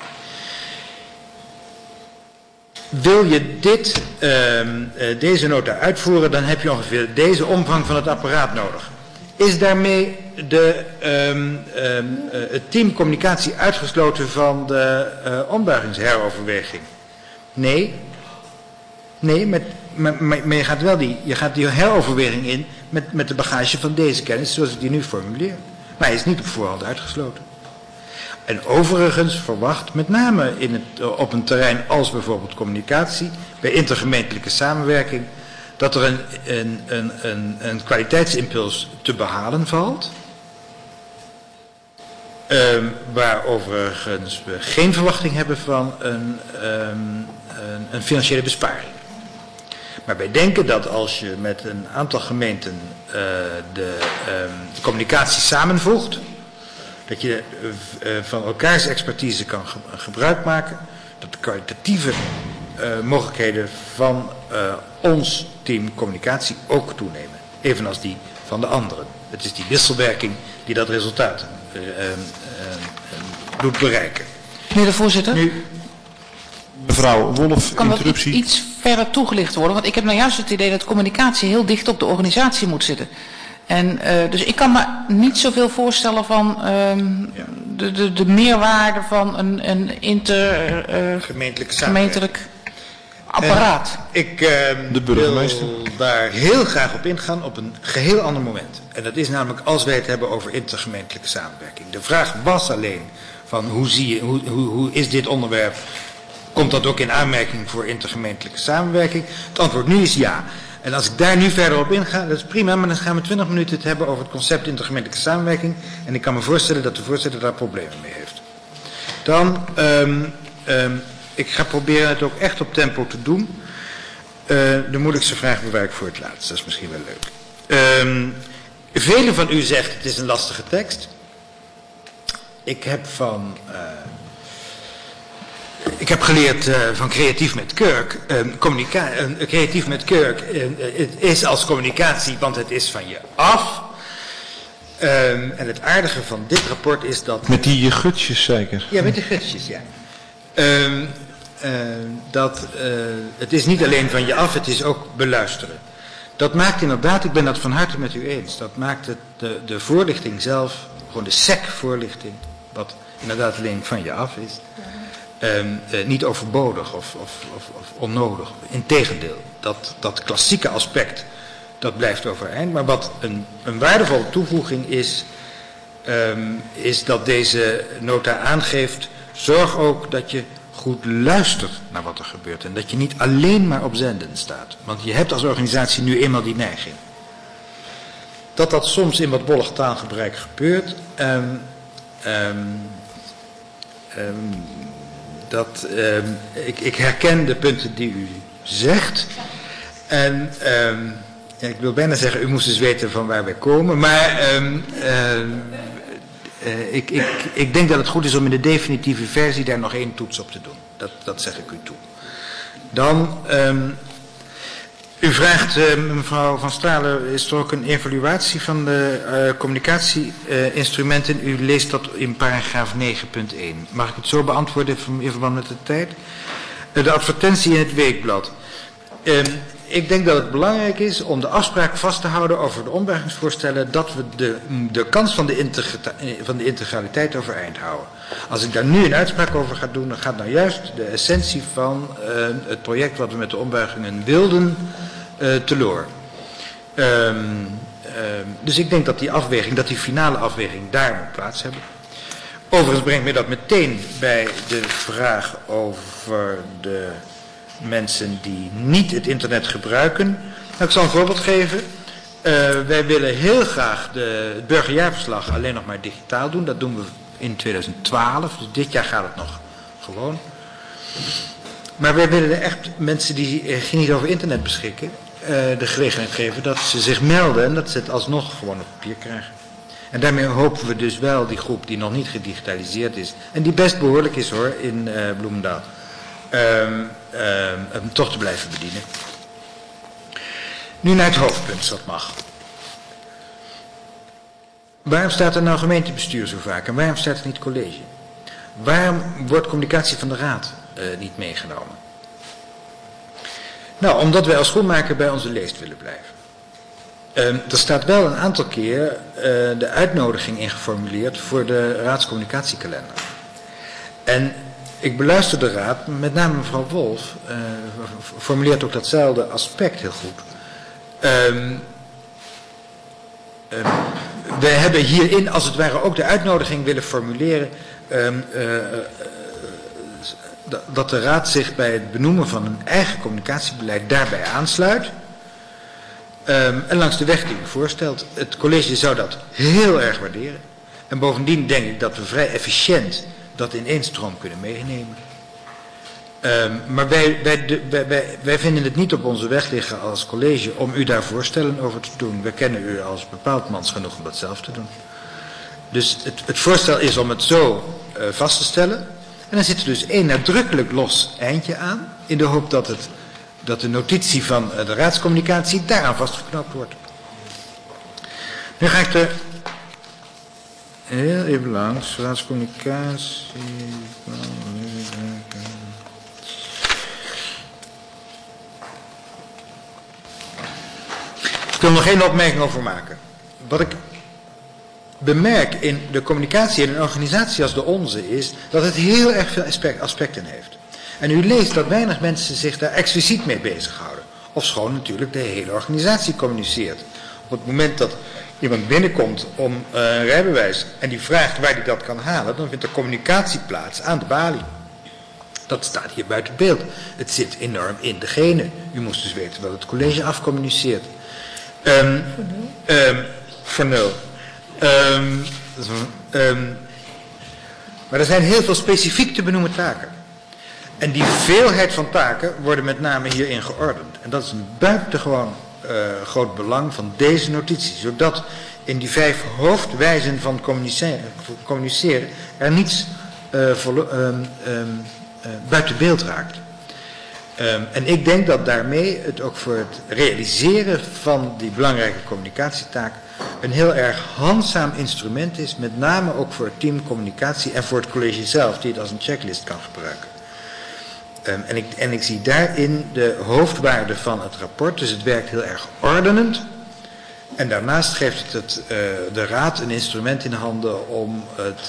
Wil je deze nota uitvoeren, dan heb je ongeveer deze omvang van het apparaat nodig. Is daarmee het team communicatie uitgesloten van de ombuigingsheroverweging? Nee. Nee, maar je gaat wel die heroverweging in met de bagage van deze kennis, zoals ik die nu formuleer. Maar hij is niet op voorhand uitgesloten. En overigens verwacht, met name op een terrein als bijvoorbeeld communicatie, bij intergemeentelijke samenwerking, dat er een kwaliteitsimpuls te behalen valt. Waar overigens we geen verwachting hebben van een financiële besparing. Maar wij denken dat als je met een aantal gemeenten de communicatie samenvoegt, dat je van elkaars expertise kan gebruik maken, dat de kwalitatieve mogelijkheden van ons team communicatie ook toenemen. Evenals die van de anderen. Het is die wisselwerking die dat resultaat doet bereiken. Meneer de voorzitter. Nu, mevrouw Wolf, kan interruptie. dat iets verder toegelicht worden? Want ik heb nou juist het idee dat communicatie heel dicht op de organisatie moet zitten. En dus ik kan me niet zoveel voorstellen van de meerwaarde van een gemeentelijk apparaat. Ik wil daar heel graag op ingaan op een geheel ander moment. En dat is namelijk als wij het hebben over intergemeentelijke samenwerking. De vraag was alleen van hoe is dit onderwerp, komt dat ook in aanmerking voor intergemeentelijke samenwerking? Het antwoord nu is ja. En als ik daar nu verder op inga, dat is prima, maar dan gaan we 20 minuten het hebben over het concept intergemeentelijke samenwerking. En ik kan me voorstellen dat de voorzitter daar problemen mee heeft. Dan, ik ga proberen het ook echt op tempo te doen. De moeilijkste vraag bewaar ik voor het laatst, dat is misschien wel leuk. Velen van u zegt het is een lastige tekst. Ik heb geleerd van Creatief met Kurk. Creatief met Kurk het is als communicatie, want het is van je af. En het aardige van dit rapport is dat... Met die gutsjes zeker? Ja, met die gutsjes, ja. Het is niet alleen van je af, het is ook beluisteren. Dat maakt inderdaad, ik ben dat van harte met u eens, dat maakt de voorlichting zelf, gewoon de SEC-voorlichting, wat inderdaad alleen van je af is, niet overbodig of onnodig. Integendeel, dat klassieke aspect, dat blijft overeind. Maar wat een waardevolle toevoeging is dat deze nota aangeeft, zorg ook dat je goed luistert naar wat er gebeurt. En dat je niet alleen maar op zenden staat. Want je hebt als organisatie nu eenmaal die neiging. Dat soms in wat bollig taalgebruik gebeurt. Ik herken de punten die u zegt. En ik wil bijna zeggen, u moest dus weten van waar wij komen. Maar ik denk dat het goed is om in de definitieve versie daar nog 1 toets op te doen. Dat zeg ik u toe. Dan, u vraagt, mevrouw Van Stralen, is er ook een evaluatie van de communicatieinstrumenten? U leest dat in paragraaf 9.1. Mag ik het zo beantwoorden in verband met de tijd? De advertentie in het weekblad. Ik denk dat het belangrijk is om de afspraak vast te houden over de ombuigingsvoorstellen, dat we de kans van de integraliteit overeind houden. Als ik daar nu een uitspraak over ga doen, dan gaat nou juist de essentie van het project wat we met de ombuigingen wilden teloor. Dus ik denk dat die afweging, dat die finale afweging daar moet plaats hebben. Overigens brengt mij dat meteen bij de vraag over de mensen die niet het internet gebruiken. Nou, ik zal een voorbeeld geven. Wij willen heel graag het burgerjaarverslag alleen nog maar digitaal doen. Dat doen we in 2012, dus dit jaar gaat het nog gewoon. Maar wij willen echt mensen die niet over internet beschikken, de gelegenheid geven dat ze zich melden en dat ze het alsnog gewoon op papier krijgen. En daarmee hopen we dus wel die groep die nog niet gedigitaliseerd is, en die best behoorlijk is hoor, in Bloemendaal, toch te blijven bedienen. Nu naar het hoofdpunt, als dat mag. Waarom staat er nou gemeentebestuur zo vaak en waarom staat er niet college? Waarom wordt communicatie van de raad niet meegenomen? Nou, omdat wij als schoenmaker bij onze leest willen blijven. Er staat wel een aantal keer de uitnodiging ingeformuleerd voor de raadscommunicatiekalender. En ik beluister de raad, met name mevrouw Wolf, formuleert ook datzelfde aspect heel goed. We hebben hierin als het ware ook de uitnodiging willen formuleren dat de raad zich bij het benoemen van een eigen communicatiebeleid daarbij aansluit. En langs de weg die u voorstelt. Het college zou dat heel erg waarderen. En bovendien denk ik dat we vrij efficiënt dat in één stroom kunnen meenemen. Maar wij vinden het niet op onze weg liggen als college om u daar voorstellen over te doen. We kennen u als bepaald mans genoeg om dat zelf te doen. Dus het voorstel is om het zo vast te stellen. En dan zit er dus één nadrukkelijk los eindje aan, in de hoop dat de notitie van de raadscommunicatie daaraan vastgeknoopt wordt. Nu ga ik er heel even langs, raadscommunicatie. Ik wil nog één opmerking over maken. Wat ik bemerk in de communicatie in een organisatie als de onze is dat het heel erg veel aspecten heeft. En u leest dat weinig mensen zich daar expliciet mee bezighouden. Ofschoon natuurlijk de hele organisatie communiceert. Op het moment dat iemand binnenkomt om een rijbewijs en die vraagt waar hij dat kan halen, dan vindt er communicatie plaats aan de balie. Dat staat hier buiten beeld. Het zit enorm in de genen. U moest dus weten wat het college afcommuniceert. Voor nul. Maar er zijn heel veel specifiek te benoemen taken. En die veelheid van taken worden met name hierin geordend. En dat is een buitengewoon groot belang van deze notitie. Zodat in die 5 hoofdwijzen van communiceren er niets buiten beeld raakt. En ik denk dat daarmee het ook voor het realiseren van die belangrijke communicatietaak een heel erg handzaam instrument is, met name ook voor het team communicatie en voor het college zelf, die het als een checklist kan gebruiken. En ik zie daarin de hoofdwaarde van het rapport, dus het werkt heel erg ordenend. En daarnaast geeft het de raad een instrument in handen om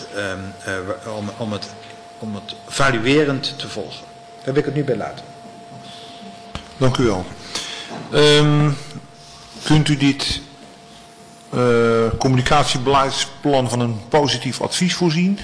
het valuerend te volgen. Daar wil ik het nu bij laten. Dank u wel. Kunt u dit communicatiebeleidsplan van een positief advies voorzien?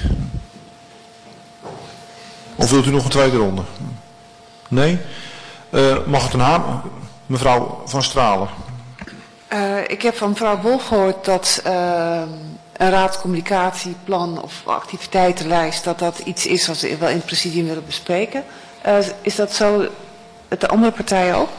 Of wilt u nog een tweede ronde? Nee? Mag het een hamer? Mevrouw Van Stralen. Ik heb van mevrouw Wolf gehoord dat een raadscommunicatieplan of activiteitenlijst, dat iets is wat we wel in het presidium willen bespreken. Is dat zo met de andere partijen ook?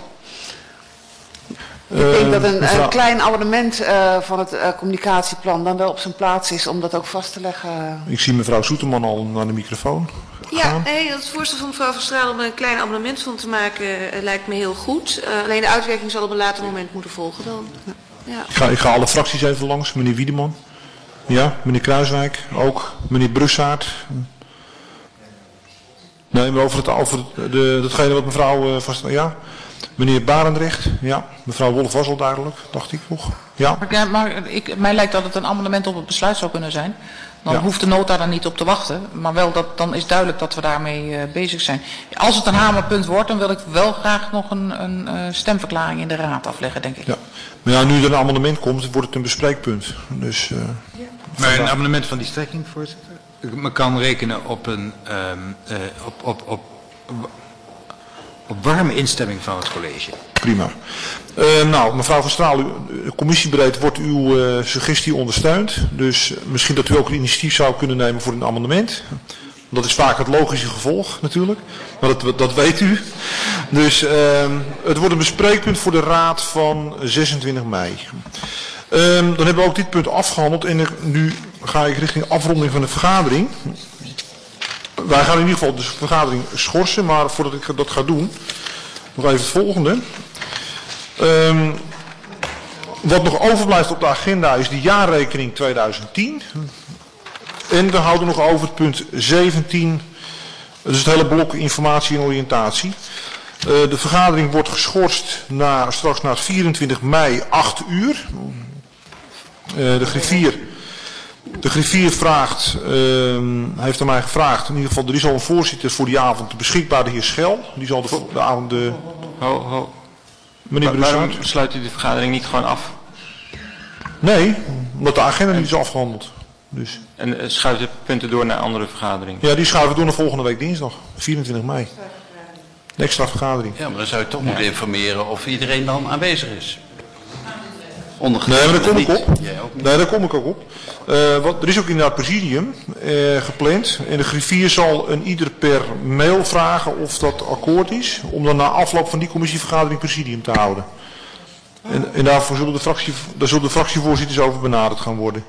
Ik denk dat een klein abonnement van het communicatieplan dan wel op zijn plaats is om dat ook vast te leggen. Ik zie mevrouw Soeterman al naar de microfoon gaan. Ja, het voorstel van mevrouw Van Straal om een klein abonnement van te maken lijkt me heel goed. Alleen de uitwerking zal op een later moment moeten volgen dan. Ja. Ik ga alle fracties even langs. Meneer Wiedeman. Ja, meneer Kruiswijk ook. Meneer Brussaert. Nee, maar over datgene wat mevrouw ja. Meneer Barendrecht, ja. Mevrouw Wolf was al duidelijk, dacht ik nog. Ja. Mij lijkt dat het een amendement op het besluit zou kunnen zijn. Dan hoeft de nota daar niet op te wachten. Maar wel dan is duidelijk dat we daarmee bezig zijn. Als het een hamerpunt wordt, dan wil ik wel graag nog een stemverklaring in de raad afleggen, denk ik. Ja. Maar ja, nu er een amendement komt, wordt het een bespreekpunt. Dus, maar een amendement van die strekking, voorzitter? Men kan rekenen op een op warme instemming van het college. Prima. Nou, mevrouw Van Straal, commissiebreed wordt uw suggestie ondersteund. Dus misschien dat u ook een initiatief zou kunnen nemen voor een amendement. Dat is vaak het logische gevolg natuurlijk. Maar dat weet u. Dus het wordt een bespreekpunt voor de raad van 26 mei. Dan hebben we ook dit punt afgehandeld. En nu ga ik richting afronding van de vergadering. Wij gaan in ieder geval de vergadering schorsen, maar voordat ik dat ga doen, nog even het volgende. Wat nog overblijft op de agenda is de jaarrekening 2010. En we houden nog over het punt 17, dus het hele blok informatie en oriëntatie. De vergadering wordt geschorst straks naar 24 mei 8 uur. De griffier heeft aan mij gevraagd, in ieder geval er is al een voorzitter voor die avond beschikbaar, de heer Schel. Die zal de avond Meneer waarom sluit u de vergadering niet gewoon af? Nee, omdat de agenda niet is afgehandeld. Dus. En schuift de punten door naar andere vergaderingen? Ja, die schuiven door naar volgende week dinsdag, 24 mei. De extra vergadering. Ja, maar dan zou je toch moeten informeren of iedereen dan aanwezig is. Nee, maar daar kom ik op. Nee, daar kom ik ook op. Er is ook inderdaad presidium gepland. En de griffier zal een ieder per mail vragen of dat akkoord is. Om dan na afloop van die commissievergadering presidium te houden. En daarvoor zullen de fractievoorzitters over benaderd gaan worden.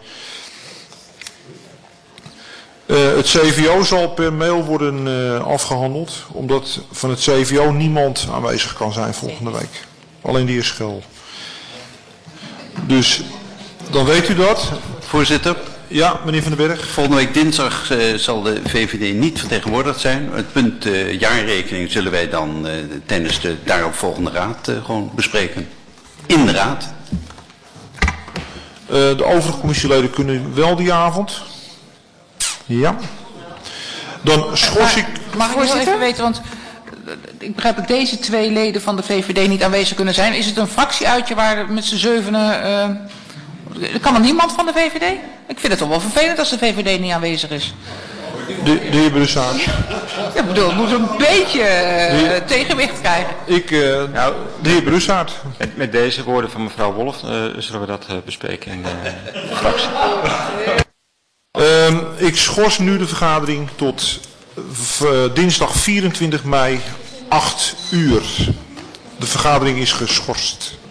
Het CVO zal per mail worden afgehandeld. Omdat van het CVO niemand aanwezig kan zijn volgende week. Alleen de heer Schel. Dus, dan weet u dat. Voorzitter. Ja, meneer Van den Berg. Volgende week dinsdag zal de VVD niet vertegenwoordigd zijn. Het punt jaarrekening zullen wij dan tijdens de daaropvolgende raad gewoon bespreken. In de raad. De overige commissieleden kunnen wel die avond. Ja. Dan schors ik... Mag ik wel even weten, want ik begrijp dat deze twee leden van de VVD niet aanwezig kunnen zijn. Is het een fractieuitje waar met z'n zevenen... kan er niemand van de VVD? Ik vind het toch wel vervelend als de VVD niet aanwezig is. De heer Brussaert. Ja, ik bedoel, het moet een beetje tegenwicht krijgen. De heer Brussaert. Met deze woorden van mevrouw Wolf zullen we dat bespreken in de fractie. Ik schors nu de vergadering tot dinsdag 24 mei 8 uur. De vergadering is geschorst.